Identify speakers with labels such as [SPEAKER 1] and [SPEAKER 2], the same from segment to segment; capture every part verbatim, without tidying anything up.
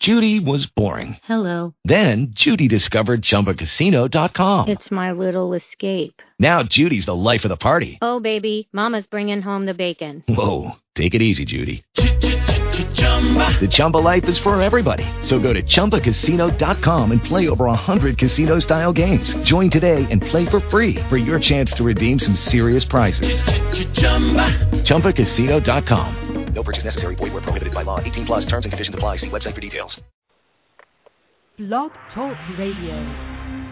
[SPEAKER 1] Judy was boring.
[SPEAKER 2] Hello.
[SPEAKER 1] Then Judy discovered Chumba Casino dot com.
[SPEAKER 2] It's my little escape.
[SPEAKER 1] Now Judy's the life of the party.
[SPEAKER 2] Oh, baby, mama's bringing home the bacon.
[SPEAKER 1] Whoa, take it easy, Judy. The Chumba life is for everybody. So go to Chumba Casino dot com and play over one hundred casino-style games. Join today and play for free for your chance to redeem some serious prizes. Chumba Casino dot com. No purchase necessary. Void where prohibited by law. eighteen plus terms and conditions apply. See website for details.
[SPEAKER 3] Blog Talk Radio.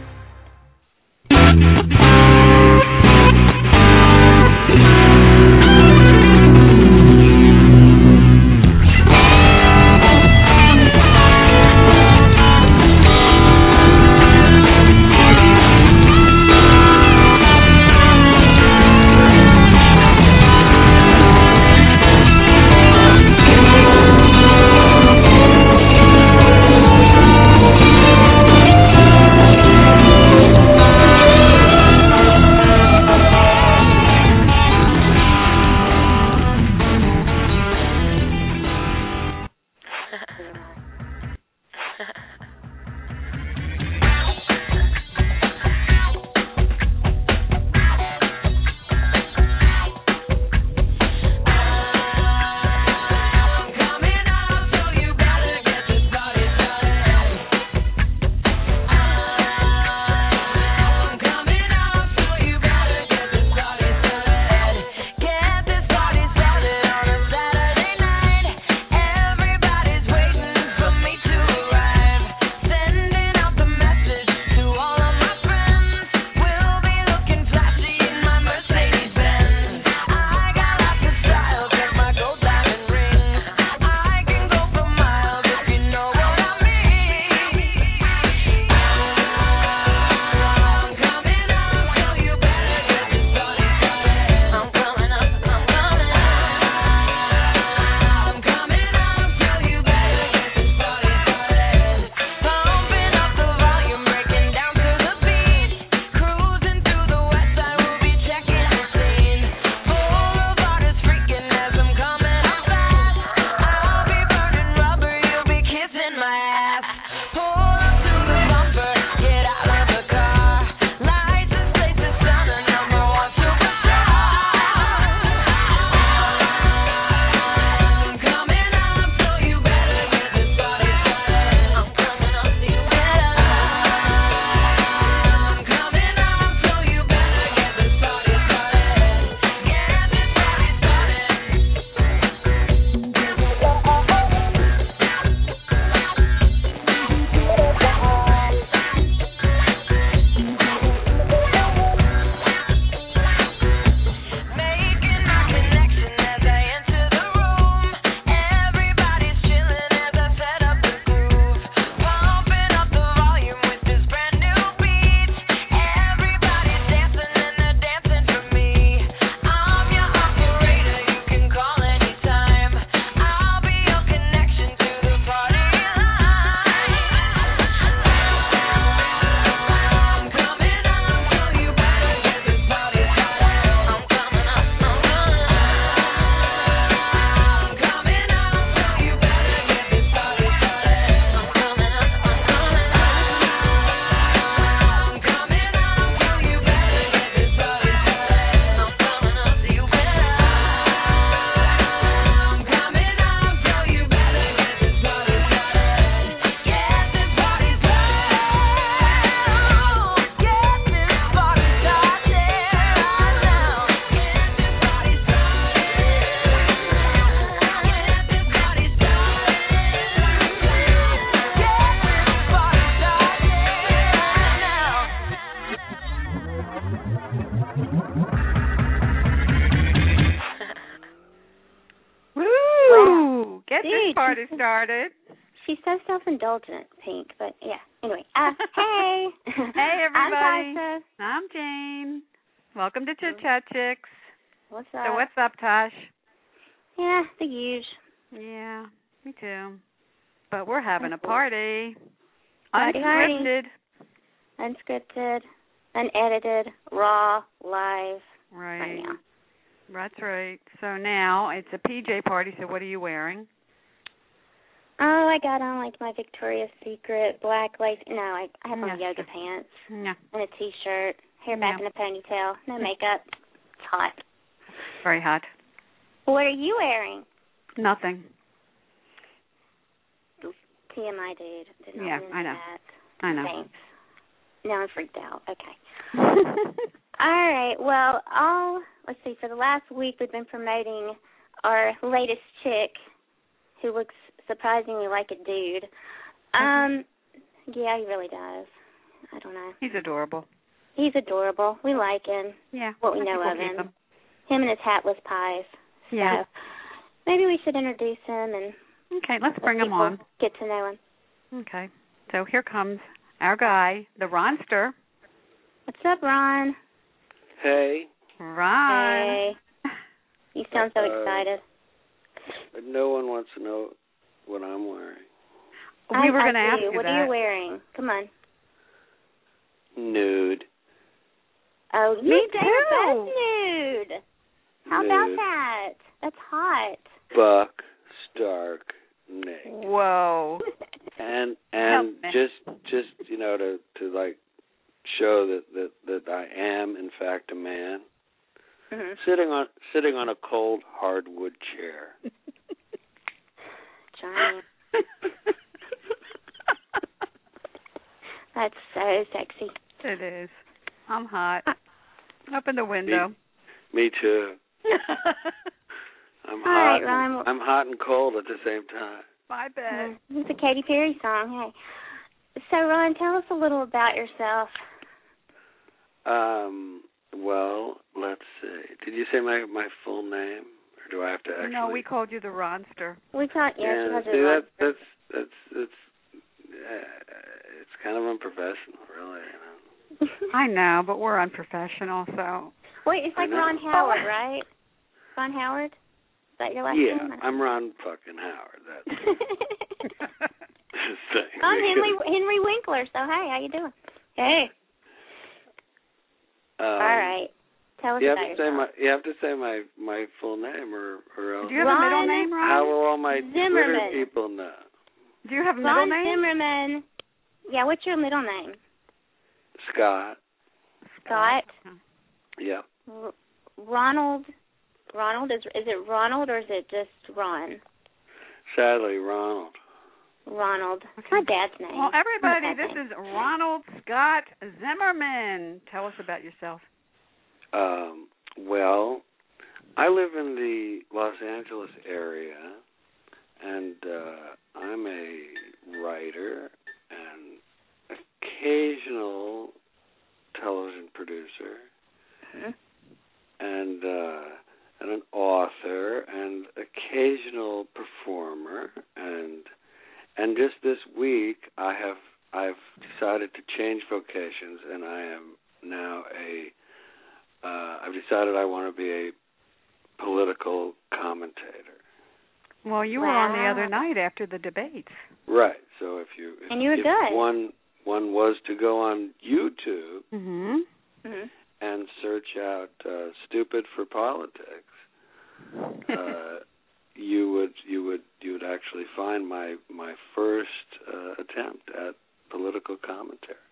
[SPEAKER 4] party started.
[SPEAKER 5] She's so self-indulgent, Pink, but yeah. Anyway, uh, hey.
[SPEAKER 4] Hey, everybody.
[SPEAKER 5] I'm Tasha.
[SPEAKER 4] I'm Jane. Welcome to Chit Chat Chicks.
[SPEAKER 5] What's up?
[SPEAKER 4] So what's up, Tosh?
[SPEAKER 5] Yeah, the huge.
[SPEAKER 4] Yeah, me too. But we're having a party.
[SPEAKER 5] Party,
[SPEAKER 4] Unscripted.
[SPEAKER 5] Unscripted, unedited, raw, live.
[SPEAKER 4] Right.
[SPEAKER 5] Right now.
[SPEAKER 4] That's right. So now it's a P J party, so what are you wearing?
[SPEAKER 5] Oh, I got on like my Victoria's Secret black lace. No, I, I have on
[SPEAKER 4] Yes.
[SPEAKER 5] yoga pants
[SPEAKER 4] Yeah.
[SPEAKER 5] and a T-shirt, hair back
[SPEAKER 4] Yeah.
[SPEAKER 5] in a ponytail, no makeup. It's hot.
[SPEAKER 4] Very hot.
[SPEAKER 5] What are you wearing?
[SPEAKER 4] Nothing.
[SPEAKER 5] T M I, dude. Did not
[SPEAKER 4] Yeah,
[SPEAKER 5] mean
[SPEAKER 4] I know.
[SPEAKER 5] That.
[SPEAKER 4] I know.
[SPEAKER 5] Thanks. Now I'm freaked out. Okay. All right. Well, all let's see. For the last week, we've been promoting our latest chick, who looks surprisingly like a dude. Um, yeah, he really does. I don't know.
[SPEAKER 4] He's adorable.
[SPEAKER 5] He's adorable. We like him.
[SPEAKER 4] Yeah.
[SPEAKER 5] What we
[SPEAKER 4] I
[SPEAKER 5] know
[SPEAKER 4] think
[SPEAKER 5] of
[SPEAKER 4] we'll
[SPEAKER 5] him.
[SPEAKER 4] keep him.
[SPEAKER 5] Him and his hatless pies.
[SPEAKER 4] Yeah.
[SPEAKER 5] So maybe we should introduce him and
[SPEAKER 4] Okay, let's
[SPEAKER 5] let
[SPEAKER 4] bring him
[SPEAKER 5] people
[SPEAKER 4] on.
[SPEAKER 5] get to know him.
[SPEAKER 4] Okay. So here comes our guy, the Ronster.
[SPEAKER 5] What's up, Ron?
[SPEAKER 6] Hey.
[SPEAKER 4] Ron.
[SPEAKER 5] Hey. You sound so
[SPEAKER 6] Uh,
[SPEAKER 5] excited.
[SPEAKER 6] No one wants to know what I'm wearing.
[SPEAKER 4] We
[SPEAKER 5] I,
[SPEAKER 4] were
[SPEAKER 5] I
[SPEAKER 4] going to ask
[SPEAKER 5] do.
[SPEAKER 4] you
[SPEAKER 5] What
[SPEAKER 4] that.
[SPEAKER 5] are you wearing? Come on.
[SPEAKER 6] Nude.
[SPEAKER 5] Oh,
[SPEAKER 4] Me
[SPEAKER 5] you dare
[SPEAKER 4] too.
[SPEAKER 5] best nude. How
[SPEAKER 6] Nude.
[SPEAKER 5] about that? That's hot.
[SPEAKER 6] Buck stark naked.
[SPEAKER 4] Whoa.
[SPEAKER 6] And
[SPEAKER 4] Help
[SPEAKER 6] and
[SPEAKER 4] me.
[SPEAKER 6] just just you know to to like show that that that I am in fact a man.
[SPEAKER 5] Mm-hmm.
[SPEAKER 6] Sitting on sitting on a cold hardwood chair.
[SPEAKER 5] Johnny, that's so sexy.
[SPEAKER 4] It is. I'm hot. Up in the window.
[SPEAKER 6] Me too. I'm
[SPEAKER 5] All
[SPEAKER 6] hot.
[SPEAKER 5] right, Ron.
[SPEAKER 6] and, I'm hot and cold at the same time.
[SPEAKER 4] My bed.
[SPEAKER 5] Mm, It's a Katy Perry song. Hey. So, Ron, tell us a little about yourself.
[SPEAKER 6] Um. Well, let's see. Did you say my my full name, or do I have to actually?
[SPEAKER 4] No, we called you the Ronster.
[SPEAKER 5] We thought, yes,
[SPEAKER 6] Yeah.
[SPEAKER 5] you have
[SPEAKER 6] See,
[SPEAKER 5] your
[SPEAKER 6] that, that's that's that's uh, it's kind of unprofessional, really. You know?
[SPEAKER 4] I know, but we're unprofessional, so.
[SPEAKER 5] Wait, it's
[SPEAKER 6] I
[SPEAKER 5] like
[SPEAKER 6] know.
[SPEAKER 5] Ron Howard, right? Ron Howard? Is that your last
[SPEAKER 6] Yeah,
[SPEAKER 5] name?
[SPEAKER 6] I'm Ron fucking Howard. That's the thing.
[SPEAKER 5] I'm Henry Henry Winkler. So hey, how you doing? Hey.
[SPEAKER 6] Um,
[SPEAKER 5] All right. Tell us
[SPEAKER 6] You have
[SPEAKER 5] about
[SPEAKER 6] to say
[SPEAKER 5] yourself.
[SPEAKER 6] my you have to say my my full name, or or else.
[SPEAKER 4] Do you have a middle
[SPEAKER 5] Ron
[SPEAKER 4] name, Ron?
[SPEAKER 6] How will all my Twitter
[SPEAKER 5] Zimmerman.
[SPEAKER 6] people know?
[SPEAKER 4] Do you have a middle
[SPEAKER 5] Ron
[SPEAKER 4] name?
[SPEAKER 5] Zimmerman. Yeah, what's your middle name?
[SPEAKER 6] Scott.
[SPEAKER 5] Scott.
[SPEAKER 6] Yep.
[SPEAKER 5] R- Ronald. Ronald is is it Ronald or is it just Ron?
[SPEAKER 6] Sadly, Ronald.
[SPEAKER 5] Ronald. It's my dad's name.
[SPEAKER 4] Well, everybody,
[SPEAKER 5] My dad's
[SPEAKER 4] this
[SPEAKER 5] name.
[SPEAKER 4] is Ronald Scott Zimmerman. Tell us about yourself.
[SPEAKER 6] Um, well, I live in the Los Angeles area, and uh, I'm a writer and occasional television producer,
[SPEAKER 5] Mhm.
[SPEAKER 6] and uh, and an author, and occasional performer, and and just this week I have I've decided to change vocations, and I am now a Uh, I've decided I want to be a political commentator.
[SPEAKER 4] Well, you were on the
[SPEAKER 5] Wow.
[SPEAKER 4] other night after the debates.
[SPEAKER 6] Right. So if you if,
[SPEAKER 5] And you were
[SPEAKER 6] if
[SPEAKER 5] good.
[SPEAKER 6] one one was to go on YouTube
[SPEAKER 4] Mm-hmm.
[SPEAKER 5] Mhm.
[SPEAKER 6] and search out uh, "stupid for politics," uh, you would you would you would actually find my my first uh, attempt at political commentary.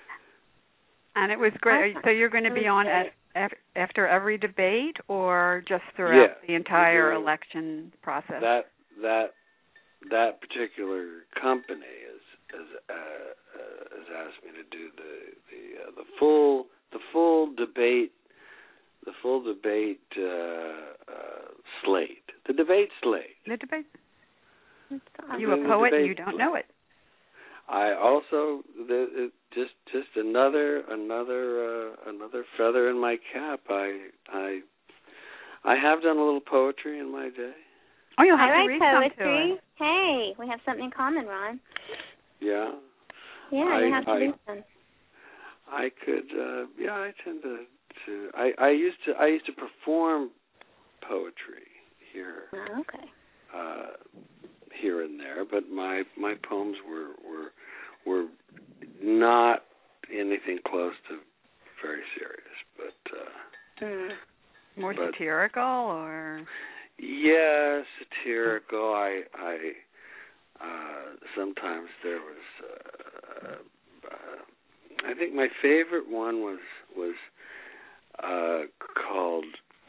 [SPEAKER 4] And it was great.
[SPEAKER 5] Awesome.
[SPEAKER 4] So you're going to be
[SPEAKER 5] That was
[SPEAKER 4] on at, af- after every debate, or just throughout
[SPEAKER 6] Yeah,
[SPEAKER 4] the entire
[SPEAKER 6] we're-
[SPEAKER 4] election process?
[SPEAKER 6] That that that particular company is is uh, uh, has asked me to do the the uh, the full the full debate the full debate uh, uh, slate the debate slate.
[SPEAKER 4] The debate.
[SPEAKER 5] That's awesome.
[SPEAKER 4] You a
[SPEAKER 6] doing the
[SPEAKER 4] poet and
[SPEAKER 6] debate
[SPEAKER 4] you don't
[SPEAKER 6] slate.
[SPEAKER 4] know it.
[SPEAKER 6] I also the, it, just just another another uh, another feather in my cap. I I I have done a little poetry in my day.
[SPEAKER 4] Oh, you'll
[SPEAKER 5] I
[SPEAKER 4] have to
[SPEAKER 5] write
[SPEAKER 4] read some to
[SPEAKER 5] poetry.
[SPEAKER 4] us.
[SPEAKER 5] Hey, we have something in common, Ron.
[SPEAKER 6] Yeah.
[SPEAKER 5] Yeah,
[SPEAKER 6] I-
[SPEAKER 5] you have to
[SPEAKER 6] I-
[SPEAKER 5] do some.
[SPEAKER 6] I could, uh, yeah. I tend to, to. I, I used to. I used to perform poetry here,
[SPEAKER 5] Oh, okay.
[SPEAKER 6] uh, here and there. But my my poems were were were not anything close to very serious. But uh,
[SPEAKER 5] Mm.
[SPEAKER 4] More
[SPEAKER 6] but-
[SPEAKER 4] satirical, or
[SPEAKER 6] yeah, satirical. I I. Uh, there was. Uh, uh, I think my favorite one was was uh, called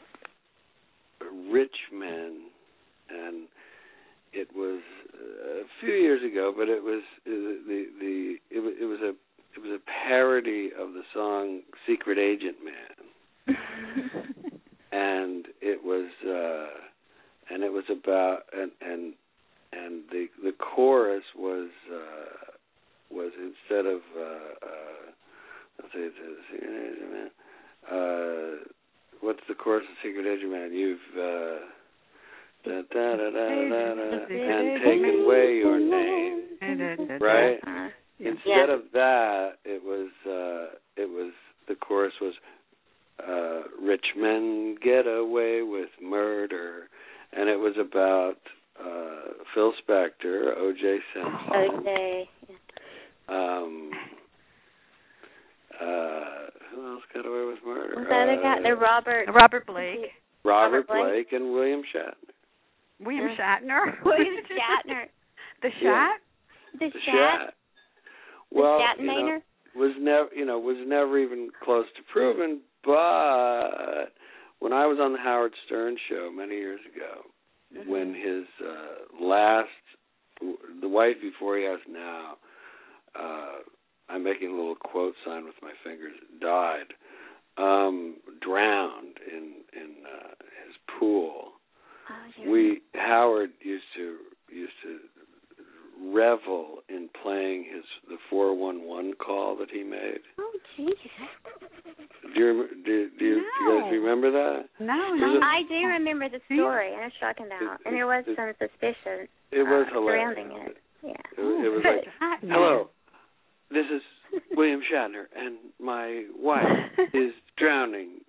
[SPEAKER 6] Rich Men, and it was a few years ago, but it was the the, the it, was, it was a it was a parody of the song Secret Agent Man. And it was uh, and it was about and and and the the chorus was uh, was instead of uh, uh, let's say it's a Secret Agent Man. Uh, what's the chorus of Secret Agent Man? You've uh, da, da, da, da, da, da, and taken away your name, right? Instead
[SPEAKER 5] yeah.
[SPEAKER 6] of that, it was uh, it was the chorus was. Uh, rich men get away with murder, and it was about uh, Phil Spector, O J Simpson.
[SPEAKER 5] Okay.
[SPEAKER 6] Um, uh, who else got away with murder?
[SPEAKER 5] The other guy, the Robert.
[SPEAKER 4] Robert Blake.
[SPEAKER 6] Robert,
[SPEAKER 5] Robert Blake.
[SPEAKER 6] Blake and William Shatner.
[SPEAKER 4] William Shatner.
[SPEAKER 5] William Shatner.
[SPEAKER 4] The Shat.
[SPEAKER 5] The,
[SPEAKER 6] The
[SPEAKER 5] Shat.
[SPEAKER 6] Shat. Well,
[SPEAKER 5] the
[SPEAKER 6] you know,
[SPEAKER 5] Shatmainer.
[SPEAKER 6] was never, you know, was never even close to proven. But when I was on the Howard Stern show many years ago, mm-hmm. when his uh, last, the wife before he has now, uh, I'm making a little quote sign with my fingers, died, um, drowned in in uh, his pool.
[SPEAKER 5] Oh, yeah.
[SPEAKER 6] We Howard used to used to revel in playing his the four one one call that he made.
[SPEAKER 5] Oh, jeez.
[SPEAKER 6] Do you, do, do, you,
[SPEAKER 4] no.
[SPEAKER 6] do you guys remember that?
[SPEAKER 4] No,
[SPEAKER 5] no.
[SPEAKER 6] A,
[SPEAKER 5] I do remember the story, and it's shocking now.
[SPEAKER 6] It,
[SPEAKER 5] and there was
[SPEAKER 6] it,
[SPEAKER 5] some suspicion
[SPEAKER 6] it was
[SPEAKER 5] uh,
[SPEAKER 6] hilarious.
[SPEAKER 5] surrounding it. Yeah.
[SPEAKER 6] It, it was like, hello, this is William Shatner, and my wife is drowning.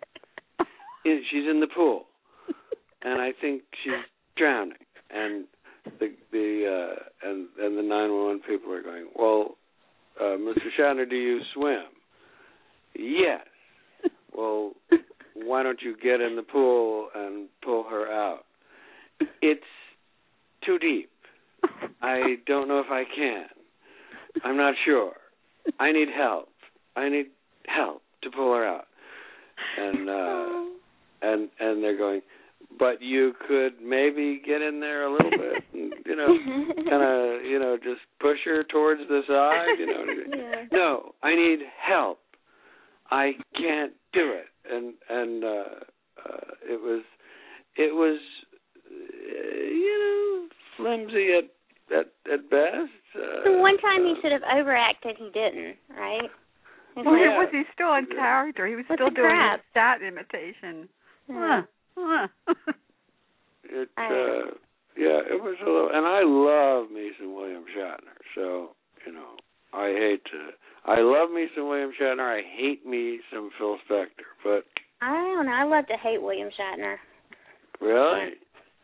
[SPEAKER 6] She's in the pool, and I think she's drowning. And the the uh, and and the nine one one people are going, well, uh, Mister Shatner, do you swim? Yes. Well, why don't you get in the pool and pull her out? It's too deep. I don't know if I can. I'm not sure. I need help. I need help to pull her out. And uh, and and they're going, but you could maybe get in there a little bit, and, you know, kind of, you know, just push her towards the side, you know.
[SPEAKER 5] Yeah.
[SPEAKER 6] No, I need help. I can't do it, and and uh, uh, it was it was uh, you know flimsy at at, at best. Uh,
[SPEAKER 5] the one time he should have overacted, he didn't, right?
[SPEAKER 4] Well,
[SPEAKER 6] yeah.
[SPEAKER 4] was he still in character? He was
[SPEAKER 5] With
[SPEAKER 4] still
[SPEAKER 5] the
[SPEAKER 4] doing
[SPEAKER 5] crab.
[SPEAKER 4] his stat imitation.
[SPEAKER 5] Yeah.
[SPEAKER 4] Huh. Huh.
[SPEAKER 6] It uh, yeah, it was a little, and I love me some William Shatner, so you know I hate to. I love me some William Shatner. I hate me some Phil Spector, but
[SPEAKER 5] I don't know. I love to hate William Shatner.
[SPEAKER 6] really,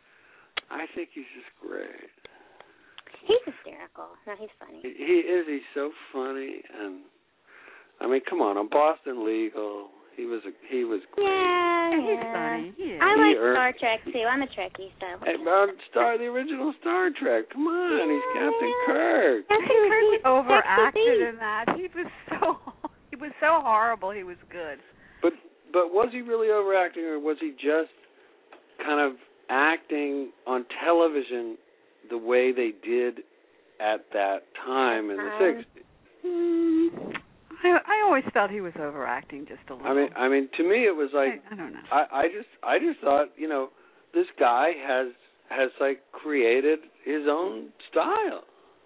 [SPEAKER 6] I think he's just great.
[SPEAKER 5] He's hysterical. No, he's funny.
[SPEAKER 6] He, he is. He's so funny, and I mean, come on, on Boston Legal, he was a, he was great.
[SPEAKER 5] Yeah,
[SPEAKER 4] He's
[SPEAKER 5] yeah.
[SPEAKER 4] funny. He is.
[SPEAKER 5] I like
[SPEAKER 6] He earned-
[SPEAKER 5] Star Trek too. I'm a Trekkie, so.
[SPEAKER 6] Hey, about Star, the original Star Trek. Come on, he's Captain Kirk.
[SPEAKER 5] Captain Kirk was
[SPEAKER 4] Overacted
[SPEAKER 5] sexy.
[SPEAKER 4] in that. He was so he was so horrible. He was good.
[SPEAKER 6] But but was he really overacting, or was he just kind of acting on television the way they did at that time in the
[SPEAKER 5] Um,
[SPEAKER 6] sixties?
[SPEAKER 4] Hmm. I I always felt he was overacting just a little.
[SPEAKER 6] I mean, I mean, to me, it was like
[SPEAKER 4] I, I don't know.
[SPEAKER 6] I, I just I just thought, you know, this guy has has like created his own style,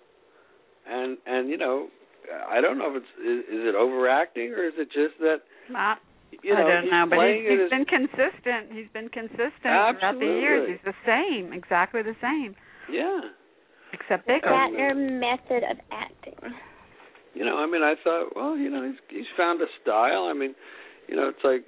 [SPEAKER 6] and and you know, I don't know if it's is, is it overacting or is it just that
[SPEAKER 4] Not,
[SPEAKER 6] you know
[SPEAKER 4] I don't
[SPEAKER 6] he's
[SPEAKER 4] know, but
[SPEAKER 6] playing
[SPEAKER 4] he's, he's
[SPEAKER 6] it as,
[SPEAKER 4] been consistent. He's been consistent throughout the years.
[SPEAKER 6] Absolutely.
[SPEAKER 4] He's the same, exactly the same,
[SPEAKER 6] yeah.
[SPEAKER 4] except bigger.
[SPEAKER 5] Shatner method of acting.
[SPEAKER 6] You know, I mean, I thought, well, you know, he's he's found a style. I mean, you know, it's like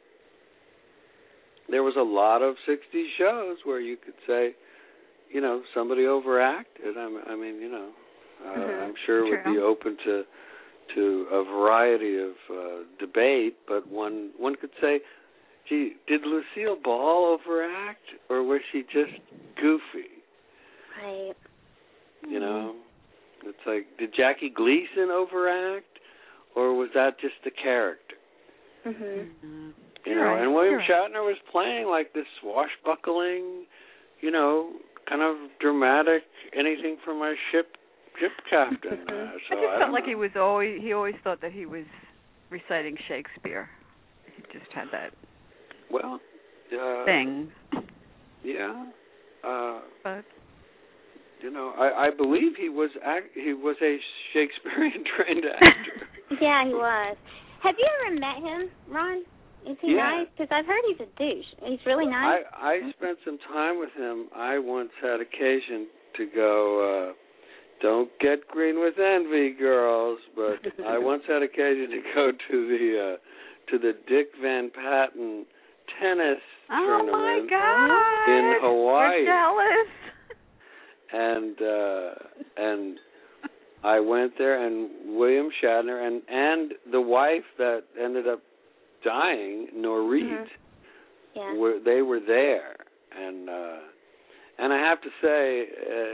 [SPEAKER 6] there was a lot of sixties shows where you could say, you know, somebody overacted. I mean, I mean you know, uh,
[SPEAKER 5] Mm-hmm.
[SPEAKER 6] I'm sure it would
[SPEAKER 4] True.
[SPEAKER 6] be open to to a variety of uh, debate, but one one could say, gee, did Lucille Ball overact, or was she just goofy?
[SPEAKER 5] Right.
[SPEAKER 6] You know. It's like, did Jackie Gleason overact, or was that just the character?
[SPEAKER 5] Mm-hmm.
[SPEAKER 6] You know, and William Shatner was playing like this swashbuckling, you know, kind of dramatic, anything for my ship, ship captain. Uh, so
[SPEAKER 4] I just
[SPEAKER 6] I
[SPEAKER 4] felt
[SPEAKER 6] don't
[SPEAKER 4] like
[SPEAKER 6] know.
[SPEAKER 4] he was always he always thought that he was reciting Shakespeare. He just had that
[SPEAKER 6] well uh,
[SPEAKER 4] thing.
[SPEAKER 6] Yeah, uh,
[SPEAKER 4] but
[SPEAKER 6] you know, I, I believe he was act, he was a Shakespearean trained actor.
[SPEAKER 5] Yeah, he was. Have you ever met him, Ron? Is he
[SPEAKER 6] Yeah.
[SPEAKER 5] nice? Because I've heard he's a douche. He's really nice.
[SPEAKER 6] I, I spent some time with him. I once had occasion to go, uh, don't get green with envy, girls, but I once had occasion to go to the uh, to the Dick Van Patten tennis
[SPEAKER 4] oh
[SPEAKER 6] tournament
[SPEAKER 4] my God.
[SPEAKER 6] in Hawaii.
[SPEAKER 4] We're jealous.
[SPEAKER 6] And uh, and I went there, and William Shatner and, and the wife that ended up dying, Noreen,
[SPEAKER 5] Mm-hmm. Yeah.
[SPEAKER 6] were they were there, and uh, and I have to say,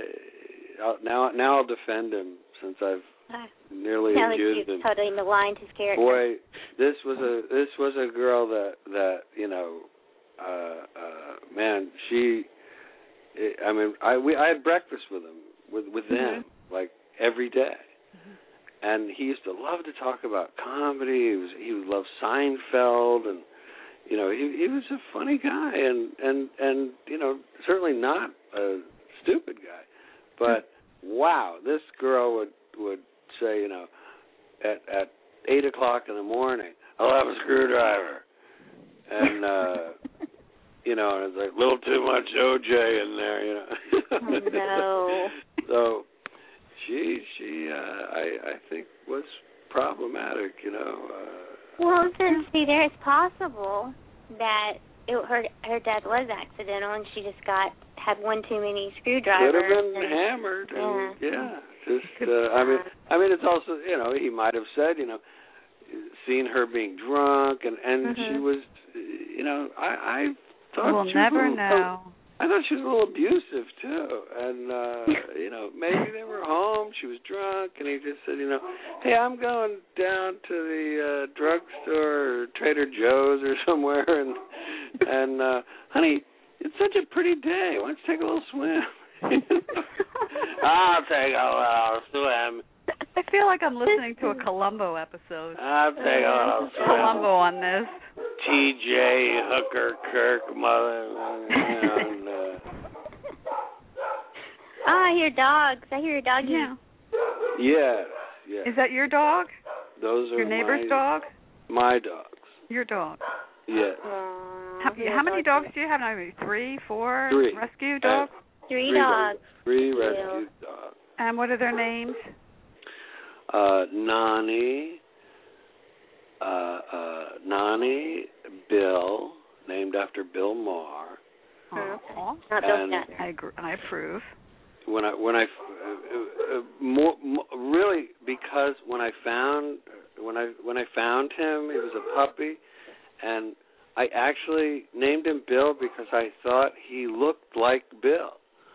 [SPEAKER 6] uh, I'll, now now I'll defend him since I've
[SPEAKER 5] Uh,
[SPEAKER 6] nearly
[SPEAKER 5] Sounds like
[SPEAKER 6] accused
[SPEAKER 5] you
[SPEAKER 6] him.
[SPEAKER 5] totally maligned his character.
[SPEAKER 6] Boy, this was a this was a girl that that you know, uh, uh, man, she. I mean, I we I had breakfast with him with with them
[SPEAKER 5] Mm-hmm.
[SPEAKER 6] like every day. And he used to love to talk about comedy. He was he would love Seinfeld, and you know he he was a funny guy, and and and you know certainly not a stupid guy. But wow, this girl would would say, you know, at at eight o'clock in the morning, I'll have a screwdriver, and uh, you know, and it's like a little too much O J in there, you know.
[SPEAKER 5] Oh, no.
[SPEAKER 6] So. She, she, uh, I, I think was problematic, you know. Uh,
[SPEAKER 5] Well, then, see, there it's possible that it, her her death was accidental, and she just got had one too many screwdrivers.
[SPEAKER 6] could have been
[SPEAKER 5] and,
[SPEAKER 6] hammered, and
[SPEAKER 5] yeah.
[SPEAKER 6] yeah, just. Uh, I mean, I mean, it's also, you know, he might have said, you know, seen her being drunk, and and
[SPEAKER 5] Mm-hmm.
[SPEAKER 6] she was, you know, I, I thought
[SPEAKER 4] We'll
[SPEAKER 6] she
[SPEAKER 4] never
[SPEAKER 6] was,
[SPEAKER 4] know.
[SPEAKER 6] I thought she was a little abusive too, and uh, you know, maybe they were home. She was drunk, and he just said, you know, hey, I'm going down to the uh, drugstore or Trader Joe's or somewhere, and and uh, honey, it's such a pretty day. Why don't you take a little swim? I'll take a little swim.
[SPEAKER 4] I feel like I'm listening to a Columbo episode.
[SPEAKER 6] I'll take a little swim.
[SPEAKER 4] Columbo on this.
[SPEAKER 6] T J Hooker Kirk mother. And, uh,
[SPEAKER 5] Oh, I hear dogs. I hear your dog.
[SPEAKER 4] Yeah.
[SPEAKER 6] yes, yes.
[SPEAKER 4] Is that your dog?
[SPEAKER 6] Those are
[SPEAKER 4] Your neighbor's
[SPEAKER 6] my,
[SPEAKER 4] dog?
[SPEAKER 6] My dogs.
[SPEAKER 4] Your dog.
[SPEAKER 6] Yes.
[SPEAKER 5] Aww,
[SPEAKER 4] How,
[SPEAKER 5] your
[SPEAKER 4] how many
[SPEAKER 5] dog-
[SPEAKER 4] dogs do you have now? Maybe three, four
[SPEAKER 6] Three.
[SPEAKER 4] rescue dogs?
[SPEAKER 5] Three,
[SPEAKER 6] Three
[SPEAKER 5] dogs.
[SPEAKER 6] Three
[SPEAKER 5] Yeah.
[SPEAKER 6] rescued dogs.
[SPEAKER 4] And what are their names?
[SPEAKER 6] Uh, Nani, uh, uh, Nani, Bill, named after Bill Maher.
[SPEAKER 4] Aw.
[SPEAKER 5] Not Bill
[SPEAKER 6] And-
[SPEAKER 5] Shatner.
[SPEAKER 4] I agree, I approve.
[SPEAKER 6] When I when I uh, uh, more, more really because when I found when I when I found him, he was a puppy, and I actually named him Bill because I thought he looked like Bill,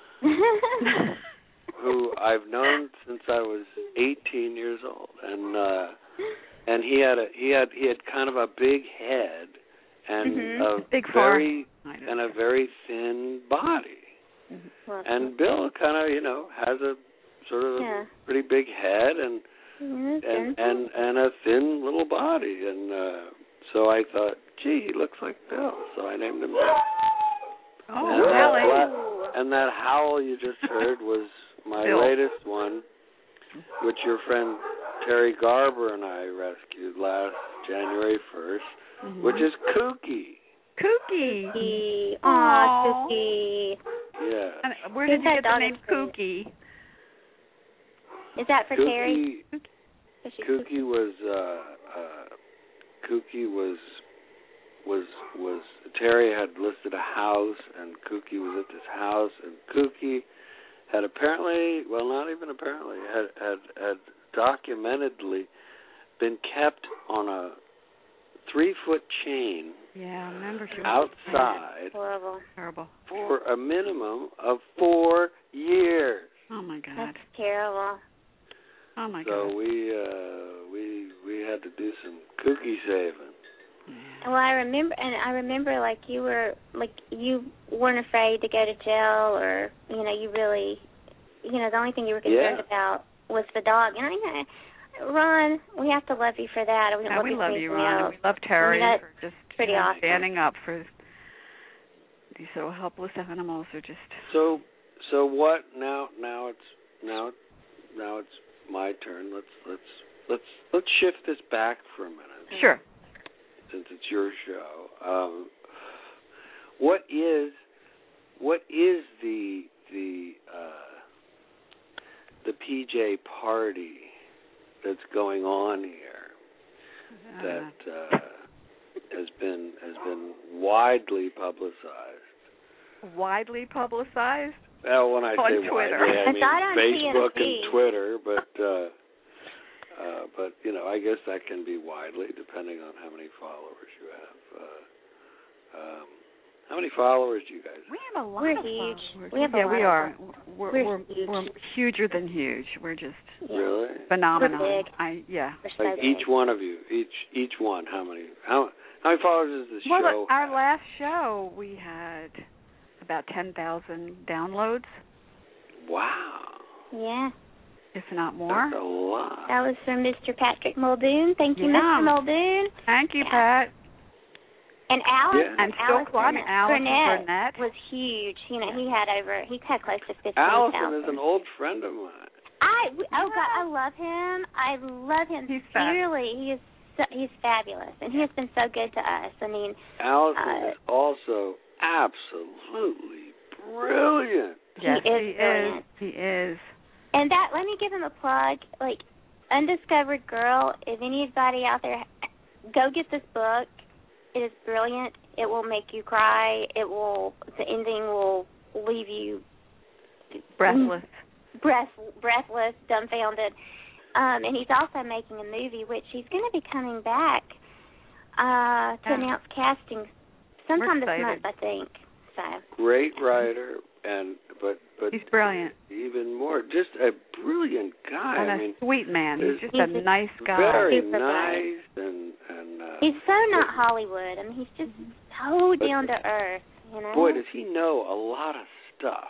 [SPEAKER 6] who I've known since I was eighteen years old, and uh, and he had a he had he had kind of a big head and
[SPEAKER 5] Mhm.
[SPEAKER 6] a
[SPEAKER 4] Big
[SPEAKER 6] very
[SPEAKER 4] I know.
[SPEAKER 6] and a very thin body.
[SPEAKER 5] Well,
[SPEAKER 6] And Bill kind of, you know, has a sort of
[SPEAKER 5] Yeah.
[SPEAKER 6] a pretty big head and
[SPEAKER 5] yes,
[SPEAKER 6] and
[SPEAKER 5] yes.
[SPEAKER 6] and, and a thin little body, and uh, so I thought, gee, he looks like Bill, so I named him Bill.
[SPEAKER 4] Oh,
[SPEAKER 6] and, that,
[SPEAKER 4] really?
[SPEAKER 6] la- and that howl you just heard was my
[SPEAKER 4] Bill.
[SPEAKER 6] latest one, which your friend Terry Garber and I rescued last January first,
[SPEAKER 4] Mhm.
[SPEAKER 6] which is Kooky.
[SPEAKER 4] Kooky.
[SPEAKER 5] Kooky.
[SPEAKER 4] Aw.
[SPEAKER 5] Aw, Kooky.
[SPEAKER 6] Yeah.
[SPEAKER 4] And where
[SPEAKER 5] Who's
[SPEAKER 4] did you
[SPEAKER 5] that
[SPEAKER 4] get the
[SPEAKER 5] dog
[SPEAKER 4] name
[SPEAKER 5] is for?
[SPEAKER 4] Kooky?
[SPEAKER 5] Is that for Terry?
[SPEAKER 6] Kooky,
[SPEAKER 5] Is she
[SPEAKER 6] Kooky was uh, uh, Kooky was was was Terry had listed a house, and Kooky was at this house, and Kooky had apparently, well, not even apparently, had had, had documentedly been kept on a three foot chain
[SPEAKER 4] Yeah, I remember she was
[SPEAKER 6] outside
[SPEAKER 5] Horrible.
[SPEAKER 4] terrible.
[SPEAKER 6] for a minimum of four years.
[SPEAKER 4] Oh my God.
[SPEAKER 5] That's terrible.
[SPEAKER 4] Oh my
[SPEAKER 6] so
[SPEAKER 4] God.
[SPEAKER 6] So we uh, we we had to do some cookie saving.
[SPEAKER 5] Well, I remember, and I remember, like you were, like you weren't afraid to go to jail, or you know, you really, you know, the only thing you were concerned
[SPEAKER 6] Yeah.
[SPEAKER 5] about was the dog. And I, you know, Ron, we have to love you for that. We,
[SPEAKER 4] Yeah,
[SPEAKER 5] love
[SPEAKER 4] we
[SPEAKER 5] you
[SPEAKER 4] love
[SPEAKER 5] for
[SPEAKER 4] you,
[SPEAKER 5] anything
[SPEAKER 4] Ron.
[SPEAKER 5] else.
[SPEAKER 4] And we love Terry
[SPEAKER 5] I mean,
[SPEAKER 4] for just
[SPEAKER 5] pretty
[SPEAKER 4] you know,
[SPEAKER 5] awesome.
[SPEAKER 4] standing up for these little helpless animals. Are just
[SPEAKER 6] So so what now? Now it's now now it's my turn. Let's let's let's let's shift this back for a minute.
[SPEAKER 4] sure.
[SPEAKER 6] Since it's your show, um, what is what is the the uh, the P J party that's going on here
[SPEAKER 4] Uh,
[SPEAKER 6] that uh, has been has been widely publicized?
[SPEAKER 4] widely publicized.
[SPEAKER 6] Well, when I
[SPEAKER 4] On
[SPEAKER 6] say
[SPEAKER 4] Twitter.
[SPEAKER 6] widely, I
[SPEAKER 5] It's
[SPEAKER 6] mean
[SPEAKER 5] not on
[SPEAKER 6] Facebook
[SPEAKER 5] T N T.
[SPEAKER 6] and Twitter, but. Uh, Uh, but, you know, I guess that can be widely depending on how many followers you have. Uh, um, how many followers do you guys have?
[SPEAKER 4] We have a lot
[SPEAKER 5] We're
[SPEAKER 4] of
[SPEAKER 5] huge.
[SPEAKER 4] followers.
[SPEAKER 5] We have a
[SPEAKER 4] yeah,
[SPEAKER 5] lot
[SPEAKER 4] we
[SPEAKER 5] of
[SPEAKER 4] are.
[SPEAKER 5] followers.
[SPEAKER 4] We're,
[SPEAKER 5] We're
[SPEAKER 4] we're,
[SPEAKER 5] huge.
[SPEAKER 4] we're huger than huge. We're just
[SPEAKER 5] Yeah.
[SPEAKER 6] Really?
[SPEAKER 4] phenomenal.
[SPEAKER 5] We're big.
[SPEAKER 4] I yeah.
[SPEAKER 5] We're so
[SPEAKER 6] Like
[SPEAKER 5] big.
[SPEAKER 6] each one of you, each each one, how many how how many followers does the
[SPEAKER 4] Well,
[SPEAKER 6] show
[SPEAKER 4] look, our
[SPEAKER 6] have?
[SPEAKER 4] last show we had about ten thousand downloads,
[SPEAKER 6] Wow.
[SPEAKER 5] Yeah.
[SPEAKER 4] if not more.
[SPEAKER 6] That's a lot.
[SPEAKER 5] That was from Mister Patrick Muldoon. Thank you,
[SPEAKER 4] Yeah.
[SPEAKER 5] Mister Muldoon.
[SPEAKER 4] Thank you,
[SPEAKER 5] Yeah.
[SPEAKER 4] Pat.
[SPEAKER 5] And Alice,
[SPEAKER 6] Yeah.
[SPEAKER 4] And Phil
[SPEAKER 5] Alice
[SPEAKER 4] Quad,
[SPEAKER 5] Burnett,
[SPEAKER 4] Alice
[SPEAKER 5] Burnett
[SPEAKER 4] Burnett.
[SPEAKER 5] was huge. You know, he had over, he had close to fifteen
[SPEAKER 6] Allison
[SPEAKER 5] thousand.
[SPEAKER 6] is an old friend of mine.
[SPEAKER 5] I, oh God, I love him. I love him
[SPEAKER 4] He's fab-
[SPEAKER 5] dearly. He is, so, he's fabulous, and he has been so good to us. I mean,
[SPEAKER 6] Allison
[SPEAKER 5] Uh,
[SPEAKER 6] is also absolutely brilliant.
[SPEAKER 4] Yes,
[SPEAKER 5] he is
[SPEAKER 4] he
[SPEAKER 5] brilliant.
[SPEAKER 4] is. He is.
[SPEAKER 5] And that, let me give him a plug. Like, Undiscovered Girl, if anybody out there, go get this book. It is brilliant. It will make you cry. It will, the ending will leave you
[SPEAKER 4] Breathless.
[SPEAKER 5] breath, breathless, dumbfounded. Um, and he's also making a movie, which he's going to be coming back uh, to
[SPEAKER 4] Yeah.
[SPEAKER 5] announce casting sometime this
[SPEAKER 4] excited.
[SPEAKER 5] month, I think. So.
[SPEAKER 6] Great writer, and but but
[SPEAKER 4] He's brilliant.
[SPEAKER 6] even more, just a brilliant guy.
[SPEAKER 4] And
[SPEAKER 6] I
[SPEAKER 4] a
[SPEAKER 6] mean,
[SPEAKER 4] sweet man. He's
[SPEAKER 6] he's
[SPEAKER 4] just a
[SPEAKER 5] a
[SPEAKER 4] nice guy.
[SPEAKER 6] very
[SPEAKER 5] Super
[SPEAKER 6] nice and and. Uh,
[SPEAKER 5] He's so not Hollywood. I mean, he's just so down to earth, you know?
[SPEAKER 6] boy, does he know a lot of stuff.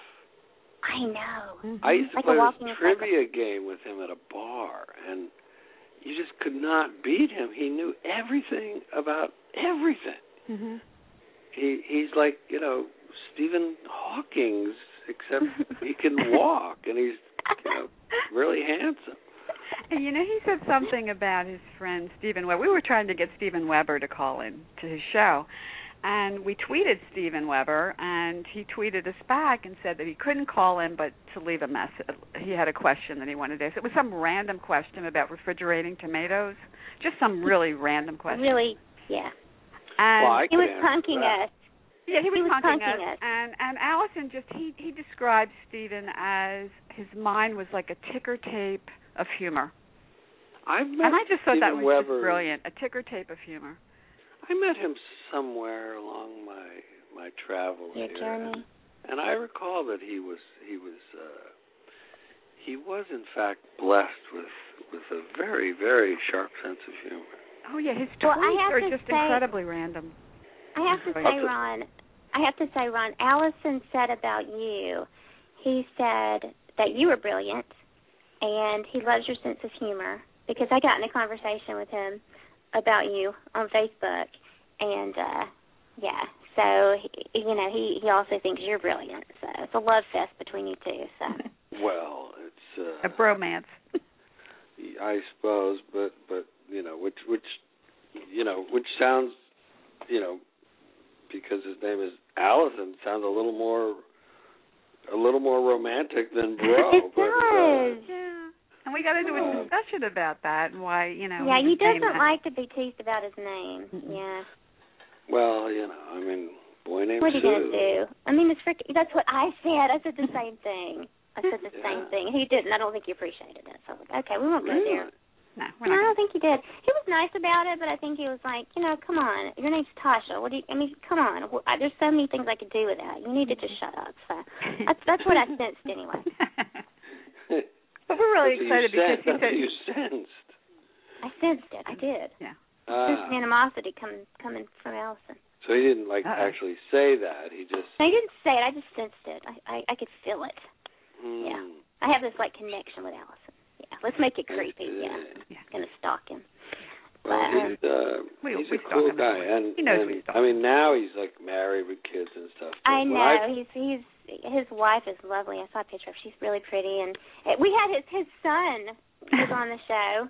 [SPEAKER 5] I know.
[SPEAKER 6] I used to
[SPEAKER 5] Like a
[SPEAKER 6] play
[SPEAKER 5] walking
[SPEAKER 6] this
[SPEAKER 5] encyclopedia.
[SPEAKER 6] trivia game with him at a bar, and you just could not beat him. He knew everything about everything.
[SPEAKER 4] Mm-hmm.
[SPEAKER 6] He he's like, you know, Stephen Hawking's, except he can walk, and he's, you know, really handsome.
[SPEAKER 4] And you know, he said something about his friend Stephen Weber. We were trying to get Stephen Weber to call in to his show, and we tweeted Stephen Weber, and he tweeted us back and said that he couldn't call in, but to leave a message. He had a question that he wanted to ask. It was some random question about refrigerating tomatoes, just some really random question.
[SPEAKER 5] Really, yeah.
[SPEAKER 4] And
[SPEAKER 6] Well, I
[SPEAKER 5] He
[SPEAKER 6] could
[SPEAKER 5] was
[SPEAKER 6] answer
[SPEAKER 5] punking
[SPEAKER 6] that.
[SPEAKER 5] us.
[SPEAKER 4] Yeah, he was,
[SPEAKER 5] He was
[SPEAKER 4] punking,
[SPEAKER 5] punking
[SPEAKER 4] us,
[SPEAKER 5] us.
[SPEAKER 4] and and Allison just he he described Stephen as his mind was like a ticker tape of humor,
[SPEAKER 6] I've met
[SPEAKER 4] and I just thought that
[SPEAKER 6] Stephen
[SPEAKER 4] was
[SPEAKER 6] Weber.
[SPEAKER 4] just brilliant, a ticker tape of humor.
[SPEAKER 6] I met him somewhere along my my travels
[SPEAKER 5] Your
[SPEAKER 6] here,
[SPEAKER 5] journey.
[SPEAKER 6] and I recall that he was he was uh, he was in fact blessed with with a very very sharp sense of humor.
[SPEAKER 4] Oh yeah, his
[SPEAKER 5] Well, I
[SPEAKER 4] tweets
[SPEAKER 5] have
[SPEAKER 4] are
[SPEAKER 5] to
[SPEAKER 4] just
[SPEAKER 5] say-
[SPEAKER 4] incredibly random.
[SPEAKER 5] I have to say,
[SPEAKER 6] Okay.
[SPEAKER 5] Ron, I have to say, Ron, Allison said about you, he said that you were brilliant, and he loves your sense of humor, because I got in a conversation with him about you on Facebook, and, uh, yeah, so, he, you know, he, he also thinks you're brilliant, so it's a love fest between you two, so.
[SPEAKER 6] Well, it's
[SPEAKER 4] A
[SPEAKER 6] uh,
[SPEAKER 4] bromance.
[SPEAKER 6] I suppose, but but you know, which which you know, which sounds, you know, because his name is Allison, sounds a little more a little more romantic than bro.
[SPEAKER 5] It
[SPEAKER 6] but, uh,
[SPEAKER 5] does.
[SPEAKER 4] Yeah, and we got into a
[SPEAKER 6] Uh,
[SPEAKER 4] discussion about that and why you know.
[SPEAKER 5] Yeah,
[SPEAKER 4] he
[SPEAKER 5] he
[SPEAKER 4] was named
[SPEAKER 5] doesn't
[SPEAKER 4] that.
[SPEAKER 5] like to be teased about his name, yeah.
[SPEAKER 6] well, you know, I mean, boy named
[SPEAKER 5] What are you
[SPEAKER 6] Sue.
[SPEAKER 5] going to do? I mean, it's frick- that's what I said. I said the same thing. I said the
[SPEAKER 6] Yeah.
[SPEAKER 5] same thing. He didn't. I don't think he appreciated it. So I was like, okay, we won't go
[SPEAKER 6] Really?
[SPEAKER 5] there.
[SPEAKER 4] No, we're
[SPEAKER 5] No, I
[SPEAKER 4] not.
[SPEAKER 5] don't think he did. He was nice about it, but I think he was like, you know, come on. Your name's Tasha. What do you, I mean, come on. Wh- I- There's so many things I could do with that. You need to just shut up. So that's, that's what I sensed anyway.
[SPEAKER 4] But we're really
[SPEAKER 6] That's
[SPEAKER 4] excited
[SPEAKER 6] what you
[SPEAKER 4] because
[SPEAKER 6] said.
[SPEAKER 4] he
[SPEAKER 6] That's
[SPEAKER 4] said
[SPEAKER 6] what you sensed.
[SPEAKER 5] I sensed it. I did.
[SPEAKER 4] Yeah.
[SPEAKER 5] There's
[SPEAKER 6] Ah.
[SPEAKER 5] animosity coming coming from Allison.
[SPEAKER 6] So he didn't like
[SPEAKER 4] Uh-oh.
[SPEAKER 6] actually say that. He just.
[SPEAKER 5] I didn't say it. I just sensed it. I I, I could feel it.
[SPEAKER 6] Hmm.
[SPEAKER 5] Yeah. I have this like connection with Allison. Yeah. Let's make it creepy. Yeah.
[SPEAKER 4] Yeah.
[SPEAKER 5] Gonna stalk him.
[SPEAKER 6] Well,
[SPEAKER 5] But, um,
[SPEAKER 6] he's uh,
[SPEAKER 4] We-
[SPEAKER 6] he's
[SPEAKER 4] we
[SPEAKER 6] a
[SPEAKER 4] stalk
[SPEAKER 6] cool
[SPEAKER 4] him
[SPEAKER 6] guy,
[SPEAKER 4] anyway.
[SPEAKER 6] and
[SPEAKER 4] He knows
[SPEAKER 6] and,
[SPEAKER 4] we stalk
[SPEAKER 6] I mean
[SPEAKER 4] him.
[SPEAKER 6] now he's like married with kids and stuff. But
[SPEAKER 5] I
[SPEAKER 6] when
[SPEAKER 5] know
[SPEAKER 6] I,
[SPEAKER 5] he's he's his wife is lovely. I saw a picture of her. She's really pretty, and uh, we had his his son was on the show.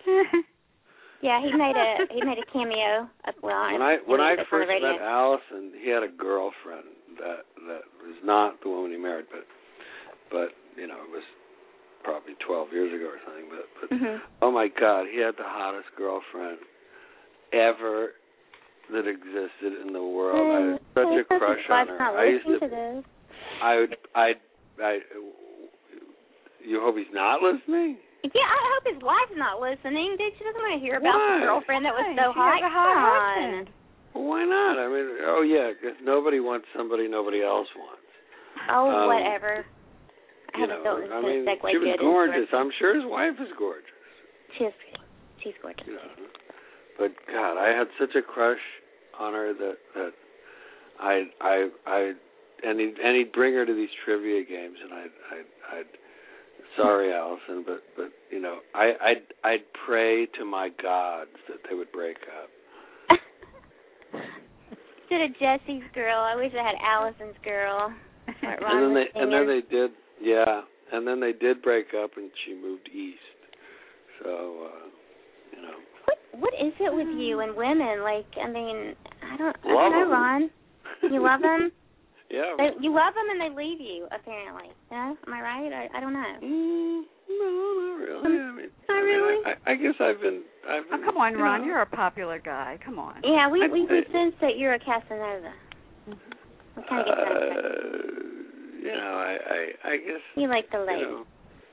[SPEAKER 5] Yeah, he made a he made a cameo. Of, well,
[SPEAKER 6] when I when I
[SPEAKER 5] on the
[SPEAKER 6] first
[SPEAKER 5] radio.
[SPEAKER 6] met Allison, he had a girlfriend that that was not the woman he married, but but you know it was probably twelve years ago or something. But but
[SPEAKER 5] Mhm.
[SPEAKER 6] oh my God, he had the hottest girlfriend ever that existed in the world. I had such a crush on her. I used to.
[SPEAKER 5] to this.
[SPEAKER 6] I would. I. I. You hope he's not listening?
[SPEAKER 5] Yeah, I hope his wife's not listening. Dude, she doesn't want to hear about
[SPEAKER 6] Why?
[SPEAKER 5] the girlfriend that was
[SPEAKER 4] Why?
[SPEAKER 5] so
[SPEAKER 4] She
[SPEAKER 5] hot.
[SPEAKER 4] has a hot
[SPEAKER 5] Come on.
[SPEAKER 4] husband.
[SPEAKER 6] Well, why not? I mean, oh yeah, 'cause nobody wants somebody nobody else wants.
[SPEAKER 5] Oh,
[SPEAKER 6] Um,
[SPEAKER 5] whatever. I
[SPEAKER 6] You
[SPEAKER 5] haven't
[SPEAKER 6] know,
[SPEAKER 5] felt this
[SPEAKER 6] I
[SPEAKER 5] kind
[SPEAKER 6] mean,
[SPEAKER 5] of segue
[SPEAKER 6] she was
[SPEAKER 5] good
[SPEAKER 6] gorgeous.
[SPEAKER 5] into it.
[SPEAKER 6] I'm sure his wife is gorgeous.
[SPEAKER 5] She is pretty. She's gorgeous.
[SPEAKER 6] You know, but God, I had such a crush on her that that I I I and he'd, and he'd bring her to these trivia games, and I'd I'd, I'd sorry, Allison, but but you know, I I'd I'd pray to my gods that they would break up.
[SPEAKER 5] Instead of Jesse's girl, I wish I had Allison's girl. What Ron
[SPEAKER 6] And then
[SPEAKER 5] was
[SPEAKER 6] they and then
[SPEAKER 5] singing.
[SPEAKER 6] they did, yeah, and then they did break up, and she moved east. So uh, you know,
[SPEAKER 5] What what is it with you and women? Like, I mean, I don't, I
[SPEAKER 6] Love
[SPEAKER 5] don't know,
[SPEAKER 6] 'em.
[SPEAKER 5] Ron. You love them?
[SPEAKER 6] yeah.
[SPEAKER 5] They, you love them and they leave you, apparently. Yeah? Am I right? I, I don't know.
[SPEAKER 6] Mm, no, not really. I mean,
[SPEAKER 5] Not
[SPEAKER 6] I, mean,
[SPEAKER 5] really?
[SPEAKER 6] I, I guess I've been. I've
[SPEAKER 4] Oh,
[SPEAKER 6] been,
[SPEAKER 4] come on,
[SPEAKER 6] you
[SPEAKER 4] Ron.
[SPEAKER 6] know,
[SPEAKER 4] You're a popular guy. Come on.
[SPEAKER 5] Yeah, we
[SPEAKER 6] I-
[SPEAKER 5] we, we
[SPEAKER 6] I-
[SPEAKER 5] sense that you're a Casanova. We kind of get that
[SPEAKER 6] uh,
[SPEAKER 5] impression.
[SPEAKER 6] you know, I, I, I guess.
[SPEAKER 5] You like the
[SPEAKER 6] You
[SPEAKER 5] ladies.
[SPEAKER 6] know,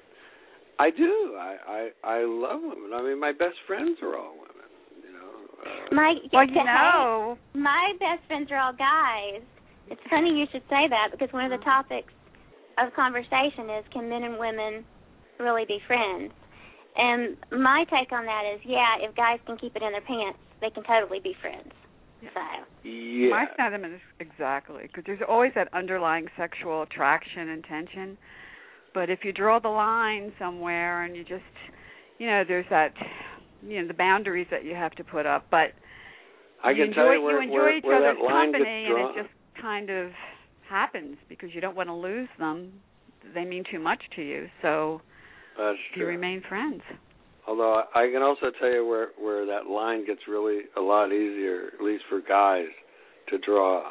[SPEAKER 6] I do. I, I, I love women. I mean, my best friends are all women. You know. Uh,
[SPEAKER 5] My,
[SPEAKER 4] Well,
[SPEAKER 5] hey,
[SPEAKER 4] you know.
[SPEAKER 5] my best friends are all guys. It's funny you should say that because one of the topics of conversation is, can men and women really be friends? And my take on that is, yeah, if guys can keep it in their pants, they can totally be friends. So.
[SPEAKER 6] yeah.
[SPEAKER 4] My sentiment is exactly, because there's always that underlying sexual attraction and tension. But if you draw the line somewhere and you just, you know, there's that, you know, the boundaries that you have to put up. But
[SPEAKER 6] I
[SPEAKER 4] you
[SPEAKER 6] can
[SPEAKER 4] enjoy,
[SPEAKER 6] tell you where,
[SPEAKER 4] you enjoy
[SPEAKER 6] where,
[SPEAKER 4] each
[SPEAKER 6] where
[SPEAKER 4] other's
[SPEAKER 6] that line
[SPEAKER 4] company,
[SPEAKER 6] gets
[SPEAKER 4] and
[SPEAKER 6] drawn.
[SPEAKER 4] it just kind of happens because you don't want to lose them. They mean too much to you, so
[SPEAKER 6] That's
[SPEAKER 4] you
[SPEAKER 6] true.
[SPEAKER 4] remain friends.
[SPEAKER 6] Although I can also tell you where, where that line gets really a lot easier, at least for guys, to draw,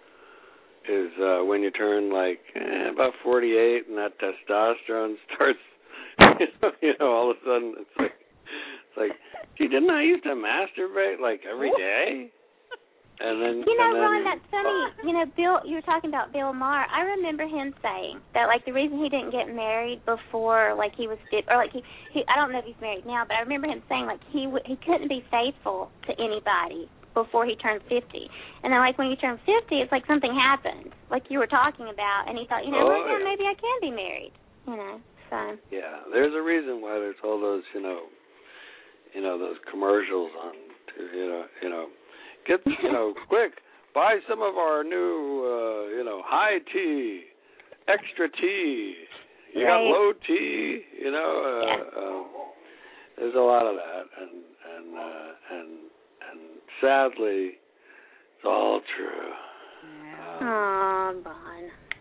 [SPEAKER 6] is uh, when you turn like eh, about forty-eight and that testosterone starts, you know, you know, all of a sudden it's like, it's like, gee, didn't I used to masturbate like every day? And then,
[SPEAKER 5] You know,
[SPEAKER 6] and then,
[SPEAKER 5] Ron, that's funny. You know, Bill, you were talking about Bill Maher. I remember him saying that, like, the reason he didn't get married before, like, he was, or like, he, he I don't know if he's married now, but I remember him saying, like, he w- he couldn't be faithful to anybody before he turned fifty. And then, like, when you turn fifty, it's like something happened, like you were talking about, and he thought, you know,
[SPEAKER 6] Oh,
[SPEAKER 5] well, yeah,
[SPEAKER 6] yeah.
[SPEAKER 5] maybe I can be married, you know, so.
[SPEAKER 6] Yeah, there's a reason why there's all those, you know, you know, those commercials on, to, you know, you know, get, you know, quick, buy some of our new, uh, you know, high tea, extra tea. You got
[SPEAKER 5] Right.
[SPEAKER 6] low tea, you know. Uh,
[SPEAKER 5] Yeah.
[SPEAKER 6] um, there's a lot of that, and and uh, and and sadly, it's all true.
[SPEAKER 4] Yeah.
[SPEAKER 6] Um,
[SPEAKER 5] Aw, Bon.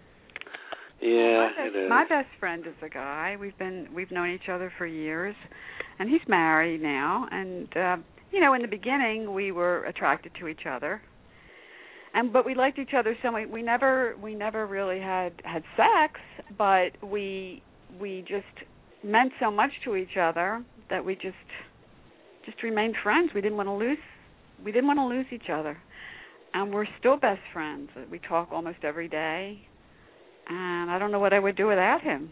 [SPEAKER 6] yeah,
[SPEAKER 4] my, best,
[SPEAKER 6] it is.
[SPEAKER 4] my best friend is a guy. We've been we've known each other for years, and he's married now. And uh, you know, in the beginning, we were attracted to each other, and but we liked each other so much. We never we never really had had sex, but we we just meant so much to each other that we just just remained friends. We didn't want to lose we didn't want to lose each other, and we're still best friends. We talk almost every day. And I don't know what I would do without him.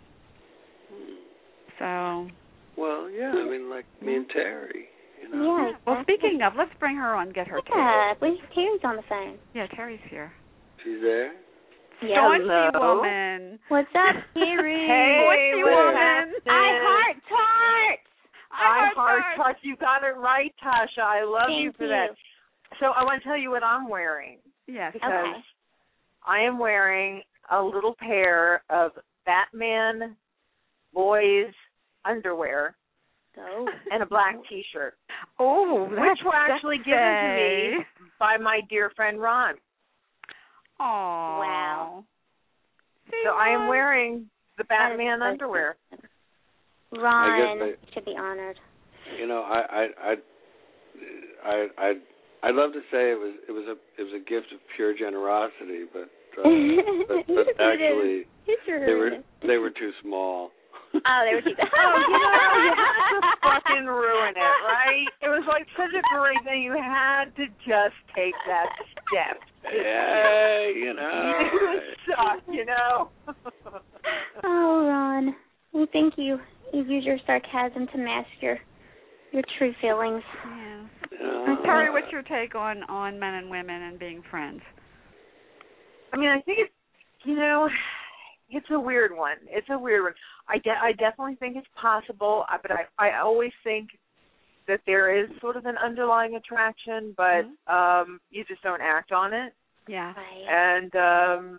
[SPEAKER 4] So.
[SPEAKER 6] Well, yeah, I mean, like me and Terry, you know.
[SPEAKER 5] Yeah.
[SPEAKER 4] Well,
[SPEAKER 5] exactly.
[SPEAKER 4] speaking of, let's bring her on. Get her.
[SPEAKER 5] Yeah, we, Terry's on the phone.
[SPEAKER 4] Yeah, Terry's here.
[SPEAKER 6] She's there.
[SPEAKER 4] Staunchy woman.
[SPEAKER 5] What's up, Kiri?
[SPEAKER 7] Hey,
[SPEAKER 4] Staunchy
[SPEAKER 7] what's
[SPEAKER 4] woman.
[SPEAKER 7] happening?
[SPEAKER 5] I heart tarts.
[SPEAKER 7] I
[SPEAKER 4] heart
[SPEAKER 7] heart
[SPEAKER 4] tarts.
[SPEAKER 7] tarts. You got it right, Tasha. I love
[SPEAKER 5] Thank
[SPEAKER 7] you for
[SPEAKER 5] you.
[SPEAKER 7] that. So I want to tell you what I'm wearing
[SPEAKER 4] Yes.
[SPEAKER 7] because
[SPEAKER 5] Okay.
[SPEAKER 7] I am wearing a little pair of Batman boys underwear
[SPEAKER 5] Go.
[SPEAKER 7] and a black T-shirt,
[SPEAKER 4] Oh,
[SPEAKER 7] which
[SPEAKER 4] that's
[SPEAKER 7] were actually given to me by my dear friend Ron.
[SPEAKER 4] Oh.
[SPEAKER 5] Wow.
[SPEAKER 7] So I am wearing the Batman
[SPEAKER 5] That is so
[SPEAKER 7] underwear.
[SPEAKER 5] Ron
[SPEAKER 6] I guess
[SPEAKER 5] should be honored.
[SPEAKER 6] You know, I, I, I, I, I, I'd love to say it was, it was a, it was a gift of pure generosity, but, uh, but, but actually, they were, they were too small.
[SPEAKER 5] Oh, they were too.
[SPEAKER 7] Oh, you know, you had to fucking ruin it, right? It was like such a great thing. You had to just take that step.
[SPEAKER 6] Yeah, you know.
[SPEAKER 7] You suck, you know.
[SPEAKER 5] Oh, Ron. Well, thank you. You use your sarcasm to mask your your true feelings.
[SPEAKER 4] Yeah.
[SPEAKER 6] Uh,
[SPEAKER 4] Terry, what's your take on, on men and women and being friends?
[SPEAKER 7] I mean, I think it's, you know, it's a weird one. It's a weird one. I, de- I definitely think it's possible, uh, but I, I always think that there is sort of an underlying attraction, but
[SPEAKER 4] Mm-hmm.
[SPEAKER 7] um, you just don't act on it.
[SPEAKER 4] Yeah.
[SPEAKER 5] Right.
[SPEAKER 7] And um,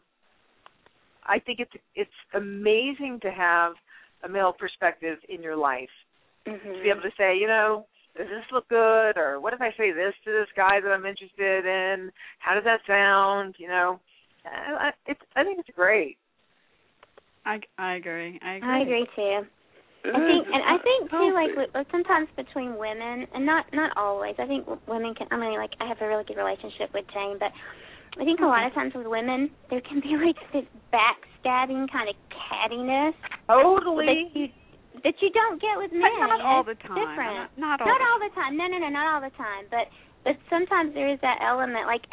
[SPEAKER 7] I think it's it's amazing to have a male perspective in your life.
[SPEAKER 5] Mm-hmm.
[SPEAKER 7] To be able to say, you know, does this look good? Or what if I say this to this guy that I'm interested in? How does that sound? You know, I, I, it's, I think it's great.
[SPEAKER 4] I, I agree. I agree.
[SPEAKER 5] I agree too. I think, and I think too, like with, sometimes between women, and not not always. I think women can. I mean, like I have a really good relationship with Jane, but I think a lot of times with women, there can be like this backstabbing kind of cattiness
[SPEAKER 7] Totally.
[SPEAKER 5] that you that you don't get with men.
[SPEAKER 4] But not all
[SPEAKER 5] It's
[SPEAKER 4] the time.
[SPEAKER 5] Different.
[SPEAKER 4] Not, not all.
[SPEAKER 5] Not
[SPEAKER 4] the
[SPEAKER 5] all the time. No, no, no, not all the time. But but sometimes there is that element. Like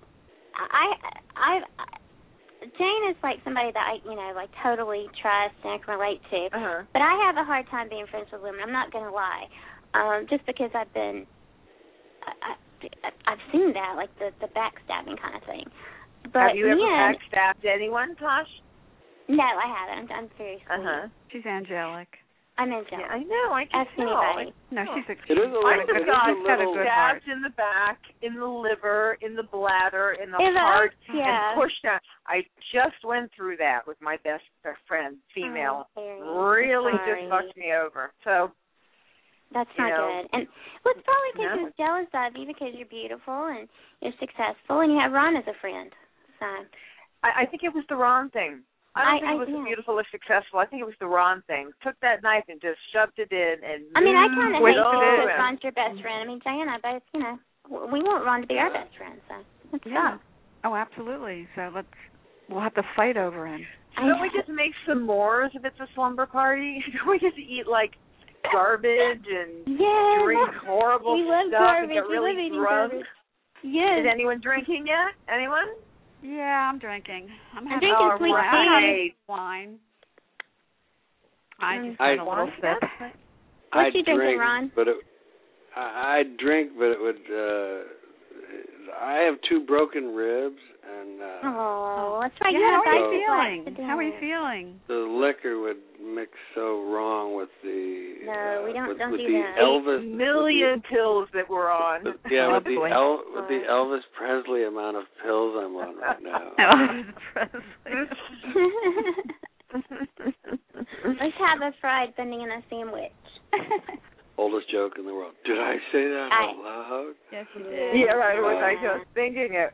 [SPEAKER 5] I, I, I Jane is like somebody that I, you know, like totally trust and I can relate to.
[SPEAKER 7] Uh-huh.
[SPEAKER 5] But I have a hard time being friends with women. I'm not going to lie, um, just because I've been, I, I, I've seen that, like the the backstabbing kind of thing. But
[SPEAKER 7] Have you ever
[SPEAKER 5] men,
[SPEAKER 7] backstabbed anyone, Tosh?
[SPEAKER 5] no, I haven't. I'm, I'm very sweet.
[SPEAKER 7] Uh-huh.
[SPEAKER 4] She's angelic.
[SPEAKER 5] I'm angelic.
[SPEAKER 7] Yeah, I know. I can
[SPEAKER 5] Ask
[SPEAKER 7] tell.
[SPEAKER 5] anybody.
[SPEAKER 4] No, she's a,
[SPEAKER 6] It is a
[SPEAKER 7] I
[SPEAKER 6] little,
[SPEAKER 7] just
[SPEAKER 6] it is
[SPEAKER 7] got
[SPEAKER 6] a little,
[SPEAKER 4] good heart.
[SPEAKER 7] stabbed in the back, in the liver, in the bladder, in the
[SPEAKER 5] In the-
[SPEAKER 7] heart,
[SPEAKER 5] yeah.
[SPEAKER 7] and pushed down. I just went through that with my best friend, female.
[SPEAKER 5] Oh, very
[SPEAKER 7] really
[SPEAKER 5] sorry.
[SPEAKER 7] just fucked me over. So,
[SPEAKER 5] That's
[SPEAKER 7] you
[SPEAKER 5] not
[SPEAKER 7] know.
[SPEAKER 5] good. And well, it's probably because
[SPEAKER 7] No.
[SPEAKER 5] he's jealous of you because you're beautiful and you're successful and you have Ron as a friend. So
[SPEAKER 7] I, I think it was the Ron thing. I don't
[SPEAKER 5] I-
[SPEAKER 7] think
[SPEAKER 5] I-
[SPEAKER 7] it was
[SPEAKER 5] yeah.
[SPEAKER 7] the beautiful or successful. I think it was the Ron thing. Took that knife and just shoved it in and
[SPEAKER 5] I mean, I kind of
[SPEAKER 7] moved
[SPEAKER 5] hate you
[SPEAKER 7] over.
[SPEAKER 5] because Ron's your best friend. I mean, Jay and I both, you know, w- we want Ron to be our best friend. So let's
[SPEAKER 4] Yeah.
[SPEAKER 5] stop.
[SPEAKER 4] Oh, absolutely. So let's, we'll have to fight over him.
[SPEAKER 7] Don't we just make s'mores if it's a slumber party? Don't we just eat like garbage and
[SPEAKER 5] Yeah.
[SPEAKER 7] drink horrible
[SPEAKER 5] we love
[SPEAKER 7] stuff
[SPEAKER 5] garbage.
[SPEAKER 7] and get
[SPEAKER 5] We love
[SPEAKER 7] really
[SPEAKER 5] eating
[SPEAKER 7] drunk?
[SPEAKER 5] garbage. Yes.
[SPEAKER 7] Is anyone drinking yet? Anyone?
[SPEAKER 4] Yeah, I'm drinking. I'm,
[SPEAKER 5] I'm
[SPEAKER 4] having
[SPEAKER 5] drinking
[SPEAKER 7] oh,
[SPEAKER 5] sweet
[SPEAKER 7] right.
[SPEAKER 5] tea.
[SPEAKER 4] I'm having wine. I just
[SPEAKER 6] I-
[SPEAKER 4] had a little sip.
[SPEAKER 5] What
[SPEAKER 6] I
[SPEAKER 5] you drinking,
[SPEAKER 6] drink,
[SPEAKER 5] Ron?
[SPEAKER 6] but it, I, I drink, but it would. Uh, I have two broken ribs, and uh,
[SPEAKER 5] Oh, that's right.
[SPEAKER 4] Yeah,
[SPEAKER 5] You
[SPEAKER 4] how
[SPEAKER 5] had
[SPEAKER 4] are
[SPEAKER 5] a
[SPEAKER 6] So-
[SPEAKER 4] you
[SPEAKER 5] bite
[SPEAKER 4] feeling?
[SPEAKER 5] to
[SPEAKER 4] How are you
[SPEAKER 5] dinner.
[SPEAKER 4] feeling?
[SPEAKER 6] the liquor would mix so wrong with the.
[SPEAKER 5] No,
[SPEAKER 6] uh,
[SPEAKER 5] we don't-
[SPEAKER 6] with,
[SPEAKER 5] don't
[SPEAKER 6] with
[SPEAKER 5] do
[SPEAKER 6] the
[SPEAKER 5] that.
[SPEAKER 6] Elvis
[SPEAKER 7] Eight million pills that we're on.
[SPEAKER 6] With the, yeah, with the
[SPEAKER 4] Probably.
[SPEAKER 6] El, with the Elvis Presley amount of pills I'm on right now.
[SPEAKER 4] Elvis Presley.
[SPEAKER 5] Let's have a fried bending in a sandwich.
[SPEAKER 6] Oldest joke in the world. Did I say that
[SPEAKER 5] I-
[SPEAKER 6] out loud?
[SPEAKER 4] Yes, you did.
[SPEAKER 7] Yeah, right. Was I
[SPEAKER 5] Yeah.
[SPEAKER 7] just thinking it?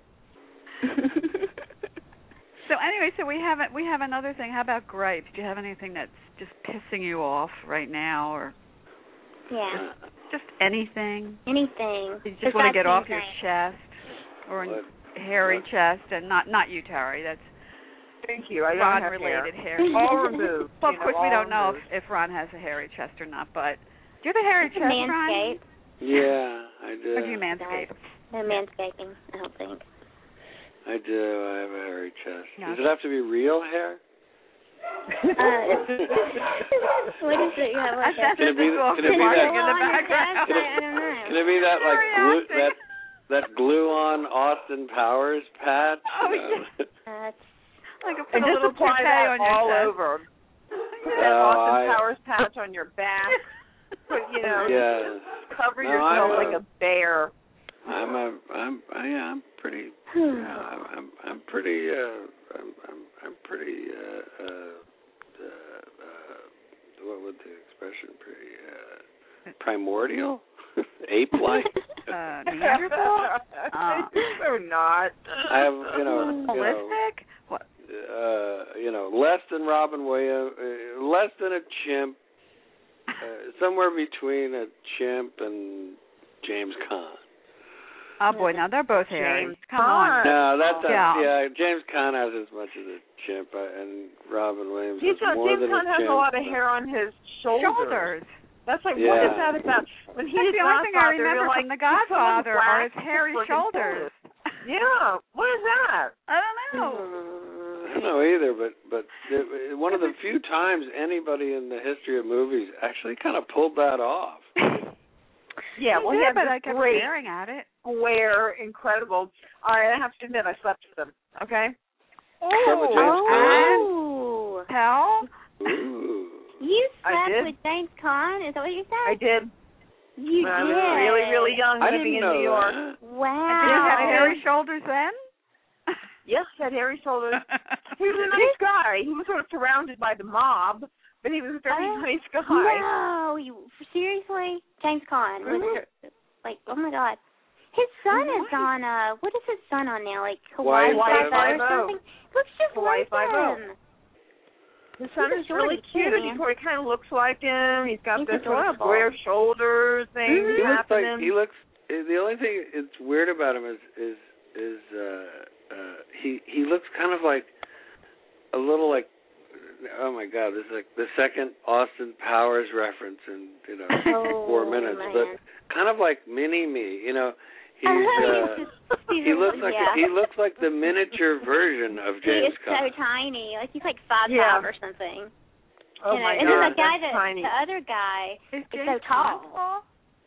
[SPEAKER 4] So anyway, so we have a, we have another thing. How about gripes? Do you have anything that's just pissing you off right now, or
[SPEAKER 5] Yeah.
[SPEAKER 4] just anything?
[SPEAKER 5] Anything.
[SPEAKER 4] You just want to
[SPEAKER 5] Besides
[SPEAKER 4] get off
[SPEAKER 5] being
[SPEAKER 4] your
[SPEAKER 5] nice.
[SPEAKER 4] chest, or
[SPEAKER 6] What?
[SPEAKER 4] hairy
[SPEAKER 6] What?
[SPEAKER 4] chest, and not not you, Terry. That's
[SPEAKER 7] Thank you. I don't have
[SPEAKER 4] Ron-related
[SPEAKER 7] hair.
[SPEAKER 4] hair.
[SPEAKER 7] All removed.
[SPEAKER 4] Well,
[SPEAKER 7] you
[SPEAKER 4] of course,
[SPEAKER 7] know,
[SPEAKER 4] we
[SPEAKER 7] all
[SPEAKER 4] don't know
[SPEAKER 7] removed.
[SPEAKER 4] if, if Ron has a hairy chest or not, but do you have a hairy
[SPEAKER 5] It's a
[SPEAKER 4] chest, Ron?
[SPEAKER 5] manscape.
[SPEAKER 6] Yeah, I do.
[SPEAKER 4] Or do you manscape?
[SPEAKER 5] No manscaping, I don't think.
[SPEAKER 6] I do. I have a hairy chest.
[SPEAKER 4] Yeah.
[SPEAKER 6] Does it have to be real hair?
[SPEAKER 5] Uh, what is it? You have like
[SPEAKER 4] That's
[SPEAKER 5] a
[SPEAKER 6] Can it be-
[SPEAKER 4] just
[SPEAKER 6] can it be
[SPEAKER 4] barking
[SPEAKER 6] that-
[SPEAKER 4] in the
[SPEAKER 5] on your
[SPEAKER 4] background.
[SPEAKER 5] chest? I, I don't know.
[SPEAKER 6] Can it be that like
[SPEAKER 4] Very
[SPEAKER 6] glue,
[SPEAKER 4] active.
[SPEAKER 6] that that glue on Austin Powers patch?
[SPEAKER 4] Oh,
[SPEAKER 6] You know?
[SPEAKER 5] That's
[SPEAKER 4] Like a, put
[SPEAKER 7] and
[SPEAKER 4] a
[SPEAKER 7] just
[SPEAKER 4] little
[SPEAKER 7] apply
[SPEAKER 4] toupee
[SPEAKER 7] that
[SPEAKER 4] on your
[SPEAKER 7] all
[SPEAKER 4] chest.
[SPEAKER 7] over. That
[SPEAKER 6] No,
[SPEAKER 7] Austin
[SPEAKER 6] I-
[SPEAKER 7] Powers patch on your back. Put, you know,
[SPEAKER 6] Yeah.
[SPEAKER 7] cover
[SPEAKER 6] No,
[SPEAKER 7] yourself
[SPEAKER 6] I'm,
[SPEAKER 7] like a bear.
[SPEAKER 6] I'm a, I'm, I, yeah, I'm pretty, uh, I'm, I'm, I'm pretty, uh, I'm, I'm, I'm pretty, uh, uh, uh, uh, what would the expression pretty, uh, primordial, ape-like.
[SPEAKER 4] Uh, Neanderthal? Uh,
[SPEAKER 7] so not.
[SPEAKER 6] I have, you know, you know,
[SPEAKER 4] Holistic? What?
[SPEAKER 6] uh, you know, less than Robin Williams, uh, less than a chimp, uh, somewhere between a chimp and James Caan.
[SPEAKER 4] Oh boy, now they're both hairy.
[SPEAKER 7] James
[SPEAKER 4] Come on.
[SPEAKER 6] No, that's a,
[SPEAKER 4] Yeah.
[SPEAKER 6] yeah. James Caan has as much as a chimp, uh, and Robin Williams
[SPEAKER 7] He's
[SPEAKER 6] has
[SPEAKER 7] got,
[SPEAKER 6] more
[SPEAKER 7] James
[SPEAKER 6] than
[SPEAKER 7] Caan
[SPEAKER 6] a
[SPEAKER 7] has
[SPEAKER 6] chimp.
[SPEAKER 7] a lot of hair on his shoulders.
[SPEAKER 4] Shoulders.
[SPEAKER 7] That's like,
[SPEAKER 6] Yeah.
[SPEAKER 7] what is that about? When he
[SPEAKER 4] That's
[SPEAKER 7] did
[SPEAKER 4] the only thing I
[SPEAKER 7] Godfather,
[SPEAKER 4] remember
[SPEAKER 7] you're
[SPEAKER 4] from
[SPEAKER 7] like,
[SPEAKER 4] The Godfather
[SPEAKER 7] someone
[SPEAKER 4] are his
[SPEAKER 7] whacked
[SPEAKER 4] hairy
[SPEAKER 7] freaking
[SPEAKER 4] shoulders.
[SPEAKER 7] Yeah, what is that?
[SPEAKER 4] I don't know.
[SPEAKER 6] Uh, I don't know either, but but it, one of the few times anybody in the history of movies actually kind of pulled that off.
[SPEAKER 7] Yeah, well,
[SPEAKER 4] he
[SPEAKER 7] he
[SPEAKER 4] did,
[SPEAKER 7] had
[SPEAKER 4] but
[SPEAKER 7] this
[SPEAKER 4] I kept
[SPEAKER 7] great,
[SPEAKER 4] staring at it.
[SPEAKER 7] square, incredible. All right, I have to admit, I slept with him. Okay.
[SPEAKER 6] Slept with James Caan?
[SPEAKER 5] Oh.
[SPEAKER 4] Hell?
[SPEAKER 6] Ooh.
[SPEAKER 5] You
[SPEAKER 7] I
[SPEAKER 5] slept
[SPEAKER 7] did.
[SPEAKER 5] with James Caan? Is that what you said?
[SPEAKER 7] I did.
[SPEAKER 5] You
[SPEAKER 7] when
[SPEAKER 5] did.
[SPEAKER 7] I was really, really young,
[SPEAKER 6] I
[SPEAKER 7] living
[SPEAKER 6] didn't
[SPEAKER 7] in
[SPEAKER 6] know
[SPEAKER 7] New York.
[SPEAKER 6] that.
[SPEAKER 5] Wow.
[SPEAKER 4] Did you have
[SPEAKER 7] I
[SPEAKER 4] hairy
[SPEAKER 7] did.
[SPEAKER 4] shoulders then?
[SPEAKER 7] Yes, he had hairy shoulders. He was a nice guy. He was sort of surrounded by the mob, but he was a very
[SPEAKER 5] Oh,
[SPEAKER 7] nice guy.
[SPEAKER 5] No, you seriously? James Caan was
[SPEAKER 7] Mhm.
[SPEAKER 5] like, oh my God. His son is on uh what is his son on now? Like
[SPEAKER 6] Hawaii
[SPEAKER 5] Hawaii Five-O or
[SPEAKER 7] Five-O.
[SPEAKER 5] something? Looks just
[SPEAKER 7] Hawaii
[SPEAKER 5] like
[SPEAKER 7] Five-O.
[SPEAKER 5] him.
[SPEAKER 7] His son
[SPEAKER 5] He's
[SPEAKER 7] is really
[SPEAKER 5] adorable,
[SPEAKER 7] cute.
[SPEAKER 5] too,
[SPEAKER 7] He
[SPEAKER 5] man.
[SPEAKER 7] sort of kind of looks like him. He's got
[SPEAKER 5] He's
[SPEAKER 7] this sort of
[SPEAKER 5] adorable.
[SPEAKER 7] square shoulders thing
[SPEAKER 6] He looks like
[SPEAKER 7] happening.
[SPEAKER 6] he looks. The only thing it's weird about him is is is uh, uh, he he looks kind of like a little like. Oh my God! This is like the second Austin Powers reference in you know
[SPEAKER 5] Oh,
[SPEAKER 6] four minutes,
[SPEAKER 5] man.
[SPEAKER 6] but kind of like Mini Me. You know, he's
[SPEAKER 5] He's
[SPEAKER 6] uh,
[SPEAKER 5] just- he's
[SPEAKER 6] he
[SPEAKER 5] a-
[SPEAKER 6] looks like
[SPEAKER 5] yeah.
[SPEAKER 6] he looks like the miniature version of
[SPEAKER 5] He
[SPEAKER 6] James
[SPEAKER 5] is so
[SPEAKER 6] Caan.
[SPEAKER 5] tiny. Like he's like five
[SPEAKER 7] Yeah.
[SPEAKER 5] five or something.
[SPEAKER 7] Oh
[SPEAKER 5] you know?
[SPEAKER 7] my
[SPEAKER 5] and
[SPEAKER 7] God,
[SPEAKER 5] then the guy
[SPEAKER 7] that's
[SPEAKER 5] that
[SPEAKER 7] tiny.
[SPEAKER 5] the other guy
[SPEAKER 4] Is
[SPEAKER 5] is
[SPEAKER 4] James
[SPEAKER 5] so tall.
[SPEAKER 4] Caan tall?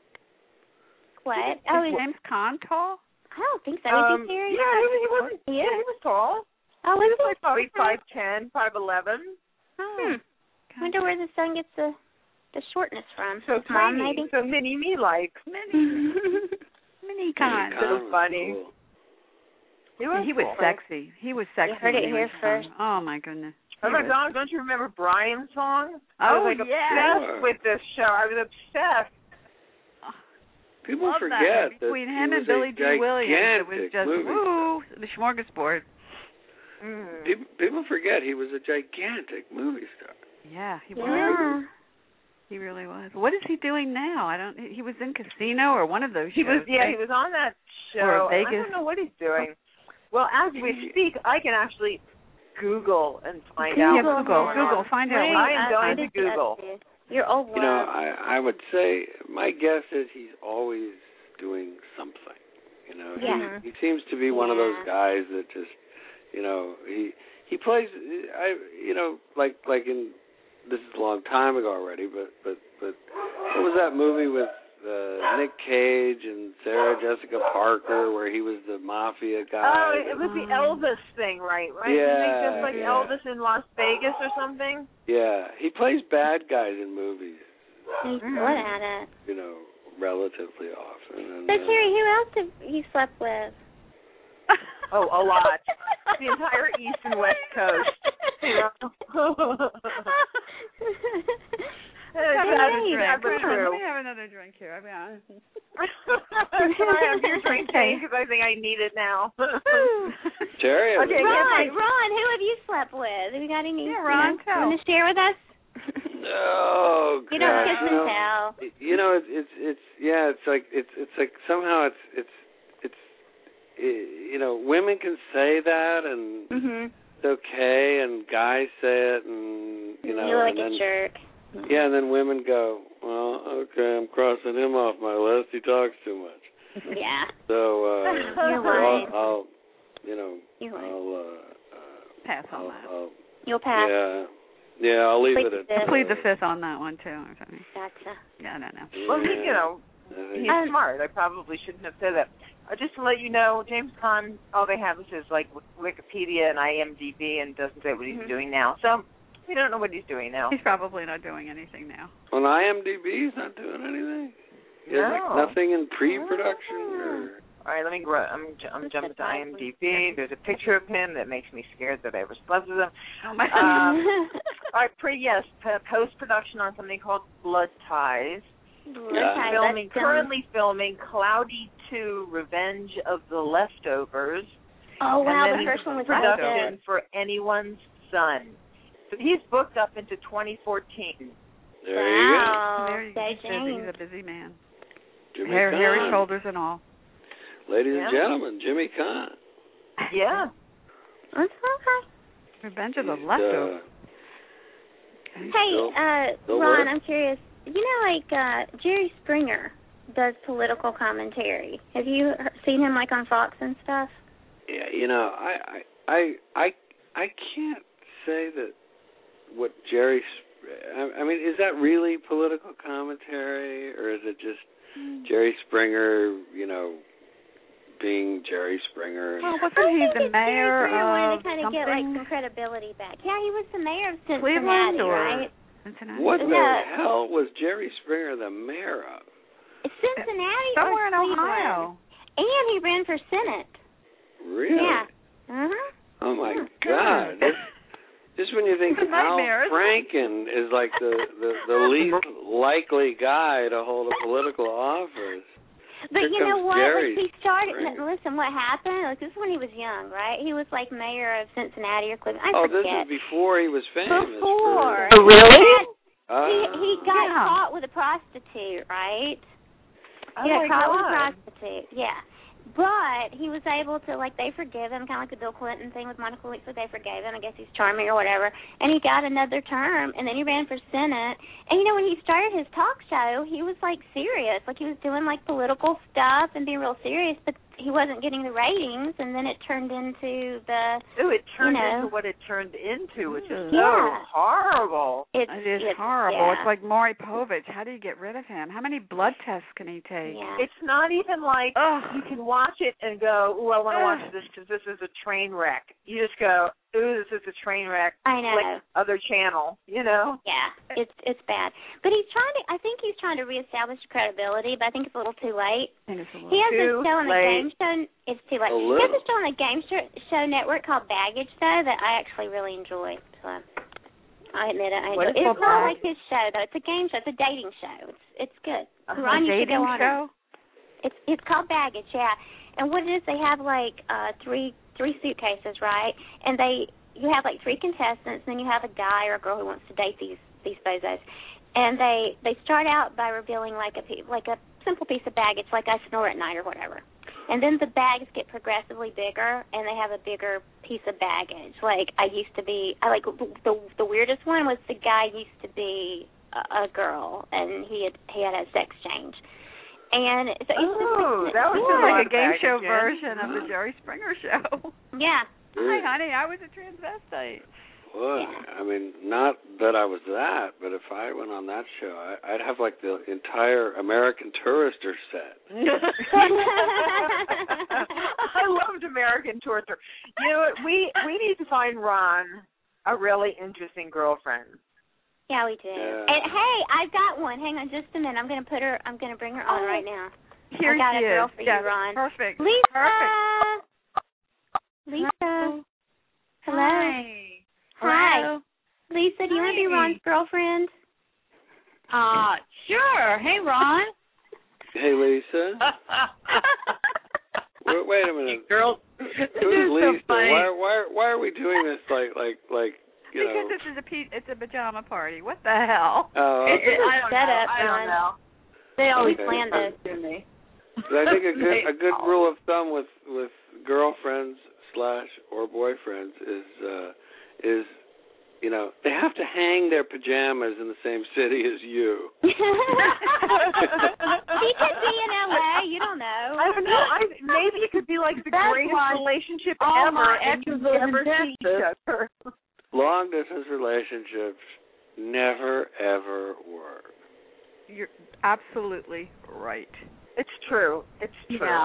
[SPEAKER 5] What?
[SPEAKER 4] Is
[SPEAKER 5] Oh, he's,
[SPEAKER 4] James Caan tall?
[SPEAKER 5] I don't think so.
[SPEAKER 7] Um,
[SPEAKER 5] is he serious?
[SPEAKER 7] yeah, he, he wasn't.
[SPEAKER 5] He
[SPEAKER 7] Yeah,
[SPEAKER 5] is?
[SPEAKER 7] he was tall.
[SPEAKER 5] Oh,
[SPEAKER 7] He
[SPEAKER 5] is
[SPEAKER 7] was
[SPEAKER 5] he?
[SPEAKER 7] like probably five ten, five eleven.
[SPEAKER 4] Oh.
[SPEAKER 5] Hmm. Wonder where the son gets the the shortness from.
[SPEAKER 7] So
[SPEAKER 5] His mom,
[SPEAKER 7] tiny,
[SPEAKER 5] maybe.
[SPEAKER 7] so mini me like.
[SPEAKER 4] Mini, mini Caan.
[SPEAKER 7] So
[SPEAKER 6] was
[SPEAKER 7] funny.
[SPEAKER 6] cool.
[SPEAKER 7] He was,
[SPEAKER 4] He was
[SPEAKER 7] cool.
[SPEAKER 4] sexy. He was sexy.
[SPEAKER 5] heard it
[SPEAKER 4] when he
[SPEAKER 5] here
[SPEAKER 4] was young.
[SPEAKER 5] first.
[SPEAKER 4] Oh my goodness.
[SPEAKER 7] Oh
[SPEAKER 4] He
[SPEAKER 7] my
[SPEAKER 4] was-
[SPEAKER 7] God! Don't you remember Brian's song? I
[SPEAKER 4] Oh,
[SPEAKER 7] was like
[SPEAKER 4] yeah.
[SPEAKER 7] obsessed with this show. I was obsessed.
[SPEAKER 6] People
[SPEAKER 4] Love
[SPEAKER 6] forget
[SPEAKER 4] that. Between
[SPEAKER 6] that
[SPEAKER 4] him
[SPEAKER 6] he
[SPEAKER 4] and
[SPEAKER 6] was
[SPEAKER 4] Billy
[SPEAKER 6] a
[SPEAKER 4] D. Williams, it was
[SPEAKER 6] gigantic
[SPEAKER 4] just
[SPEAKER 6] movie
[SPEAKER 4] woo, the smorgasbord.
[SPEAKER 7] Mm.
[SPEAKER 6] People, people forget he was a gigantic movie star.
[SPEAKER 4] Yeah, he was.
[SPEAKER 5] Yeah.
[SPEAKER 4] He really was. What is he doing now? I don't. He was in Casino or one of those
[SPEAKER 7] He was,
[SPEAKER 4] shows.
[SPEAKER 7] yeah, he was on that
[SPEAKER 4] Or
[SPEAKER 7] show. and I
[SPEAKER 4] Vegas.
[SPEAKER 7] don't know what he's doing. Well, as we speak, I can actually Google and find
[SPEAKER 4] Yeah,
[SPEAKER 7] out.
[SPEAKER 4] Google,
[SPEAKER 7] what's going
[SPEAKER 4] Google,
[SPEAKER 7] on.
[SPEAKER 4] find out.
[SPEAKER 7] I
[SPEAKER 4] what-
[SPEAKER 7] am
[SPEAKER 5] Uh,
[SPEAKER 7] going
[SPEAKER 5] what
[SPEAKER 7] to
[SPEAKER 5] is he up
[SPEAKER 7] Google.
[SPEAKER 5] to? Your old
[SPEAKER 6] You know,
[SPEAKER 5] love.
[SPEAKER 6] I, I would say my guess is he's always doing something. You know,
[SPEAKER 5] Yeah.
[SPEAKER 6] he, he seems to be one of those
[SPEAKER 5] Yeah.
[SPEAKER 6] guys that just, you know, he he plays. I you know, like like in this is a long time ago already, but but but what was that movie with uh, Nick Cage and Sarah Jessica Parker where he was the mafia guy?
[SPEAKER 7] Oh, it
[SPEAKER 6] that-
[SPEAKER 7] was the Elvis thing, right? Right?
[SPEAKER 6] Yeah,
[SPEAKER 7] He makes just like
[SPEAKER 6] yeah.
[SPEAKER 7] Elvis in Las Vegas or something.
[SPEAKER 6] yeah, he plays bad guys in movies.
[SPEAKER 5] He's
[SPEAKER 7] Mm.
[SPEAKER 5] good at it.
[SPEAKER 6] You know, relatively often. And,
[SPEAKER 5] So,
[SPEAKER 6] uh,
[SPEAKER 5] Terry, who else have you slept with?
[SPEAKER 7] Oh, a lot. The entire East and West Coast. You know?
[SPEAKER 4] Have
[SPEAKER 7] That
[SPEAKER 4] another
[SPEAKER 7] is-
[SPEAKER 4] drink.
[SPEAKER 7] that's
[SPEAKER 4] Come on,
[SPEAKER 7] true.
[SPEAKER 4] Let me have another drink here. I'll be honest.
[SPEAKER 7] Can I have your drink, because I think I need it now.
[SPEAKER 6] Jerry, I
[SPEAKER 7] Okay,
[SPEAKER 6] mean,
[SPEAKER 5] Ron, Ron, who have you slept with? Have you got any?
[SPEAKER 4] Yeah, Ron,
[SPEAKER 5] you know,
[SPEAKER 4] tell.
[SPEAKER 5] want to share with us?
[SPEAKER 6] oh,
[SPEAKER 5] You don't
[SPEAKER 6] God,
[SPEAKER 5] kiss
[SPEAKER 6] you
[SPEAKER 5] and
[SPEAKER 6] know,
[SPEAKER 5] tell.
[SPEAKER 6] You know, it's it's it's yeah, it's like it's it's like somehow it's it's it's you know, women can say that and
[SPEAKER 5] Mhm.
[SPEAKER 6] it's okay, and guys say it, and you know,
[SPEAKER 5] You're like
[SPEAKER 6] and
[SPEAKER 5] a
[SPEAKER 6] then
[SPEAKER 5] jerk.
[SPEAKER 6] yeah, and then women go, well, okay, I'm crossing him off my list. He talks too much.
[SPEAKER 5] Yeah.
[SPEAKER 6] So uh,
[SPEAKER 5] You're
[SPEAKER 6] so I'll,
[SPEAKER 5] right.
[SPEAKER 6] I'll, you know,
[SPEAKER 5] You're right.
[SPEAKER 6] I'll uh, uh,
[SPEAKER 4] Pass on
[SPEAKER 6] I'll,
[SPEAKER 4] that.
[SPEAKER 6] I'll
[SPEAKER 5] You'll pass.
[SPEAKER 6] yeah, yeah, I'll leave
[SPEAKER 5] Plead
[SPEAKER 6] it
[SPEAKER 5] the
[SPEAKER 6] at
[SPEAKER 5] fifth.
[SPEAKER 4] Plead the fifth on that one too. Or something.
[SPEAKER 5] Gotcha.
[SPEAKER 4] Yeah, I don't know.
[SPEAKER 7] Well, he, you know,
[SPEAKER 6] I think-
[SPEAKER 7] he's
[SPEAKER 5] Um,
[SPEAKER 7] smart. I probably shouldn't have said that. uh, just to let you know, James Caan, all they have is his like Wikipedia and I M D B, and doesn't say what he's mm-hmm. doing now. So we don't know what he's doing now.
[SPEAKER 4] He's probably not doing anything now.
[SPEAKER 6] On I M D B, he's not doing anything. He has
[SPEAKER 7] no.
[SPEAKER 6] like nothing in pre-production. Or...
[SPEAKER 7] All right, let me. Grow. I'm I'm jumping to I M D B. There's a picture of him that makes me scared that I ever slept with him.
[SPEAKER 4] Oh my
[SPEAKER 7] um, all right, pre yes, post-production on something called Blood Ties.
[SPEAKER 5] Yeah.
[SPEAKER 7] Filming, currently filming Cloudy two, Revenge of the Leftovers.
[SPEAKER 5] Oh, wow,
[SPEAKER 7] and then
[SPEAKER 5] the first one was
[SPEAKER 7] production
[SPEAKER 5] good.
[SPEAKER 7] for Anyone's Son. So he's booked up into twenty fourteen.
[SPEAKER 6] There
[SPEAKER 5] wow.
[SPEAKER 6] you
[SPEAKER 4] go. There you go. He's a busy man.
[SPEAKER 6] Jimmy
[SPEAKER 4] Hair,
[SPEAKER 6] Caan.
[SPEAKER 4] hairy shoulders and all.
[SPEAKER 6] Ladies
[SPEAKER 7] yeah.
[SPEAKER 6] and gentlemen, Jimmy Caan.
[SPEAKER 7] Yeah.
[SPEAKER 5] That's okay.
[SPEAKER 4] Revenge of the
[SPEAKER 6] He's,
[SPEAKER 4] Leftovers.
[SPEAKER 6] Uh,
[SPEAKER 5] hey,
[SPEAKER 6] still,
[SPEAKER 5] uh,
[SPEAKER 6] still
[SPEAKER 5] Ron,
[SPEAKER 6] work?
[SPEAKER 5] I'm curious. You know, like uh, Jerry Springer does political commentary. Have you seen him like on Fox and stuff?
[SPEAKER 6] Yeah, you know, I, I, I, I can't say that what Jerry. I, I mean, is that really political commentary, or is it just mm. Jerry Springer? You know, being Jerry Springer.
[SPEAKER 4] Well, wasn't he the mayor
[SPEAKER 5] Jerry Springer
[SPEAKER 4] of
[SPEAKER 5] wanted to kind of
[SPEAKER 4] something?
[SPEAKER 5] get like some credibility back. Yeah, he was the mayor of Cincinnati,
[SPEAKER 4] Cleveland or
[SPEAKER 5] right?
[SPEAKER 4] Cincinnati?
[SPEAKER 6] What
[SPEAKER 5] no.
[SPEAKER 6] the hell was Jerry Springer the mayor of?
[SPEAKER 5] Cincinnati
[SPEAKER 4] somewhere
[SPEAKER 5] or
[SPEAKER 4] in
[SPEAKER 5] Cleveland.
[SPEAKER 4] Ohio.
[SPEAKER 5] And he ran for Senate.
[SPEAKER 6] Really?
[SPEAKER 5] Yeah. Uh-huh.
[SPEAKER 6] Oh my God! Just, just when you think Al Franken is like the, the, the least likely guy to hold a political office.
[SPEAKER 5] But
[SPEAKER 6] Here
[SPEAKER 5] you know what?
[SPEAKER 6] Jerry
[SPEAKER 5] Like he started.
[SPEAKER 6] Springer.
[SPEAKER 5] Listen, what happened? Like this is when he was young, right? He was like mayor of Cincinnati or Cleveland. I
[SPEAKER 6] oh,
[SPEAKER 5] forget.
[SPEAKER 6] this is before he was famous.
[SPEAKER 5] Before.
[SPEAKER 6] For...
[SPEAKER 7] Oh, really?
[SPEAKER 6] Uh,
[SPEAKER 5] he he got
[SPEAKER 4] yeah.
[SPEAKER 5] caught with a prostitute, right?
[SPEAKER 7] Oh
[SPEAKER 5] he got
[SPEAKER 7] my
[SPEAKER 5] caught
[SPEAKER 7] God.
[SPEAKER 5] with a prostitute. Yeah. But he was able to, like, they forgive him, kind of like the Bill Clinton thing with Monica Lewinsky. They forgave him. I guess he's charming or whatever. And he got another term, and then he ran for Senate. And, you know, when he started his talk show, he was, like, serious. Like, he was doing, like, political stuff and being real serious, but he wasn't getting the ratings, and then it turned into the,
[SPEAKER 7] Ooh, it turned
[SPEAKER 5] you know,
[SPEAKER 7] into what it turned into, which is
[SPEAKER 5] yeah.
[SPEAKER 7] so horrible.
[SPEAKER 5] It's,
[SPEAKER 4] It is
[SPEAKER 5] it's,
[SPEAKER 4] horrible.
[SPEAKER 5] Yeah.
[SPEAKER 4] It's like Maury Povich. How do you get rid of him? How many blood tests can he take?
[SPEAKER 5] Yeah.
[SPEAKER 7] It's not even like
[SPEAKER 4] Ugh.
[SPEAKER 7] you can watch it and go, ooh, I want to watch this because this is a train wreck. You just go, ooh, this is a train wreck.
[SPEAKER 5] I know.
[SPEAKER 7] Like other channel, you know?
[SPEAKER 5] Yeah, it's it's bad. But he's trying to, I think he's trying to reestablish credibility, but I think it's a little too late.
[SPEAKER 4] I think it's a little
[SPEAKER 5] He has
[SPEAKER 7] too
[SPEAKER 5] a show on the
[SPEAKER 7] late.
[SPEAKER 5] game show. It's too late.
[SPEAKER 6] A
[SPEAKER 5] He has a
[SPEAKER 6] little.
[SPEAKER 5] show on the game show, show network called Baggage, though, that I actually really enjoy. So I admit it. I
[SPEAKER 7] What
[SPEAKER 5] enjoy.
[SPEAKER 7] is
[SPEAKER 5] It's
[SPEAKER 7] called
[SPEAKER 5] not
[SPEAKER 7] Baggage?
[SPEAKER 5] like his show, though. It's a game show. It's a dating show. It's it's good.
[SPEAKER 7] Uh-huh.
[SPEAKER 5] Ron, you should
[SPEAKER 4] dating
[SPEAKER 5] go on
[SPEAKER 4] show?
[SPEAKER 5] it. It's it's called Baggage, yeah. And what it is, they have like uh, three three suitcases, right? And they you have like three contestants, and then you have a guy or a girl who wants to date these these bozos. And they they start out by revealing like a pe- like a simple piece of baggage, like I snore at night or whatever. And then the bags get progressively bigger, and they have a bigger piece of baggage. Like I used to be, I like the the weirdest one was the guy used to be a, a girl, and he had he had a sex change. And so it's
[SPEAKER 7] Oh,
[SPEAKER 5] just,
[SPEAKER 7] that was
[SPEAKER 4] It's like a
[SPEAKER 7] of
[SPEAKER 4] game show
[SPEAKER 7] baggage,
[SPEAKER 4] version of the Jerry Springer show.
[SPEAKER 5] yeah.
[SPEAKER 4] Hi, honey. I was a transvestite.
[SPEAKER 6] Boy, I mean, not that I was that, but if I went on that show, I, I'd have like the entire American Tourister set.
[SPEAKER 7] I loved American Tourister. You know what? We, we need to find Ron a really interesting girlfriend.
[SPEAKER 5] Yeah, we do.
[SPEAKER 6] Yeah.
[SPEAKER 5] And hey, I've got one. Hang on just a minute. I'm going to put her. I'm going to bring her on right now.
[SPEAKER 4] Here
[SPEAKER 5] I got
[SPEAKER 4] she
[SPEAKER 5] a girl
[SPEAKER 4] is.
[SPEAKER 5] for
[SPEAKER 4] yes,
[SPEAKER 5] you, Ron.
[SPEAKER 4] Perfect.
[SPEAKER 5] Lisa.
[SPEAKER 4] Perfect.
[SPEAKER 5] Lisa. Hello.
[SPEAKER 8] Hi.
[SPEAKER 5] Hi.
[SPEAKER 8] Hello.
[SPEAKER 5] Lisa, do you want to be
[SPEAKER 8] Hi.
[SPEAKER 5] Ron's girlfriend?
[SPEAKER 8] Uh, sure. Hey, Ron.
[SPEAKER 6] Hey, Lisa. wait, wait a minute.
[SPEAKER 8] Girls.
[SPEAKER 6] Who's
[SPEAKER 8] so
[SPEAKER 6] Lisa?
[SPEAKER 8] funny.
[SPEAKER 6] Why, why, why are we doing this like, like, like, you
[SPEAKER 4] Because
[SPEAKER 6] know?
[SPEAKER 4] this is a pe- it's a pajama party. What the hell?
[SPEAKER 6] Oh,
[SPEAKER 8] It-
[SPEAKER 6] okay.
[SPEAKER 8] it- I don't
[SPEAKER 5] Set
[SPEAKER 8] know.
[SPEAKER 5] up,
[SPEAKER 8] I don't
[SPEAKER 5] Ron.
[SPEAKER 8] know.
[SPEAKER 5] They always
[SPEAKER 6] Okay.
[SPEAKER 5] plan this.
[SPEAKER 8] To me.
[SPEAKER 6] But I think a good a good rule of thumb with with girlfriends slash or boyfriends is uh, is you know they have to hang their pajamas in the same city as you.
[SPEAKER 5] He could be in L A. You don't know.
[SPEAKER 7] I don't know. I, maybe it could be like the
[SPEAKER 8] That's
[SPEAKER 7] greatest
[SPEAKER 8] why
[SPEAKER 7] relationship
[SPEAKER 8] all
[SPEAKER 7] ever,
[SPEAKER 8] my
[SPEAKER 7] and you
[SPEAKER 8] exes live in
[SPEAKER 7] never see each
[SPEAKER 8] Texas.
[SPEAKER 7] other.
[SPEAKER 6] Long distance relationships never ever work.
[SPEAKER 4] You're absolutely right.
[SPEAKER 7] It's true. It's true.
[SPEAKER 8] Yeah.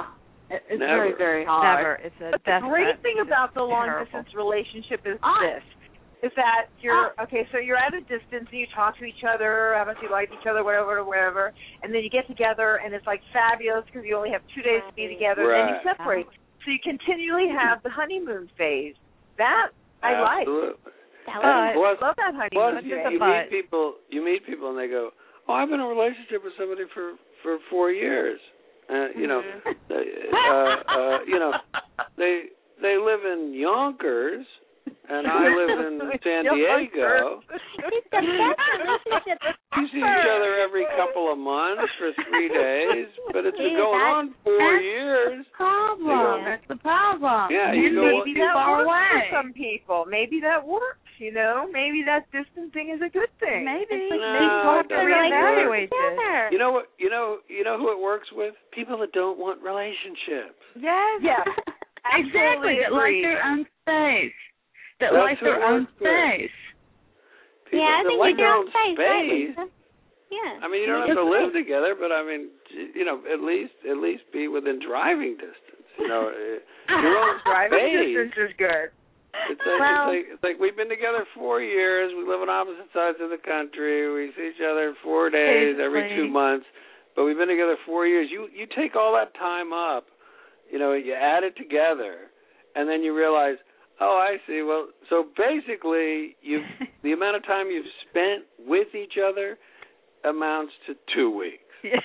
[SPEAKER 9] It, it's
[SPEAKER 6] Never.
[SPEAKER 9] very, very hard.
[SPEAKER 4] Never. It's a
[SPEAKER 7] But the
[SPEAKER 4] death
[SPEAKER 7] great
[SPEAKER 4] threat.
[SPEAKER 7] thing about the long
[SPEAKER 4] Terrible.
[SPEAKER 7] distance relationship is
[SPEAKER 9] Ah.
[SPEAKER 7] this: is that you're okay. So you're at a distance and you talk to each other, how much you like each other, whatever, whatever, and then you get together and it's like fabulous because you only have two days to be together,
[SPEAKER 6] Right.
[SPEAKER 7] and then you separate. So you continually have the honeymoon phase. That I like.
[SPEAKER 6] Absolutely.
[SPEAKER 5] That
[SPEAKER 7] I
[SPEAKER 6] Plus,
[SPEAKER 7] love that honeymoon
[SPEAKER 6] plus you,
[SPEAKER 7] phase.
[SPEAKER 6] you meet people. You meet people, and they go, "Oh, I've been in a relationship with somebody for for four years." Uh, you know,
[SPEAKER 7] Mhm.
[SPEAKER 6] they, uh, uh, you know, they they live in Yonkers, and I live in San Diego.
[SPEAKER 5] It's the best relationship
[SPEAKER 6] You see each other every couple of months for three days, but it's been
[SPEAKER 5] Dude,
[SPEAKER 6] going
[SPEAKER 5] that's-
[SPEAKER 6] on four years.
[SPEAKER 9] Problem.
[SPEAKER 6] Yeah.
[SPEAKER 9] That's the problem.
[SPEAKER 6] Yeah,
[SPEAKER 9] you
[SPEAKER 6] you
[SPEAKER 9] live
[SPEAKER 6] go-
[SPEAKER 7] Maybe
[SPEAKER 9] too
[SPEAKER 7] that
[SPEAKER 9] far
[SPEAKER 7] works
[SPEAKER 9] away.
[SPEAKER 7] for some people. Maybe that works. You know, maybe that distancing is a good thing.
[SPEAKER 4] Maybe.
[SPEAKER 7] It's
[SPEAKER 6] No,
[SPEAKER 7] like,
[SPEAKER 4] Maybe we'll have to
[SPEAKER 6] it doesn't
[SPEAKER 4] reevaluate it.
[SPEAKER 5] together.
[SPEAKER 6] You know what? You know. You know who it works with? People that don't want relationships.
[SPEAKER 4] Yes.
[SPEAKER 7] yeah,
[SPEAKER 9] Exactly.
[SPEAKER 7] absolutely
[SPEAKER 9] That like
[SPEAKER 7] agree.
[SPEAKER 9] their own space. That
[SPEAKER 6] That's
[SPEAKER 9] like
[SPEAKER 6] who
[SPEAKER 9] their
[SPEAKER 6] it
[SPEAKER 9] own
[SPEAKER 6] works with.
[SPEAKER 9] space.
[SPEAKER 6] People
[SPEAKER 5] Yeah, I
[SPEAKER 6] that
[SPEAKER 5] think
[SPEAKER 6] like
[SPEAKER 5] you do
[SPEAKER 6] their
[SPEAKER 5] have
[SPEAKER 6] own
[SPEAKER 5] space, right,
[SPEAKER 6] space.
[SPEAKER 5] Lisa? Yeah.
[SPEAKER 6] I mean, you don't have to live together, but I mean, you know, at least at least be within driving distance. You know, uh, your own
[SPEAKER 7] Driving
[SPEAKER 6] space.
[SPEAKER 7] distance is good.
[SPEAKER 6] It's like,
[SPEAKER 5] Well-
[SPEAKER 6] it's like it's like we've been together four years. We live on opposite sides of the country. We see each other four days every two
[SPEAKER 4] Basically.
[SPEAKER 6] months. But we've been together four years. You you take all that time up, you know, you add it together, and then you realize, oh, I see. Well, so basically, you the amount of time you've spent with each other amounts to two weeks.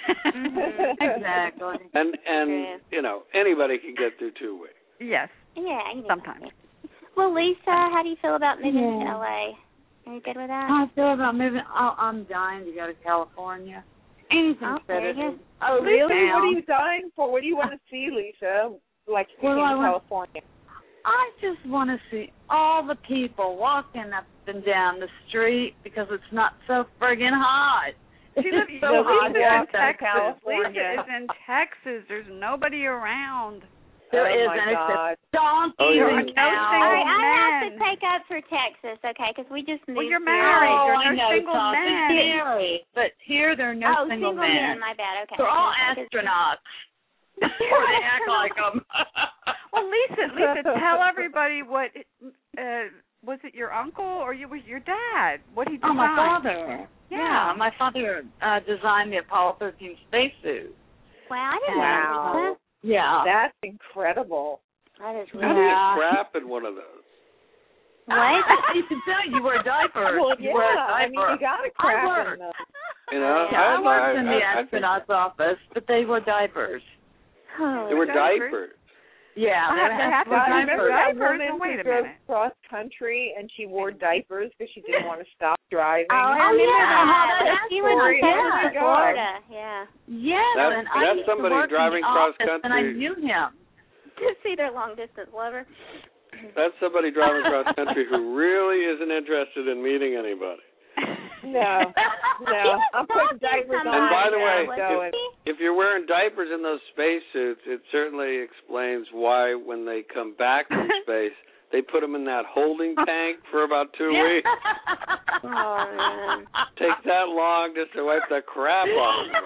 [SPEAKER 9] Exactly.
[SPEAKER 6] And and
[SPEAKER 5] Yeah.
[SPEAKER 6] you know, anybody can get through two weeks.
[SPEAKER 4] Yes.
[SPEAKER 5] Yeah, you know.
[SPEAKER 4] Sometimes.
[SPEAKER 5] Well, Lisa, how do you feel about moving to
[SPEAKER 9] Yeah.
[SPEAKER 5] L A? Are you good with that?
[SPEAKER 9] How I feel about moving? Oh, I'm dying to go to California. Anything
[SPEAKER 5] Oh,
[SPEAKER 9] better.
[SPEAKER 5] there you go.
[SPEAKER 7] Oh,
[SPEAKER 9] Live
[SPEAKER 7] really?
[SPEAKER 9] down.
[SPEAKER 7] What are you dying for? What do you want to see, Lisa? Like you
[SPEAKER 9] What do
[SPEAKER 7] came
[SPEAKER 9] I
[SPEAKER 7] to
[SPEAKER 9] want-
[SPEAKER 7] California.
[SPEAKER 9] I just want to see all the people walking up and down the street because it's not so friggin' hot. It's
[SPEAKER 4] See,
[SPEAKER 9] just
[SPEAKER 4] look,
[SPEAKER 9] so hot
[SPEAKER 4] Lisa's
[SPEAKER 9] out
[SPEAKER 4] in
[SPEAKER 9] there.
[SPEAKER 4] Texas.
[SPEAKER 7] California.
[SPEAKER 4] Lisa is in Texas. There's nobody around.
[SPEAKER 9] There
[SPEAKER 7] Oh, my
[SPEAKER 9] isn't. It's
[SPEAKER 7] God.
[SPEAKER 9] a donkey
[SPEAKER 6] Oh, you're
[SPEAKER 9] and
[SPEAKER 6] right.
[SPEAKER 4] No
[SPEAKER 9] cow.
[SPEAKER 4] single
[SPEAKER 5] All right, I have
[SPEAKER 4] men.
[SPEAKER 5] to take up for Texas, okay? Because we just moved
[SPEAKER 4] Well, you're
[SPEAKER 5] here.
[SPEAKER 4] married.
[SPEAKER 9] Oh,
[SPEAKER 4] You're
[SPEAKER 9] I
[SPEAKER 4] no
[SPEAKER 9] know,
[SPEAKER 4] single
[SPEAKER 9] Tom.
[SPEAKER 4] men.
[SPEAKER 9] It's scary. But here there are no
[SPEAKER 5] oh,
[SPEAKER 9] single,
[SPEAKER 5] men. My bad. Okay.
[SPEAKER 9] They're all
[SPEAKER 5] Okay.
[SPEAKER 9] astronauts. Or they act like them.
[SPEAKER 4] Well, Lisa, Lisa, tell everybody what. Uh, was it your uncle or you was your dad? What he designed?
[SPEAKER 9] Oh, my father.
[SPEAKER 4] Yeah.
[SPEAKER 9] Yeah, my father uh, designed the Apollo thirteen spacesuit.
[SPEAKER 5] Wow, I didn't
[SPEAKER 7] Wow.
[SPEAKER 5] know
[SPEAKER 9] Yeah.
[SPEAKER 7] That's incredible.
[SPEAKER 5] that. That is
[SPEAKER 6] How
[SPEAKER 5] really
[SPEAKER 6] do you
[SPEAKER 9] Yeah.
[SPEAKER 6] crap in one of those?
[SPEAKER 5] what?
[SPEAKER 9] You can tell you wear diapers.
[SPEAKER 7] Well,
[SPEAKER 9] You wear a
[SPEAKER 7] yeah. I mean,
[SPEAKER 9] diaper.
[SPEAKER 7] you got to
[SPEAKER 9] I
[SPEAKER 7] crap in
[SPEAKER 9] worked.
[SPEAKER 7] them.
[SPEAKER 6] You know,
[SPEAKER 9] Yeah, I,
[SPEAKER 6] I,
[SPEAKER 9] worked in the
[SPEAKER 6] I, I think
[SPEAKER 9] astronaut's office, but they wore diapers.
[SPEAKER 6] they were
[SPEAKER 4] diapers.
[SPEAKER 6] diapers.
[SPEAKER 9] Yeah,
[SPEAKER 4] I have- they have to
[SPEAKER 7] Well, I
[SPEAKER 4] have
[SPEAKER 7] remember
[SPEAKER 4] diapers.
[SPEAKER 7] that woman
[SPEAKER 4] Oh, wait
[SPEAKER 7] who
[SPEAKER 4] a
[SPEAKER 7] drove
[SPEAKER 4] minute.
[SPEAKER 7] cross country and she wore diapers because she didn't want to stop driving.
[SPEAKER 5] Oh, I
[SPEAKER 9] Oh,
[SPEAKER 5] remember
[SPEAKER 9] yeah, how
[SPEAKER 5] that.
[SPEAKER 9] that
[SPEAKER 5] She was
[SPEAKER 9] story.
[SPEAKER 5] in
[SPEAKER 9] Yeah.
[SPEAKER 5] Texas, Florida. Yeah.
[SPEAKER 9] Yes,
[SPEAKER 6] That's-
[SPEAKER 9] and I
[SPEAKER 6] that's
[SPEAKER 9] used to
[SPEAKER 6] somebody
[SPEAKER 9] work
[SPEAKER 6] driving
[SPEAKER 9] in the
[SPEAKER 6] cross
[SPEAKER 9] office, and I
[SPEAKER 6] country.
[SPEAKER 9] knew him.
[SPEAKER 5] To see their long distance lover.
[SPEAKER 6] That's somebody driving cross country who really isn't interested in meeting anybody.
[SPEAKER 7] No, no. I'm putting diapers on.
[SPEAKER 6] And by the
[SPEAKER 7] now,
[SPEAKER 6] way,
[SPEAKER 7] going.
[SPEAKER 6] if you're wearing diapers in those spacesuits, it certainly explains why when they come back from space, they put them in that holding tank for about two
[SPEAKER 9] Yeah.
[SPEAKER 6] weeks.
[SPEAKER 5] Oh, man.
[SPEAKER 6] Takes that long just to wipe the crap off of them.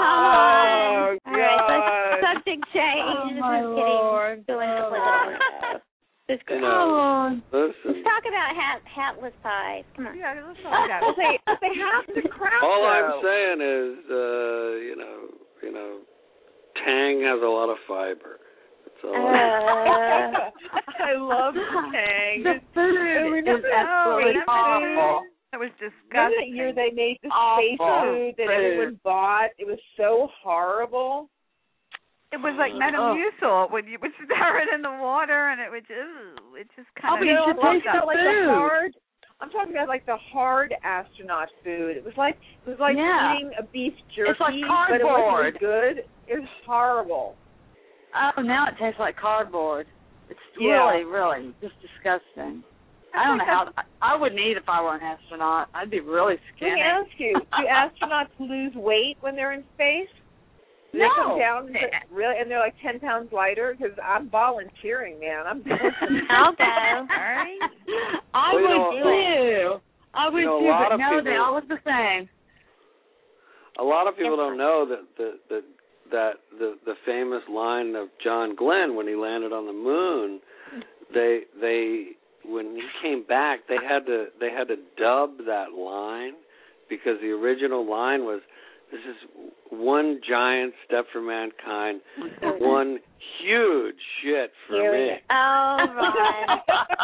[SPEAKER 7] Oh,
[SPEAKER 5] All right,
[SPEAKER 7] God.
[SPEAKER 5] so subject change.
[SPEAKER 9] Oh,
[SPEAKER 5] this
[SPEAKER 9] my
[SPEAKER 5] is
[SPEAKER 9] Lord.
[SPEAKER 5] getting going
[SPEAKER 9] Oh,
[SPEAKER 5] completely. This is
[SPEAKER 6] You
[SPEAKER 5] great.
[SPEAKER 6] know,
[SPEAKER 5] Let's
[SPEAKER 6] listen.
[SPEAKER 5] talk about hat, hatless pies. Come on.
[SPEAKER 4] Yeah, let's talk about
[SPEAKER 7] Well,
[SPEAKER 4] it.
[SPEAKER 7] they, but they have to crap,
[SPEAKER 6] All
[SPEAKER 7] though.
[SPEAKER 6] I'm saying is, uh, you know, you know, Tang has a lot of fiber. That's all. I'm
[SPEAKER 5] Uh,
[SPEAKER 7] I love Tang.
[SPEAKER 9] The food
[SPEAKER 7] remember
[SPEAKER 9] is
[SPEAKER 7] that-
[SPEAKER 9] absolutely
[SPEAKER 7] remember
[SPEAKER 9] awful.
[SPEAKER 4] That was
[SPEAKER 7] Remember
[SPEAKER 4] disgusting.
[SPEAKER 7] that year they made the
[SPEAKER 9] Awful
[SPEAKER 7] space food that
[SPEAKER 9] food.
[SPEAKER 7] everyone bought? It was so horrible.
[SPEAKER 4] It was like Metamucil when you would stir it in the water and it would just, it just kind
[SPEAKER 9] Oh,
[SPEAKER 4] of.
[SPEAKER 9] but you should
[SPEAKER 7] I'm
[SPEAKER 9] taste
[SPEAKER 7] talking about
[SPEAKER 9] the
[SPEAKER 7] like
[SPEAKER 9] food.
[SPEAKER 7] the hard. I'm talking about like the hard astronaut food. It was like it was like
[SPEAKER 9] Yeah.
[SPEAKER 7] eating a beef jerky,
[SPEAKER 9] It's like
[SPEAKER 7] but it wasn't
[SPEAKER 9] cardboard.
[SPEAKER 7] good. It was horrible.
[SPEAKER 9] Oh, now it tastes like cardboard. It's
[SPEAKER 7] Yeah.
[SPEAKER 9] really, really just disgusting. I don't know how. I wouldn't eat if I were an astronaut. I'd be really
[SPEAKER 7] Let
[SPEAKER 9] skinny.
[SPEAKER 7] me ask you: do astronauts lose weight when they're in space? Do they
[SPEAKER 9] No.
[SPEAKER 7] come down to, really, and they're like ten pounds lighter? Because I'm volunteering, man. I'm.
[SPEAKER 5] I'll go.
[SPEAKER 4] All right.
[SPEAKER 9] I
[SPEAKER 6] Well, you
[SPEAKER 9] would
[SPEAKER 6] know,
[SPEAKER 9] too. I would
[SPEAKER 6] you know, a
[SPEAKER 9] too,
[SPEAKER 6] lot
[SPEAKER 9] but
[SPEAKER 6] of
[SPEAKER 9] no, they
[SPEAKER 6] people-
[SPEAKER 9] all look the same.
[SPEAKER 6] A lot of people don't know that the, the that the the famous line of John Glenn when he landed on the moon. They they when he came back, they had to they had to dub that line because the original line was, "This is one giant step for mankind, one huge shit for
[SPEAKER 5] Here
[SPEAKER 6] me."
[SPEAKER 5] we go. Oh, Ron.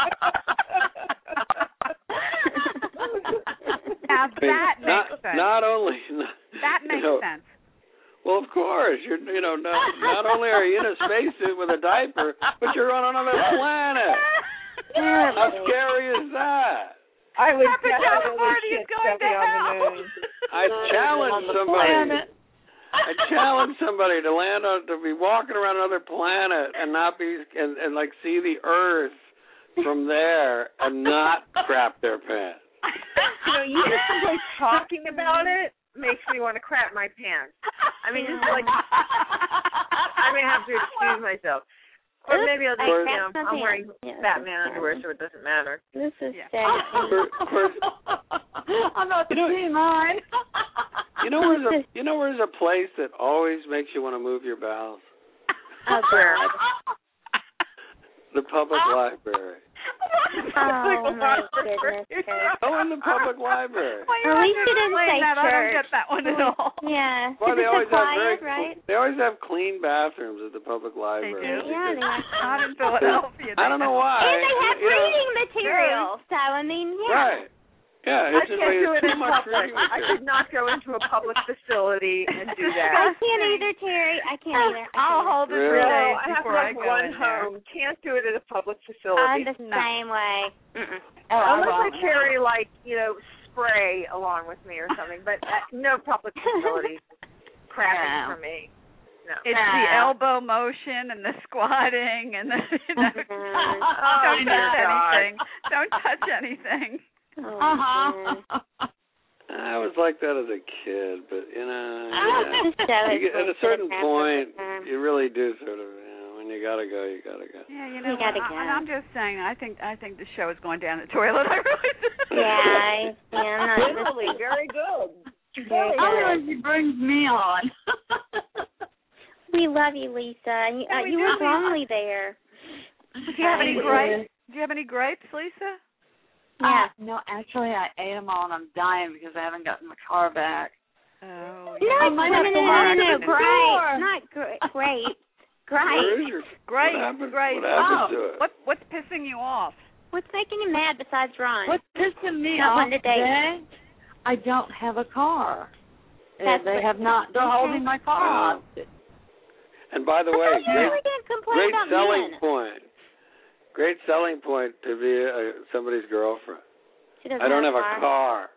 [SPEAKER 4] Now that
[SPEAKER 6] I mean, not,
[SPEAKER 4] makes sense.
[SPEAKER 6] Not only not,
[SPEAKER 4] that makes
[SPEAKER 6] you know,
[SPEAKER 4] sense.
[SPEAKER 6] Well, of course, you're you know not, not only are you in a spacesuit with a diaper, but you're on another planet. How scary is that?
[SPEAKER 7] I would
[SPEAKER 4] Papa
[SPEAKER 7] definitely
[SPEAKER 4] California's
[SPEAKER 7] shit
[SPEAKER 4] going
[SPEAKER 7] Steffi
[SPEAKER 4] to
[SPEAKER 7] on
[SPEAKER 4] hell.
[SPEAKER 7] the moon.
[SPEAKER 6] I challenge somebody. I challenge somebody to land on to be walking around another planet and not be and, and like see the Earth from there and not crap their pants.
[SPEAKER 7] You know, you just simply talking about it makes me want to crap my pants. I mean, just like I'm gonna have to excuse myself, or maybe I'll just you know I'm wearing
[SPEAKER 5] yeah,
[SPEAKER 7] Batman underwear, so it doesn't matter.
[SPEAKER 5] This is
[SPEAKER 4] Yeah.
[SPEAKER 5] sad.
[SPEAKER 9] I'm about to see mine.
[SPEAKER 6] You know where's a you know where's a place that always makes you want to move your bowels?
[SPEAKER 5] Oh, God.
[SPEAKER 6] The public library.
[SPEAKER 5] Oh, my goodness.
[SPEAKER 6] Oh, in the public library.
[SPEAKER 4] Well, you
[SPEAKER 5] At
[SPEAKER 4] have
[SPEAKER 5] least
[SPEAKER 4] to
[SPEAKER 5] you didn't
[SPEAKER 4] explain
[SPEAKER 5] say
[SPEAKER 4] that. I don't
[SPEAKER 5] church.
[SPEAKER 4] get that one at all.
[SPEAKER 5] Yeah.
[SPEAKER 6] Well, they
[SPEAKER 5] Is it
[SPEAKER 6] always
[SPEAKER 5] quiet,
[SPEAKER 6] have very
[SPEAKER 5] right?
[SPEAKER 6] they always have clean bathrooms at the public library.
[SPEAKER 4] do?
[SPEAKER 5] Yeah, they have.
[SPEAKER 4] Not in Philadelphia.
[SPEAKER 6] I don't know why.
[SPEAKER 5] And they have
[SPEAKER 6] you know,
[SPEAKER 5] reading material. So, I mean, yeah.
[SPEAKER 6] Right. Yeah,
[SPEAKER 7] I
[SPEAKER 6] it's just
[SPEAKER 7] can't
[SPEAKER 6] like
[SPEAKER 7] do it
[SPEAKER 6] too
[SPEAKER 7] in
[SPEAKER 6] much
[SPEAKER 7] public.
[SPEAKER 6] reading
[SPEAKER 7] I
[SPEAKER 6] material.
[SPEAKER 7] could not go into a public facility and do
[SPEAKER 5] I
[SPEAKER 7] that.
[SPEAKER 5] can't either, Terry. I can't either. I
[SPEAKER 4] I'll
[SPEAKER 5] can't.
[SPEAKER 4] hold it
[SPEAKER 6] Really?
[SPEAKER 4] for
[SPEAKER 7] No,
[SPEAKER 4] days
[SPEAKER 7] I have to
[SPEAKER 4] before I
[SPEAKER 7] have
[SPEAKER 4] go
[SPEAKER 7] one
[SPEAKER 4] in there.
[SPEAKER 7] home. Can't do it at a public
[SPEAKER 5] I'm
[SPEAKER 7] facility.
[SPEAKER 5] the same way. Mm-mm.
[SPEAKER 9] Oh,
[SPEAKER 7] Unless I carry like you know spray along with me or something, but uh, no public facility crapping
[SPEAKER 9] No.
[SPEAKER 7] for me. No.
[SPEAKER 4] It's
[SPEAKER 9] Nah.
[SPEAKER 4] the elbow motion and the squatting and the you know,
[SPEAKER 5] Oh,
[SPEAKER 4] don't
[SPEAKER 7] my
[SPEAKER 4] touch
[SPEAKER 7] God.
[SPEAKER 4] anything. Don't touch anything.
[SPEAKER 5] Oh,
[SPEAKER 9] Uh-huh.
[SPEAKER 5] man.
[SPEAKER 6] I was like that as a kid, but you know,
[SPEAKER 5] This show
[SPEAKER 6] yeah.
[SPEAKER 5] is
[SPEAKER 6] You get, at a
[SPEAKER 5] bullshit
[SPEAKER 6] certain
[SPEAKER 5] half
[SPEAKER 6] point,
[SPEAKER 5] of the time.
[SPEAKER 6] you really do sort of, you know, when you gotta go, you gotta go.
[SPEAKER 4] Yeah, you know,
[SPEAKER 5] You gotta
[SPEAKER 4] I,
[SPEAKER 5] go.
[SPEAKER 4] and I'm just saying. I think I think the show is going down the toilet. I really do.
[SPEAKER 5] Yeah, I, yeah, I'm not
[SPEAKER 7] Literally, very good.
[SPEAKER 5] Very
[SPEAKER 9] Otherwise,
[SPEAKER 5] good.
[SPEAKER 9] he brings me on.
[SPEAKER 5] We love you, Lisa. And you,
[SPEAKER 4] Yeah,
[SPEAKER 5] uh,
[SPEAKER 4] we
[SPEAKER 5] you
[SPEAKER 4] do.
[SPEAKER 5] were lonely there.
[SPEAKER 4] Do you have any
[SPEAKER 9] Yeah.
[SPEAKER 4] grapes? Do you have any grapes, Lisa?
[SPEAKER 5] Yeah.
[SPEAKER 9] Uh, no, actually, I ate them all, and I'm dying because I haven't gotten my car back.
[SPEAKER 4] Oh,
[SPEAKER 5] No,
[SPEAKER 4] yeah.
[SPEAKER 5] no,
[SPEAKER 9] I
[SPEAKER 5] no,
[SPEAKER 9] might
[SPEAKER 5] no,
[SPEAKER 9] have
[SPEAKER 5] no,
[SPEAKER 9] to
[SPEAKER 5] no,
[SPEAKER 9] mark
[SPEAKER 5] no,
[SPEAKER 9] it
[SPEAKER 5] no,
[SPEAKER 9] in the
[SPEAKER 5] great.
[SPEAKER 9] door.
[SPEAKER 5] Not great. Great.
[SPEAKER 6] Where
[SPEAKER 5] Great.
[SPEAKER 6] is your,
[SPEAKER 4] Great,
[SPEAKER 6] what happened,
[SPEAKER 4] great.
[SPEAKER 6] What happened
[SPEAKER 9] Oh,
[SPEAKER 6] to it?
[SPEAKER 4] What what's pissing you off?
[SPEAKER 5] What's making you mad besides Ron?
[SPEAKER 9] What's pissing me
[SPEAKER 5] Not
[SPEAKER 9] off
[SPEAKER 5] one to date.
[SPEAKER 9] today? I don't have a car.
[SPEAKER 5] That's
[SPEAKER 9] they
[SPEAKER 5] what-
[SPEAKER 9] have not. They're
[SPEAKER 5] okay.
[SPEAKER 9] holding my car hostage.
[SPEAKER 6] And by the
[SPEAKER 5] I
[SPEAKER 6] way,
[SPEAKER 5] thought you
[SPEAKER 6] great,
[SPEAKER 5] really didn't complain
[SPEAKER 6] great
[SPEAKER 5] about
[SPEAKER 6] selling
[SPEAKER 5] men.
[SPEAKER 6] point. Great selling point to be uh, somebody's girlfriend.
[SPEAKER 5] She doesn't
[SPEAKER 6] I don't have
[SPEAKER 5] have
[SPEAKER 6] a car.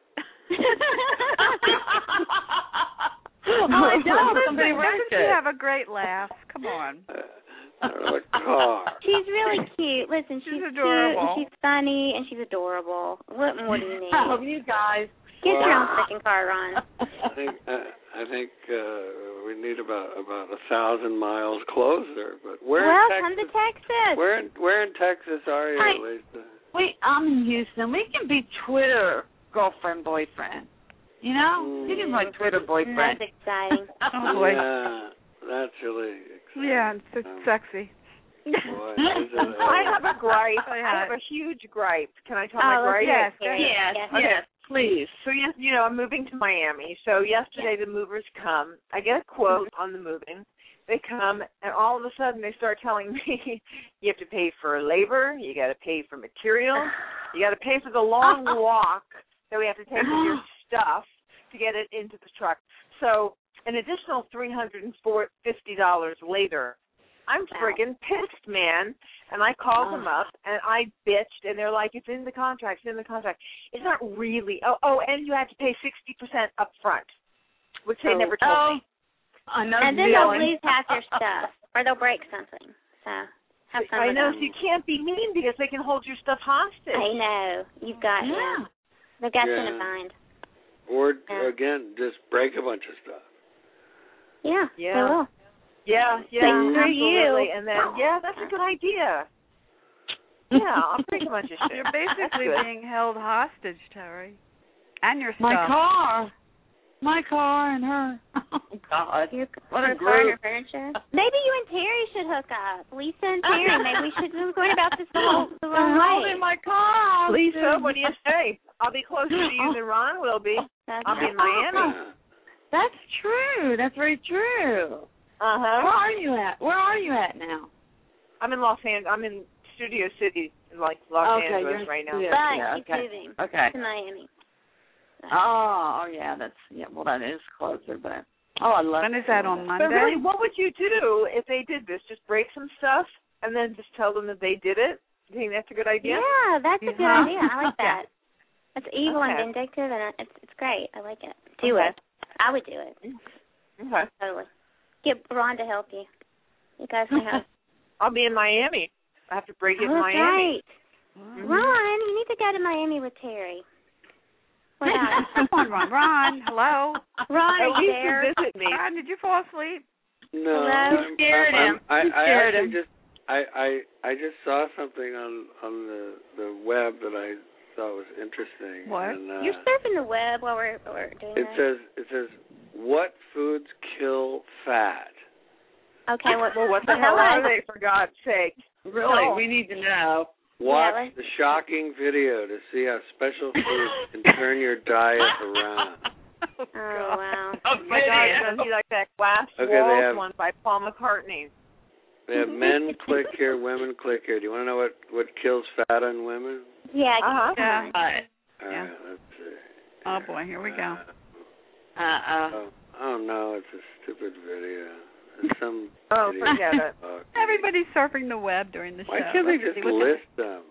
[SPEAKER 9] Oh, I don't.
[SPEAKER 4] Listen,
[SPEAKER 9] Somebody
[SPEAKER 4] doesn't
[SPEAKER 9] wrote
[SPEAKER 4] she
[SPEAKER 9] it.
[SPEAKER 4] have a great laugh? Come on.
[SPEAKER 6] Uh, I don't have a car.
[SPEAKER 5] She's really cute. Listen,
[SPEAKER 4] She's
[SPEAKER 5] she's,
[SPEAKER 4] adorable.
[SPEAKER 5] cute and she's funny and she's adorable. What more do you need?
[SPEAKER 9] Oh, you guys.
[SPEAKER 5] Get
[SPEAKER 6] Well-
[SPEAKER 5] your own freaking car, Ron.
[SPEAKER 6] I think uh, I think uh, we need about about a thousand miles closer. But where
[SPEAKER 5] well,
[SPEAKER 6] in
[SPEAKER 5] come to
[SPEAKER 6] Texas?
[SPEAKER 5] Texas.
[SPEAKER 6] Where in where in Texas are you,
[SPEAKER 9] Hi.
[SPEAKER 6] Lisa?
[SPEAKER 9] Wait, I'm in Houston. We can be Twitter girlfriend, boyfriend. You know? You can be my Twitter boyfriend.
[SPEAKER 5] That's exciting.
[SPEAKER 4] Oh, boy.
[SPEAKER 6] Yeah, that's really exciting.
[SPEAKER 4] Yeah, it's, it's
[SPEAKER 6] Um,
[SPEAKER 4] sexy.
[SPEAKER 6] boy, is it, uh,
[SPEAKER 7] I have a gripe.
[SPEAKER 4] Oh,
[SPEAKER 7] I
[SPEAKER 4] yeah.
[SPEAKER 7] have a huge gripe. Can I tell
[SPEAKER 5] Oh,
[SPEAKER 7] my
[SPEAKER 5] let's
[SPEAKER 7] gripe?
[SPEAKER 4] Yes,
[SPEAKER 5] hear it.
[SPEAKER 9] Yes,
[SPEAKER 5] Yes.
[SPEAKER 7] Okay.
[SPEAKER 9] yes, please.
[SPEAKER 7] So yes, you know, I'm moving to Miami. So yesterday the movers come. I get a quote on the moving. They come and all of a sudden they start telling me you have to pay for labor, you got to pay for materials, you got to pay for the long walk that we have to take with your stuff to get it into the truck. So an additional three hundred fifty dollars later, I'm friggin' pissed, man. And I called them up, and I bitched, and they're like, it's in the contract, it's in the contract. It's not really. Oh, oh, and you have to pay sixty percent up front, which they
[SPEAKER 5] Oh.
[SPEAKER 7] never told
[SPEAKER 9] Oh,
[SPEAKER 7] me.
[SPEAKER 9] I know
[SPEAKER 5] And
[SPEAKER 9] the
[SPEAKER 5] then they'll
[SPEAKER 9] feeling.
[SPEAKER 5] lose half your stuff, or they'll break something. So have fun
[SPEAKER 7] I
[SPEAKER 5] with
[SPEAKER 7] know,
[SPEAKER 5] them.
[SPEAKER 7] so you can't be mean because they can hold your stuff hostage.
[SPEAKER 5] I know. You've got
[SPEAKER 9] Yeah.
[SPEAKER 5] yeah. They've got you in
[SPEAKER 6] Yeah.
[SPEAKER 5] a bind.
[SPEAKER 6] Or
[SPEAKER 5] Yeah.
[SPEAKER 6] again, just break a bunch of stuff.
[SPEAKER 5] Yeah.
[SPEAKER 7] Yeah.
[SPEAKER 5] They will.
[SPEAKER 7] Yeah, yeah,
[SPEAKER 5] Like, screw
[SPEAKER 7] absolutely.
[SPEAKER 5] you.
[SPEAKER 7] And then, yeah, that's a good idea. Yeah, I'll break a bunch of shit.
[SPEAKER 4] You're basically
[SPEAKER 7] That's good.
[SPEAKER 4] being held hostage, Terry. And your stuff.
[SPEAKER 9] My car. my car and her. Oh, God.
[SPEAKER 5] Your,
[SPEAKER 9] What
[SPEAKER 5] her
[SPEAKER 9] a
[SPEAKER 5] car and
[SPEAKER 9] group.
[SPEAKER 5] her furniture. Maybe you and Terry should hook up. Lisa and Terry. Maybe we should. We're going about this the whole the wrong
[SPEAKER 9] Hold
[SPEAKER 5] way.
[SPEAKER 9] in my car.
[SPEAKER 7] Lisa, what do you say? I'll be closer to you than Ron will be.
[SPEAKER 5] That's
[SPEAKER 7] I'll be in Miami.
[SPEAKER 9] That's true. That's very true.
[SPEAKER 7] Uh huh.
[SPEAKER 9] Where are you at? Where are you at now?
[SPEAKER 7] I'm in Los Angeles. I'm in Studio City, in like Los
[SPEAKER 9] Okay, you're
[SPEAKER 7] Angeles
[SPEAKER 9] in
[SPEAKER 7] right now.
[SPEAKER 9] Studio-
[SPEAKER 5] But
[SPEAKER 9] Yeah,
[SPEAKER 5] he's
[SPEAKER 9] okay.
[SPEAKER 5] moving
[SPEAKER 9] Okay.
[SPEAKER 5] to Miami. So.
[SPEAKER 9] Oh, oh, yeah, that's, yeah, well, that is closer, but, oh, I love
[SPEAKER 4] When is that, on Monday?
[SPEAKER 7] But really, what would you do if they did this? Just break some stuff and then just tell them that they did it? Do you think that's a good idea?
[SPEAKER 5] Yeah, that's a good
[SPEAKER 4] Yeah.
[SPEAKER 5] idea. I like that. That's evil
[SPEAKER 7] Okay.
[SPEAKER 5] and vindictive, and it's it's great. I like it. Do
[SPEAKER 7] Okay.
[SPEAKER 5] it. I would do it.
[SPEAKER 7] Okay.
[SPEAKER 5] Totally. Get Ron to help you. You guys can help.
[SPEAKER 7] I'll be in Miami. I have to break it
[SPEAKER 5] Oh,
[SPEAKER 7] in
[SPEAKER 5] that's
[SPEAKER 7] Miami.
[SPEAKER 5] right. Ron, you need to go to Miami with Terry. What else?
[SPEAKER 4] Come on, Ron. Ron, hello.
[SPEAKER 5] Ron,
[SPEAKER 7] At
[SPEAKER 5] are you
[SPEAKER 7] least
[SPEAKER 5] there?
[SPEAKER 7] to visit me.
[SPEAKER 4] Ron, did you fall asleep?
[SPEAKER 6] No,
[SPEAKER 5] Hello?
[SPEAKER 6] I'm,
[SPEAKER 9] Scared
[SPEAKER 6] I'm,
[SPEAKER 9] him.
[SPEAKER 6] I,
[SPEAKER 9] You
[SPEAKER 6] I
[SPEAKER 9] scared
[SPEAKER 6] actually
[SPEAKER 9] him.
[SPEAKER 6] just I, I I just saw something on on the the web that I thought was interesting.
[SPEAKER 4] What?
[SPEAKER 6] And, uh,
[SPEAKER 5] You're surfing the web while we're, while we're doing
[SPEAKER 6] it
[SPEAKER 5] this.
[SPEAKER 6] says it says what foods kill fat.
[SPEAKER 5] Okay, what,
[SPEAKER 7] Well, what the hell are they, for God's sake?
[SPEAKER 9] Really,
[SPEAKER 7] No.
[SPEAKER 9] we need to know.
[SPEAKER 6] Watch
[SPEAKER 5] let's-
[SPEAKER 6] the shocking video to see how special foods can turn your diet around.
[SPEAKER 5] Oh, wow.
[SPEAKER 9] Oh,
[SPEAKER 7] Oh my God, don't you like that Glass
[SPEAKER 6] Okay, they
[SPEAKER 7] Walls
[SPEAKER 6] have-
[SPEAKER 7] one by Paul McCartney?
[SPEAKER 6] They have men click here, women click here. Do you want to know what, what kills fat on women?
[SPEAKER 5] Yeah,
[SPEAKER 7] Uh-huh.
[SPEAKER 4] Yeah.
[SPEAKER 9] Right.
[SPEAKER 6] All
[SPEAKER 4] Yeah.
[SPEAKER 6] right, let's see.
[SPEAKER 4] Oh, boy, here we go.
[SPEAKER 9] Uh-uh.
[SPEAKER 6] Oh, oh no, it's a stupid video. It's some
[SPEAKER 7] Oh,
[SPEAKER 6] idiot
[SPEAKER 7] forget it.
[SPEAKER 6] talking.
[SPEAKER 4] Everybody's surfing the web during the
[SPEAKER 6] Why
[SPEAKER 4] show.
[SPEAKER 6] can't they
[SPEAKER 4] Let's
[SPEAKER 6] just
[SPEAKER 4] see what the-
[SPEAKER 6] list them?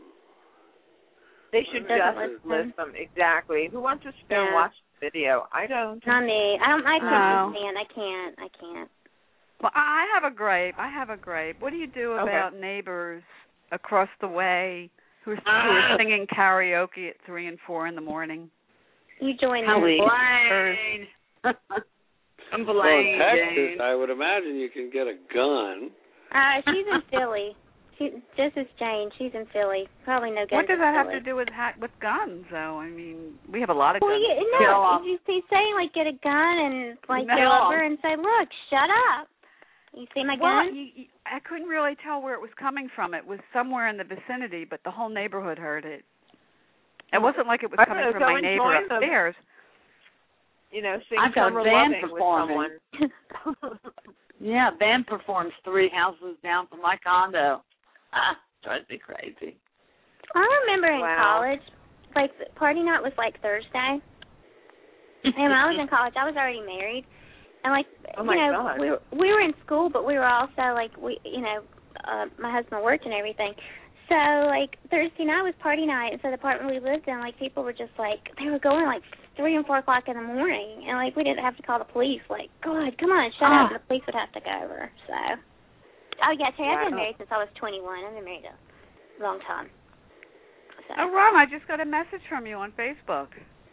[SPEAKER 7] They should
[SPEAKER 5] Doesn't
[SPEAKER 7] just
[SPEAKER 5] list
[SPEAKER 7] list them. Exactly. Who wants to sit there and
[SPEAKER 5] Yeah.
[SPEAKER 7] watch the video? I don't.
[SPEAKER 5] Not me. I don't. I
[SPEAKER 4] No.
[SPEAKER 5] can't stand. I can't. I can't.
[SPEAKER 4] Well, I have a gripe. I have a gripe. What do you do
[SPEAKER 7] Okay.
[SPEAKER 4] about neighbors across the way who are, who
[SPEAKER 9] Ah.
[SPEAKER 4] are singing karaoke at three and four in the morning?
[SPEAKER 5] You join
[SPEAKER 9] Come
[SPEAKER 5] them.
[SPEAKER 9] Blaine. Come
[SPEAKER 6] Well, in
[SPEAKER 9] Blaine,
[SPEAKER 6] Texas,
[SPEAKER 9] Jane.
[SPEAKER 6] I would imagine you can get a gun.
[SPEAKER 5] Uh, she's in Philly. She just as Jane. She's in Philly. Probably no guns.
[SPEAKER 4] What does
[SPEAKER 5] in
[SPEAKER 4] that have
[SPEAKER 5] Philly.
[SPEAKER 4] to do with ha- with guns, though? I mean, we have a lot of
[SPEAKER 5] Well,
[SPEAKER 4] guns.
[SPEAKER 5] you,
[SPEAKER 9] Kill
[SPEAKER 5] no,
[SPEAKER 9] off.
[SPEAKER 5] you, he's saying like get a gun and like
[SPEAKER 4] No.
[SPEAKER 5] go over and say, "Look, shut up." You see my
[SPEAKER 4] Well,
[SPEAKER 5] gun?
[SPEAKER 4] you, you, I couldn't really tell where it was coming from. It was somewhere in the vicinity, but the whole neighborhood heard it. It wasn't like it was
[SPEAKER 7] I
[SPEAKER 4] coming
[SPEAKER 7] know,
[SPEAKER 4] from
[SPEAKER 7] go
[SPEAKER 4] my
[SPEAKER 7] and
[SPEAKER 4] neighbor
[SPEAKER 7] join them.
[SPEAKER 4] upstairs.
[SPEAKER 7] You know, sing
[SPEAKER 9] I've got a
[SPEAKER 7] Summer
[SPEAKER 9] band
[SPEAKER 7] Loving with
[SPEAKER 9] performing.
[SPEAKER 7] someone.
[SPEAKER 9] Yeah, band performs three houses down from my condo. Ah, drives me crazy.
[SPEAKER 5] I remember in
[SPEAKER 7] Wow.
[SPEAKER 5] college, like the party night was like Thursday. And when I was in college, I was already married, and like
[SPEAKER 7] Oh, my
[SPEAKER 5] you know,
[SPEAKER 7] God.
[SPEAKER 5] we were we were in school, but we were also like we you know, uh, my husband worked and everything. So like Thursday night was party night, and so the apartment we lived in, like people were just like they were going like three and four o'clock in the morning, and like we didn't have to call the police. Like, God, come on, shut
[SPEAKER 9] Ah.
[SPEAKER 5] up, and the police would have to go over. So, oh yeah, Terry, I've been
[SPEAKER 7] Wow.
[SPEAKER 5] married since I was twenty-one. I've been married a long time. So.
[SPEAKER 4] Oh, Ron, I just got a message from you on Facebook.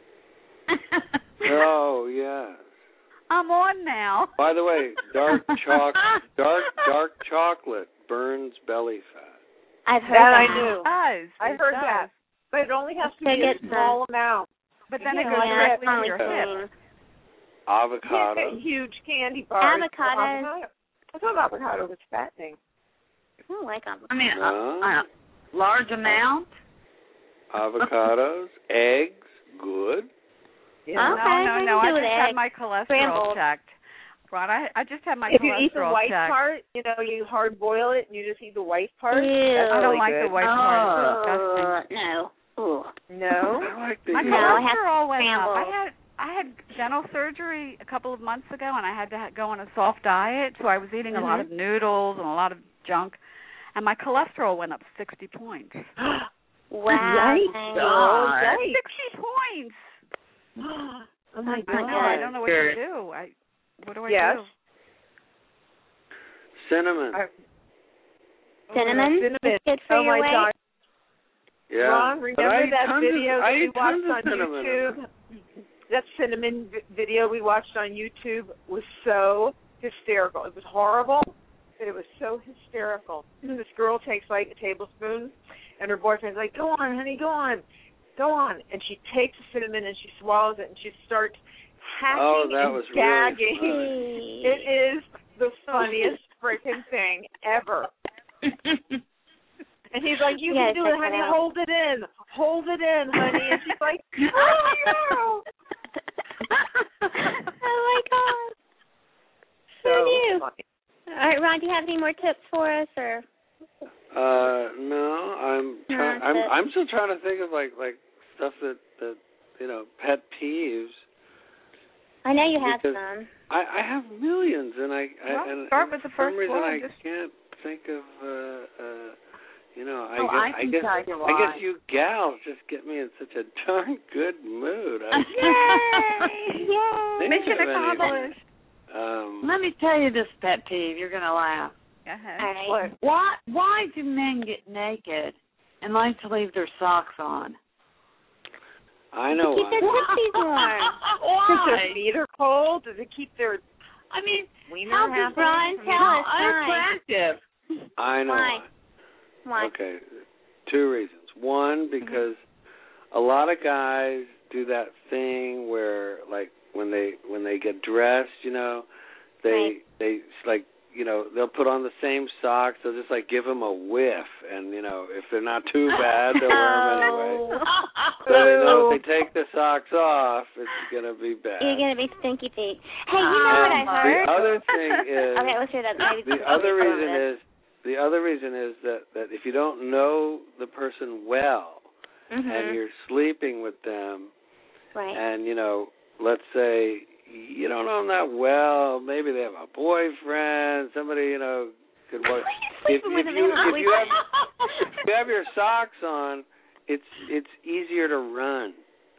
[SPEAKER 6] Oh, yeah.
[SPEAKER 4] I'm on now.
[SPEAKER 6] By the way, dark choc dark dark chocolate burns belly fat.
[SPEAKER 5] I've heard
[SPEAKER 7] That I
[SPEAKER 5] that.
[SPEAKER 7] knew.
[SPEAKER 4] It does.
[SPEAKER 7] I
[SPEAKER 4] It
[SPEAKER 7] heard
[SPEAKER 4] does.
[SPEAKER 7] that. But it only has to
[SPEAKER 5] They
[SPEAKER 7] be a
[SPEAKER 5] get some-
[SPEAKER 7] small amount.
[SPEAKER 4] But then
[SPEAKER 7] Yeah,
[SPEAKER 4] it goes
[SPEAKER 7] like
[SPEAKER 4] directly
[SPEAKER 5] that's
[SPEAKER 4] to
[SPEAKER 5] the
[SPEAKER 4] your
[SPEAKER 5] only
[SPEAKER 4] hip.
[SPEAKER 5] thing.
[SPEAKER 6] Avocado.
[SPEAKER 7] You get huge candy bars.
[SPEAKER 5] Avocados.
[SPEAKER 7] Avocado. I thought avocado was fattening.
[SPEAKER 5] I don't like them.
[SPEAKER 9] I mean,
[SPEAKER 6] No.
[SPEAKER 9] a, a large amount.
[SPEAKER 6] Avocados, eggs, good.
[SPEAKER 7] Yeah.
[SPEAKER 5] Okay,
[SPEAKER 4] no,
[SPEAKER 5] I
[SPEAKER 4] no,
[SPEAKER 5] can
[SPEAKER 4] no. I
[SPEAKER 5] do
[SPEAKER 4] just
[SPEAKER 5] it,
[SPEAKER 4] had
[SPEAKER 5] egg.
[SPEAKER 4] my cholesterol
[SPEAKER 5] Scrambled.
[SPEAKER 4] checked. Ron, I, I just had my
[SPEAKER 7] If you
[SPEAKER 4] cholesterol
[SPEAKER 7] eat the white
[SPEAKER 4] checked.
[SPEAKER 7] part, you know, you hard boil it and you just eat the white part.
[SPEAKER 5] Ew.
[SPEAKER 7] That's
[SPEAKER 4] I don't
[SPEAKER 7] really
[SPEAKER 4] like
[SPEAKER 7] good.
[SPEAKER 4] the white part. It's
[SPEAKER 5] Uh,
[SPEAKER 4] disgusting.
[SPEAKER 5] no. Ooh.
[SPEAKER 7] No.
[SPEAKER 6] I like the
[SPEAKER 4] My
[SPEAKER 5] No, I have
[SPEAKER 4] cholesterol went up. I
[SPEAKER 5] scrambled.
[SPEAKER 4] had I had dental surgery a couple of months ago, and I had to ha- go on a soft diet, so I was eating a lot of noodles and a lot of junk, and my cholesterol went up sixty points.
[SPEAKER 5] Wow.
[SPEAKER 7] Yikes.
[SPEAKER 5] Thank
[SPEAKER 7] Oh,
[SPEAKER 5] you.
[SPEAKER 7] yikes.
[SPEAKER 4] Sixty points.
[SPEAKER 7] Oh my
[SPEAKER 5] Oh,
[SPEAKER 4] I don't
[SPEAKER 7] God.
[SPEAKER 4] know. I don't know what to
[SPEAKER 9] Sure.
[SPEAKER 4] do. I what do I
[SPEAKER 7] Yes.
[SPEAKER 4] do?
[SPEAKER 6] cinnamon.
[SPEAKER 7] Uh,
[SPEAKER 5] Cinnamon?
[SPEAKER 7] Cinnamon.
[SPEAKER 5] It's good for
[SPEAKER 7] oh
[SPEAKER 5] your
[SPEAKER 7] my
[SPEAKER 5] weight.
[SPEAKER 7] God.
[SPEAKER 6] Yeah.
[SPEAKER 7] Ron,
[SPEAKER 6] But I
[SPEAKER 7] remember
[SPEAKER 6] eat
[SPEAKER 7] that
[SPEAKER 6] tons of-
[SPEAKER 7] video
[SPEAKER 6] I
[SPEAKER 7] that we
[SPEAKER 6] eat tons
[SPEAKER 7] watched
[SPEAKER 6] of
[SPEAKER 7] on
[SPEAKER 6] cinnamon.
[SPEAKER 7] YouTube? That cinnamon vi- video we watched on YouTube was so hysterical. It was horrible, but it was so hysterical. This girl takes like a tablespoon, and her boyfriend's like, "Go on, honey, go on, go on," and she takes the cinnamon and she swallows it, and she starts hacking
[SPEAKER 6] Oh, that
[SPEAKER 7] and
[SPEAKER 6] was
[SPEAKER 7] gagging.
[SPEAKER 6] really
[SPEAKER 7] It is the funniest freaking thing ever. And he's like, you
[SPEAKER 5] Yeah,
[SPEAKER 7] can do
[SPEAKER 5] check
[SPEAKER 7] it, honey.
[SPEAKER 5] that out.
[SPEAKER 7] Hold it in. Hold it in, honey. And she's like, oh,
[SPEAKER 5] Oh my God.
[SPEAKER 7] So
[SPEAKER 5] Who knew?
[SPEAKER 7] funny.
[SPEAKER 5] All right, Ron, do you have any more tips for us, or?
[SPEAKER 6] Uh, no, I'm
[SPEAKER 5] No,
[SPEAKER 6] trying.
[SPEAKER 5] that's
[SPEAKER 6] I'm
[SPEAKER 5] it.
[SPEAKER 6] I'm still trying to think of like like stuff that that you know pet peeves.
[SPEAKER 5] I know you have
[SPEAKER 6] Because
[SPEAKER 5] some.
[SPEAKER 6] I I have millions, and I, I
[SPEAKER 4] Well,
[SPEAKER 6] and
[SPEAKER 4] start
[SPEAKER 6] and
[SPEAKER 4] with the
[SPEAKER 6] for some
[SPEAKER 4] first
[SPEAKER 6] reason
[SPEAKER 4] one,
[SPEAKER 6] I
[SPEAKER 4] just-
[SPEAKER 6] can't think of uh uh you know I
[SPEAKER 9] Oh,
[SPEAKER 6] guess
[SPEAKER 9] I
[SPEAKER 6] I,
[SPEAKER 9] can
[SPEAKER 6] guess
[SPEAKER 9] tell you
[SPEAKER 6] I guess
[SPEAKER 9] why.
[SPEAKER 6] you gals just get me in such a darn good mood. I
[SPEAKER 5] Yay! Yay!
[SPEAKER 6] think
[SPEAKER 4] Mission
[SPEAKER 6] of any.
[SPEAKER 4] accomplished.
[SPEAKER 6] Um,
[SPEAKER 9] Let me tell you this pet peeve. You're going to laugh.
[SPEAKER 4] Go ahead.
[SPEAKER 5] All right.
[SPEAKER 9] Why Why do men get naked and like to leave their socks on?
[SPEAKER 6] I know.
[SPEAKER 5] Keep their
[SPEAKER 6] why.
[SPEAKER 5] tootsies warm.
[SPEAKER 7] Because
[SPEAKER 9] Why?
[SPEAKER 7] their feet are cold? Does it keep their
[SPEAKER 9] I mean,
[SPEAKER 7] wiener
[SPEAKER 9] how
[SPEAKER 7] happy?
[SPEAKER 9] does
[SPEAKER 5] Ron tell
[SPEAKER 9] how
[SPEAKER 5] us why?
[SPEAKER 9] unattractive?
[SPEAKER 6] I know.
[SPEAKER 5] Why?
[SPEAKER 6] why.
[SPEAKER 5] Why?
[SPEAKER 6] Okay, two reasons. One, because a lot of guys do that thing where, like, when they when they get dressed, you know, they
[SPEAKER 5] Right.
[SPEAKER 6] they like you know they'll put on the same socks. They'll just like give them a whiff, and you know if they're not too bad, they'll wear them anyway. So they know if they take the socks off, it's gonna be bad.
[SPEAKER 5] You're going to be stinky feet. Hey, you know what I
[SPEAKER 6] And
[SPEAKER 5] heard?
[SPEAKER 6] the other thing is
[SPEAKER 5] Okay, let's hear that. Maybe
[SPEAKER 6] the other reason is the other reason is that that if you don't know the person well
[SPEAKER 5] mm-hmm.
[SPEAKER 6] and you're sleeping with them,
[SPEAKER 5] right.
[SPEAKER 6] and you know, let's say you don't know them that well, maybe they have a boyfriend, somebody you know could work. If, if you if you have if you have your socks on, it's it's easier to run.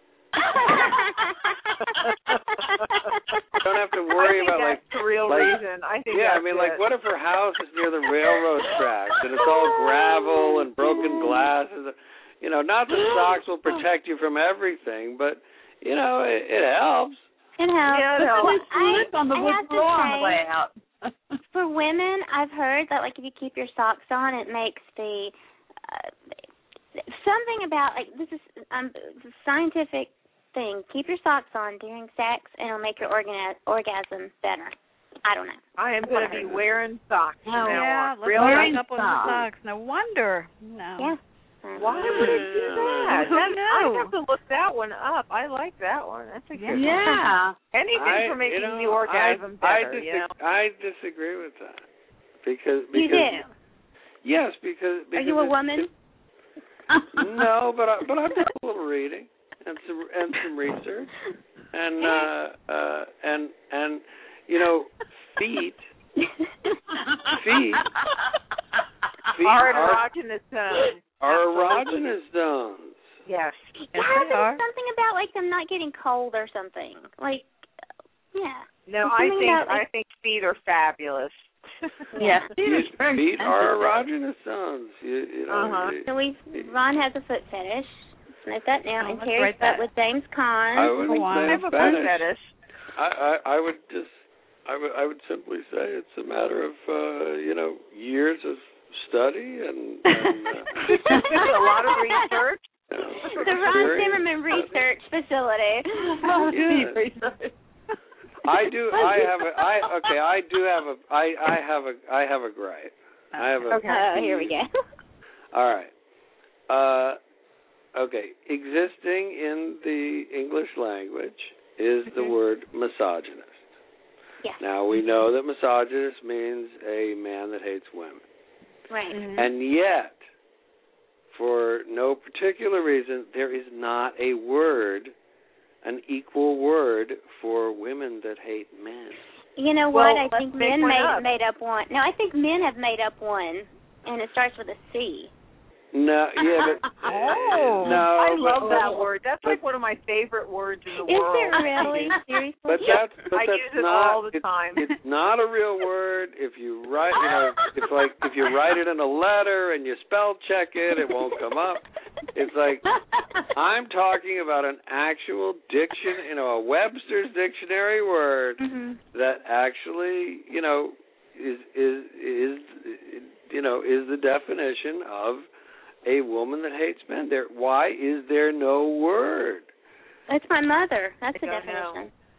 [SPEAKER 6] You don't have to worry
[SPEAKER 7] I think
[SPEAKER 6] about
[SPEAKER 7] that's
[SPEAKER 6] like
[SPEAKER 7] the real
[SPEAKER 6] like,
[SPEAKER 7] reason. I think
[SPEAKER 6] yeah, I
[SPEAKER 7] that's
[SPEAKER 6] mean,
[SPEAKER 7] it.
[SPEAKER 6] like, what if her house is near the railroad tracks and it's all gravel and broken glass? And, you know, not that socks will protect you from everything, but you know, it, it helps.
[SPEAKER 5] It helps.
[SPEAKER 7] Yeah, it
[SPEAKER 9] But
[SPEAKER 7] helps.
[SPEAKER 9] they slip on the
[SPEAKER 5] I
[SPEAKER 9] wood
[SPEAKER 5] have to
[SPEAKER 9] floor on
[SPEAKER 5] say-
[SPEAKER 9] the way out.
[SPEAKER 5] For women, I've heard that like if you keep your socks on, it makes the uh, something about like this is um it's a scientific thing. Keep your socks on during sex, and it'll make your organ- orgasm better. I don't know.
[SPEAKER 7] I am going to be wearing socks from
[SPEAKER 9] Oh,
[SPEAKER 7] now
[SPEAKER 4] Yeah,
[SPEAKER 7] on.
[SPEAKER 4] let's
[SPEAKER 7] Really?
[SPEAKER 4] back up on the
[SPEAKER 9] Socks.
[SPEAKER 4] socks. No wonder. No.
[SPEAKER 5] Yeah.
[SPEAKER 7] Why would it do that?
[SPEAKER 4] Who
[SPEAKER 7] that
[SPEAKER 4] knew?
[SPEAKER 7] I have to look that one up. I like that one. That's a good one.
[SPEAKER 9] Yeah.
[SPEAKER 7] Anything
[SPEAKER 6] I,
[SPEAKER 7] for making
[SPEAKER 6] you know,
[SPEAKER 7] the orgasm
[SPEAKER 6] I, I,
[SPEAKER 7] better,
[SPEAKER 6] disag-
[SPEAKER 7] you know?
[SPEAKER 6] I disagree with that because because
[SPEAKER 5] You do.
[SPEAKER 6] yes, because, because
[SPEAKER 5] Are you a
[SPEAKER 6] it-
[SPEAKER 5] woman?
[SPEAKER 6] it- no, but I, but I've done a little reading and some and some research and uh, uh, and and you know feet feet feet
[SPEAKER 7] Our
[SPEAKER 6] are,
[SPEAKER 7] erogenous zone.
[SPEAKER 6] are erogenous zones.
[SPEAKER 7] Yes.
[SPEAKER 5] Yeah,
[SPEAKER 4] they are.
[SPEAKER 5] there's something about like them not getting cold or something. Like, yeah.
[SPEAKER 7] No,
[SPEAKER 5] There's
[SPEAKER 7] I
[SPEAKER 5] something
[SPEAKER 7] think
[SPEAKER 5] about, like,
[SPEAKER 7] I think feet are fabulous.
[SPEAKER 9] Yeah.
[SPEAKER 6] Feet, feet are erogenous zones. You, you know,
[SPEAKER 7] Uh-huh.
[SPEAKER 6] you-
[SPEAKER 5] So we Ron has a foot fetish. Note that now.
[SPEAKER 4] Oh,
[SPEAKER 5] and
[SPEAKER 4] let's
[SPEAKER 5] Terry's
[SPEAKER 4] write
[SPEAKER 5] butt
[SPEAKER 4] that.
[SPEAKER 5] with James Caan.
[SPEAKER 6] I wouldn't
[SPEAKER 4] Go on.
[SPEAKER 6] say
[SPEAKER 7] I have a foot
[SPEAKER 6] fetish.
[SPEAKER 7] fetish.
[SPEAKER 6] I, I, I would just, I would, I would simply say it's a matter of, uh, you know, years of study and, and uh,
[SPEAKER 7] a lot of research.
[SPEAKER 6] you know,
[SPEAKER 5] The Ron
[SPEAKER 6] experience.
[SPEAKER 5] Zimmerman Research Facility.
[SPEAKER 6] Yeah. I do. I have a. I okay. I do have a. I. I have a. I have a gripe. I have a.
[SPEAKER 7] Okay.
[SPEAKER 5] Oh, here we go.
[SPEAKER 6] All right. Uh, okay. Existing in the English language is the
[SPEAKER 5] Mhm.
[SPEAKER 6] word misogynist.
[SPEAKER 5] Yeah.
[SPEAKER 6] Now, we know that misogynist means a man that hates women.
[SPEAKER 5] Right.
[SPEAKER 6] And yet, for no particular reason, there is not a word, an equal word for women that hate men.
[SPEAKER 5] You know
[SPEAKER 7] Well,
[SPEAKER 5] what? I
[SPEAKER 7] let's
[SPEAKER 5] think
[SPEAKER 7] make
[SPEAKER 5] men
[SPEAKER 7] one
[SPEAKER 5] made
[SPEAKER 7] up.
[SPEAKER 5] made up one. No, I think men have made up one, and it starts with a C.
[SPEAKER 6] No, yeah, but
[SPEAKER 7] Oh,
[SPEAKER 6] no,
[SPEAKER 7] I
[SPEAKER 6] but-
[SPEAKER 7] love that
[SPEAKER 6] but-
[SPEAKER 7] word. That's like one of my favorite words in the
[SPEAKER 5] Is
[SPEAKER 7] world.
[SPEAKER 5] it really? Seriously?
[SPEAKER 6] But that's but
[SPEAKER 7] I
[SPEAKER 6] that's
[SPEAKER 7] use it
[SPEAKER 6] not
[SPEAKER 7] all the
[SPEAKER 6] it's,
[SPEAKER 7] time.
[SPEAKER 6] it's not a real word. If you write, you know, it's like if you write it in a letter and you spell check it, it won't come up. It's like I'm talking about an actual diction, you know, a Webster's dictionary word
[SPEAKER 5] Mhm.
[SPEAKER 6] that actually, you know, is is is you know is the definition of a woman that hates men. There, why is there no word?
[SPEAKER 5] That's my mother. That's
[SPEAKER 7] I
[SPEAKER 5] the
[SPEAKER 7] don't know.
[SPEAKER 5] definition.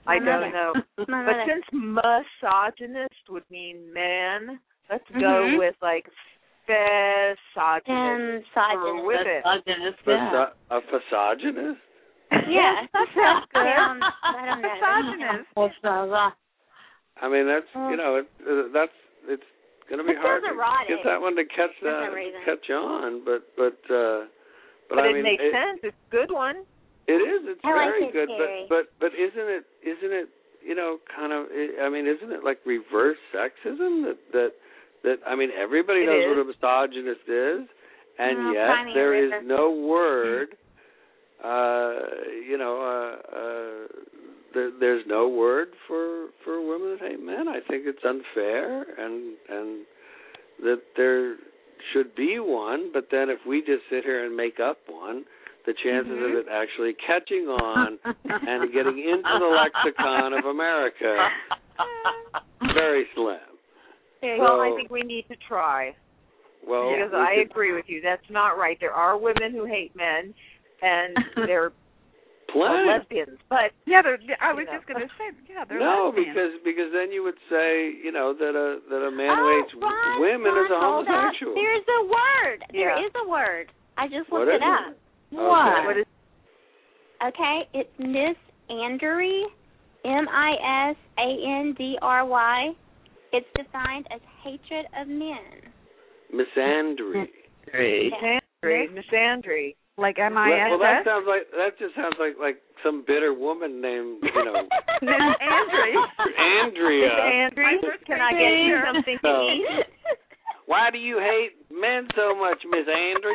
[SPEAKER 7] I
[SPEAKER 5] My
[SPEAKER 7] don't
[SPEAKER 5] mother.
[SPEAKER 7] know.
[SPEAKER 5] My
[SPEAKER 7] But
[SPEAKER 5] mother.
[SPEAKER 7] since misogynist would mean men, let's
[SPEAKER 8] Mhm.
[SPEAKER 7] go with like misogynist
[SPEAKER 5] And
[SPEAKER 7] for women.
[SPEAKER 8] Misogynist, yeah.
[SPEAKER 6] Faso- a misogynist?
[SPEAKER 5] Yeah,
[SPEAKER 4] that sounds good.
[SPEAKER 5] Sounds, I don't know.
[SPEAKER 4] Misogynist.
[SPEAKER 8] What's that?
[SPEAKER 6] I mean, that's
[SPEAKER 5] Well,
[SPEAKER 6] you know, it, uh, that's it's going to be
[SPEAKER 5] it
[SPEAKER 6] hard
[SPEAKER 5] sounds
[SPEAKER 6] to
[SPEAKER 5] erotic
[SPEAKER 6] get that one to catch
[SPEAKER 5] for
[SPEAKER 6] that
[SPEAKER 5] some reason.
[SPEAKER 6] catch on, but but uh, but,
[SPEAKER 7] But
[SPEAKER 6] I
[SPEAKER 7] it
[SPEAKER 6] mean,
[SPEAKER 7] makes
[SPEAKER 6] it,
[SPEAKER 7] sense. It's a good one.
[SPEAKER 6] It is. It's
[SPEAKER 5] I like
[SPEAKER 6] very
[SPEAKER 5] it,
[SPEAKER 6] good,
[SPEAKER 5] Carrie.
[SPEAKER 6] but but but isn't it isn't it you know kind of I mean isn't it like reverse sexism that that that I mean everybody
[SPEAKER 7] It
[SPEAKER 6] knows
[SPEAKER 7] is.
[SPEAKER 6] what a misogynist is, and
[SPEAKER 5] No,
[SPEAKER 6] yet
[SPEAKER 5] Crimea
[SPEAKER 6] there is
[SPEAKER 5] River.
[SPEAKER 6] no word. Uh, you know, uh, uh, there, there's no word for for women that hate men. I think it's unfair, and and that there should be one. But then if we just sit here and make up one, the chances
[SPEAKER 5] Mm-hmm.
[SPEAKER 6] of it actually catching on and getting into the lexicon of America very slim.
[SPEAKER 7] Well,
[SPEAKER 6] So-
[SPEAKER 7] I think we need to try.
[SPEAKER 6] Well,
[SPEAKER 7] Because
[SPEAKER 6] we
[SPEAKER 7] I
[SPEAKER 6] could-
[SPEAKER 7] agree with you. That's not right. There are women who hate men, and they're
[SPEAKER 6] plenty.
[SPEAKER 7] lesbians. But
[SPEAKER 4] Yeah, they're, I was
[SPEAKER 7] You know.
[SPEAKER 4] just going to say, yeah, they're
[SPEAKER 6] No,
[SPEAKER 4] lesbians.
[SPEAKER 6] because because then you would say, you know, that a that a man
[SPEAKER 5] oh,
[SPEAKER 6] who hates
[SPEAKER 5] Ron,
[SPEAKER 6] women
[SPEAKER 5] Ron,
[SPEAKER 6] is a
[SPEAKER 5] hold up.
[SPEAKER 6] homosexual.
[SPEAKER 5] There's a word.
[SPEAKER 7] Yeah.
[SPEAKER 5] There is a word. I just
[SPEAKER 6] What
[SPEAKER 5] looked
[SPEAKER 6] is
[SPEAKER 5] it up.
[SPEAKER 6] it?
[SPEAKER 8] What?
[SPEAKER 7] what is
[SPEAKER 5] Okay, it's misandry, M I S A N D R Y. It's defined as hatred of men.
[SPEAKER 6] Misandry.
[SPEAKER 8] Great.
[SPEAKER 7] misandry? Misandry.
[SPEAKER 4] Like M I
[SPEAKER 6] Well,
[SPEAKER 4] S S?
[SPEAKER 6] well, that sounds like that just sounds like like some bitter woman named you know
[SPEAKER 4] Miss Andrew.
[SPEAKER 6] Andrea.
[SPEAKER 7] Miss Andrew,
[SPEAKER 4] My first
[SPEAKER 7] can I
[SPEAKER 4] grade
[SPEAKER 7] get you
[SPEAKER 4] teacher.
[SPEAKER 7] something to
[SPEAKER 6] No.
[SPEAKER 7] eat?
[SPEAKER 6] Why do you hate men so much, Miss Andrea?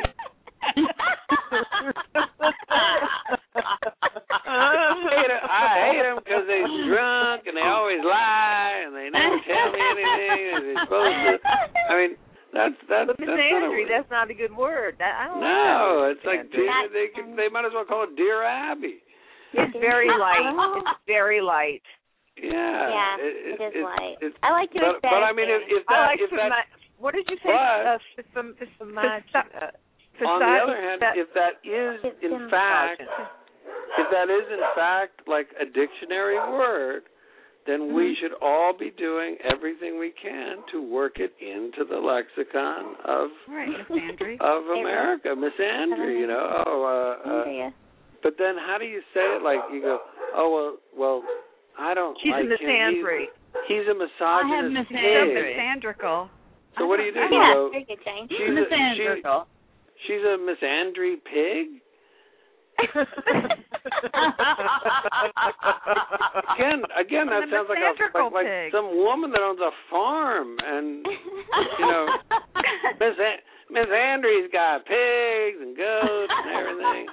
[SPEAKER 6] I hate 'em- I hate them because they're drunk and they always lie and they never tell me anything and they're supposed to. I mean, that's that's
[SPEAKER 7] But
[SPEAKER 6] that's not a
[SPEAKER 7] misandry,
[SPEAKER 6] word.
[SPEAKER 7] that's not a good word. That, I don't like that
[SPEAKER 6] No,
[SPEAKER 7] word,
[SPEAKER 6] it's like
[SPEAKER 7] misandry.
[SPEAKER 6] dear, they could, they might as well call it Dear Abby.
[SPEAKER 7] It's very light. It's very light.
[SPEAKER 6] Yeah,
[SPEAKER 5] Yeah,
[SPEAKER 6] it,
[SPEAKER 5] it is light.
[SPEAKER 6] It's,
[SPEAKER 5] I like to
[SPEAKER 6] but, but I mean, if, if
[SPEAKER 7] I
[SPEAKER 6] that
[SPEAKER 7] like
[SPEAKER 6] if that
[SPEAKER 7] sema- what did you say?
[SPEAKER 6] but-
[SPEAKER 7] uh, some, some, uh,
[SPEAKER 6] on the other hand, if that is
[SPEAKER 5] It's
[SPEAKER 6] in
[SPEAKER 5] in-
[SPEAKER 6] fact, if that is in fact like a dictionary word, then we
[SPEAKER 5] Mm-hmm.
[SPEAKER 6] should all be doing everything we can to work it into the lexicon of
[SPEAKER 4] Right, Miss Andrew.
[SPEAKER 6] of America, Miss Andrew. You know, oh, uh, uh,
[SPEAKER 5] Andrea.
[SPEAKER 6] but then how do you say it? Like you go, oh well, well, I don't.
[SPEAKER 7] She's
[SPEAKER 6] like
[SPEAKER 7] a
[SPEAKER 6] him.
[SPEAKER 7] misandry.
[SPEAKER 6] He's, he's a misogynist
[SPEAKER 8] Miss
[SPEAKER 6] pig.
[SPEAKER 4] So
[SPEAKER 8] Andrew.
[SPEAKER 4] misandrical.
[SPEAKER 6] So what do you do? You
[SPEAKER 5] Yeah,
[SPEAKER 6] go,
[SPEAKER 5] very good, Jane.
[SPEAKER 6] she's a, she,
[SPEAKER 8] Misandrical.
[SPEAKER 6] she's a misandry pig. Again, again, that
[SPEAKER 4] The
[SPEAKER 6] sounds like a
[SPEAKER 4] misandrical
[SPEAKER 6] like, like
[SPEAKER 4] pig.
[SPEAKER 6] some woman that owns a farm, and you know, Miss An- Miss Andrews got pigs and goats and everything.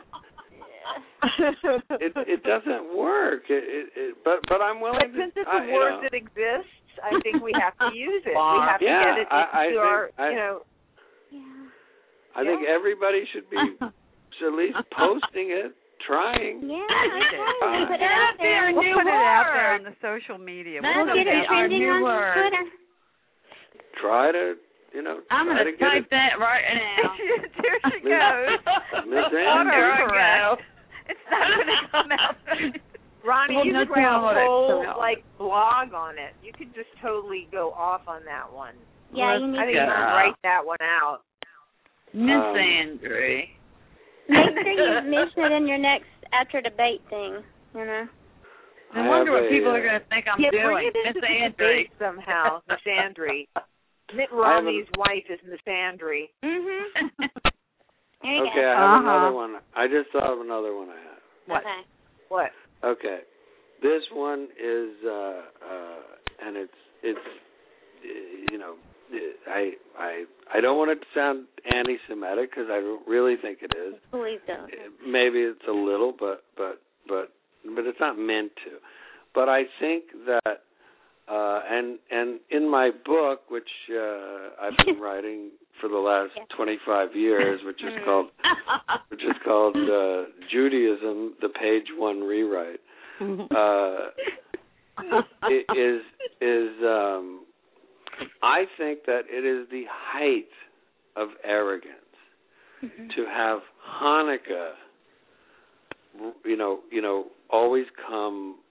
[SPEAKER 6] It it doesn't work. It, it, it but but I'm willing
[SPEAKER 7] But
[SPEAKER 6] to.
[SPEAKER 7] since it's
[SPEAKER 6] I,
[SPEAKER 7] a
[SPEAKER 6] you
[SPEAKER 7] word
[SPEAKER 6] know,
[SPEAKER 7] that exists, I think we have to use it. We have to
[SPEAKER 6] Yeah,
[SPEAKER 7] get it
[SPEAKER 6] I-
[SPEAKER 7] into
[SPEAKER 6] I think
[SPEAKER 7] our,
[SPEAKER 6] I-
[SPEAKER 7] you know.
[SPEAKER 5] Yeah.
[SPEAKER 6] I think everybody should be at least posting it, trying.
[SPEAKER 5] Yeah,
[SPEAKER 6] Fine.
[SPEAKER 5] okay. Put it out there.
[SPEAKER 4] We'll
[SPEAKER 8] new
[SPEAKER 4] put it out
[SPEAKER 8] word.
[SPEAKER 4] there on the social media.
[SPEAKER 8] That'll
[SPEAKER 5] We'll
[SPEAKER 4] We'll
[SPEAKER 5] get
[SPEAKER 8] be
[SPEAKER 5] it
[SPEAKER 8] our
[SPEAKER 5] trending
[SPEAKER 8] new
[SPEAKER 5] on
[SPEAKER 8] word.
[SPEAKER 5] Twitter.
[SPEAKER 6] Try to, you know,
[SPEAKER 8] I'm
[SPEAKER 6] try
[SPEAKER 8] going
[SPEAKER 6] to
[SPEAKER 8] to
[SPEAKER 6] get
[SPEAKER 8] type
[SPEAKER 6] it.
[SPEAKER 8] that right now.
[SPEAKER 4] Here she goes.
[SPEAKER 6] Miss
[SPEAKER 8] There
[SPEAKER 6] Andrew.
[SPEAKER 8] I go.
[SPEAKER 4] It's not going to come out.
[SPEAKER 7] Ronnie,
[SPEAKER 8] Well,
[SPEAKER 7] you
[SPEAKER 8] no
[SPEAKER 7] could write
[SPEAKER 8] telling what
[SPEAKER 7] a
[SPEAKER 8] it's
[SPEAKER 7] whole
[SPEAKER 8] about.
[SPEAKER 7] like blog on it. You could just totally go off on that one.
[SPEAKER 5] Yeah, you need
[SPEAKER 7] I think
[SPEAKER 5] to
[SPEAKER 7] you should write that one out.
[SPEAKER 8] Miss
[SPEAKER 6] Um,
[SPEAKER 8] Andrew.
[SPEAKER 5] make sure you mention it in your next after debate thing. You know.
[SPEAKER 8] I
[SPEAKER 6] I
[SPEAKER 8] wonder
[SPEAKER 6] have
[SPEAKER 8] what
[SPEAKER 6] a,
[SPEAKER 8] people
[SPEAKER 6] uh,
[SPEAKER 8] are going to think I'm
[SPEAKER 7] yeah,
[SPEAKER 8] doing.
[SPEAKER 7] bring it into
[SPEAKER 8] Miss
[SPEAKER 7] the
[SPEAKER 8] Andrew.
[SPEAKER 7] debate somehow, Miss Andrew. Mitt
[SPEAKER 6] I have
[SPEAKER 7] Romney's wife is Miss Andrew.
[SPEAKER 5] Mhm. There you
[SPEAKER 6] Okay,
[SPEAKER 5] go.
[SPEAKER 6] I have
[SPEAKER 4] Uh-huh.
[SPEAKER 6] another one. I just thought of another one I have.
[SPEAKER 4] What?
[SPEAKER 5] Okay.
[SPEAKER 7] What?
[SPEAKER 6] Okay, this one is, uh, uh, and it's it's, uh, you know, I I I don't want it to sound anti-Semitic because I don't really think it is.
[SPEAKER 5] Please don't.
[SPEAKER 6] Maybe it's a little, but but but but it's not meant to. But I think that, uh, and and in my book, which uh, I've been writing for the last twenty-five years, which is called which is called uh, Judaism: The Page One Rewrite, uh, it is is um, I think that it is the height of arrogance to have Hanukkah, you know, you know, always come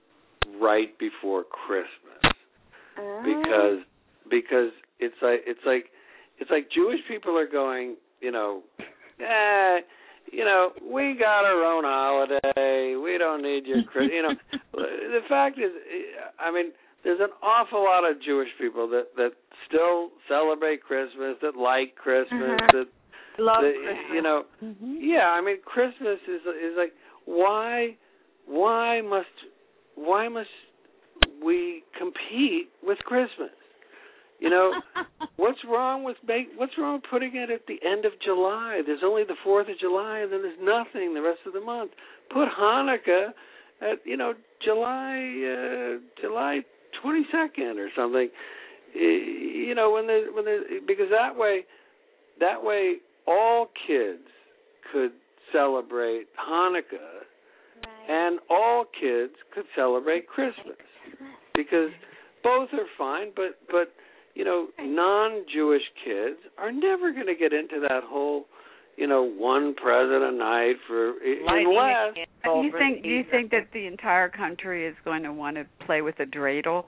[SPEAKER 6] right before Christmas
[SPEAKER 5] Uh,
[SPEAKER 6] because because it's like it's like it's like Jewish people are going, you know, eh, you know, we got our own holiday. We don't need your Christmas. You know, the fact is, I mean, there's an awful lot of Jewish people that that still celebrate Christmas, that like Christmas,
[SPEAKER 5] uh-huh.
[SPEAKER 6] that
[SPEAKER 7] Love
[SPEAKER 6] that,
[SPEAKER 7] Christmas.
[SPEAKER 6] you know,
[SPEAKER 7] mm-hmm.
[SPEAKER 6] yeah. I mean, Christmas is is like why why must why must we compete with Christmas? You know, what's wrong with make, what's wrong with putting it at the end of July? There's only the fourth of July, and then there's nothing the rest of the month. Put Hanukkah at you know July uh, July twenty-second or something. You know, when there when there because that way that way all kids could celebrate Hanukkah,
[SPEAKER 5] right.
[SPEAKER 6] and all kids could celebrate Christmas because both are fine, but but. You know, non-Jewish kids are never going to get into that whole, you know, one present a night for unless.
[SPEAKER 4] Do you think? Do you think that the entire country is going to want to play with a dreidel?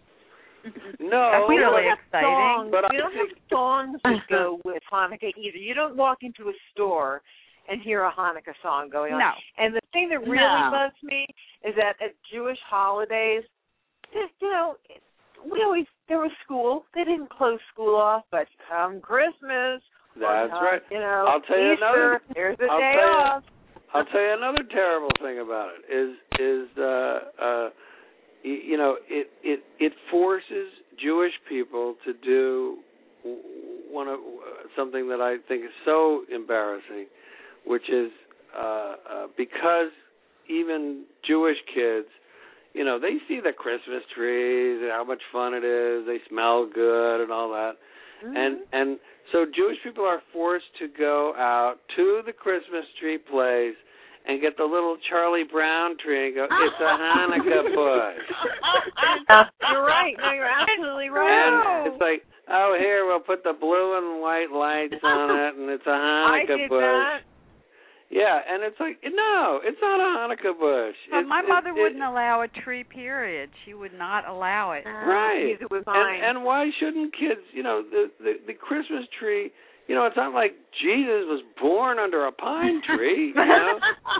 [SPEAKER 6] No,
[SPEAKER 4] That's really exciting.
[SPEAKER 7] Songs,
[SPEAKER 6] but
[SPEAKER 7] we
[SPEAKER 6] I
[SPEAKER 7] don't
[SPEAKER 6] think,
[SPEAKER 7] have songs that go with Hanukkah either. You don't walk into a store and hear a Hanukkah song going on.
[SPEAKER 4] No.
[SPEAKER 7] And the thing that really
[SPEAKER 9] No.
[SPEAKER 7] bugs me is that at Jewish holidays, just, you know, we always there was school. They didn't close school off, but come Christmas,
[SPEAKER 6] that's
[SPEAKER 7] uh,
[SPEAKER 6] right.
[SPEAKER 7] You know,
[SPEAKER 6] I'll tell you
[SPEAKER 7] Easter,
[SPEAKER 6] another.
[SPEAKER 7] there's a
[SPEAKER 6] I'll
[SPEAKER 7] day
[SPEAKER 6] tell you,
[SPEAKER 7] off.
[SPEAKER 6] I'll tell you another terrible thing about it is is uh, uh, you, you know it, it it forces Jewish people to do one of something that I think is so embarrassing, which is uh, uh, because even Jewish kids. You know, they see the Christmas trees and how much fun it is. They smell good and all that. Mm-hmm. And and so Jewish people are forced to go out to the Christmas tree place and get the little Charlie Brown tree and go, it's a Hanukkah bush.
[SPEAKER 7] You're right. No, you're absolutely right.
[SPEAKER 6] And it's like, oh, here, we'll put the blue and white lights on it, and it's a Hanukkah
[SPEAKER 7] I did
[SPEAKER 6] bush.
[SPEAKER 7] That.
[SPEAKER 6] Yeah, and it's like, no, it's not a Hanukkah bush.
[SPEAKER 4] But
[SPEAKER 6] it's,
[SPEAKER 4] my mother
[SPEAKER 6] it,
[SPEAKER 4] wouldn't
[SPEAKER 6] it,
[SPEAKER 4] allow a tree, period. She would not allow it.
[SPEAKER 6] Right.
[SPEAKER 7] It was
[SPEAKER 6] and, and why shouldn't kids, you know, the, the, the Christmas tree, you know, it's not like Jesus was born under a pine tree, you know.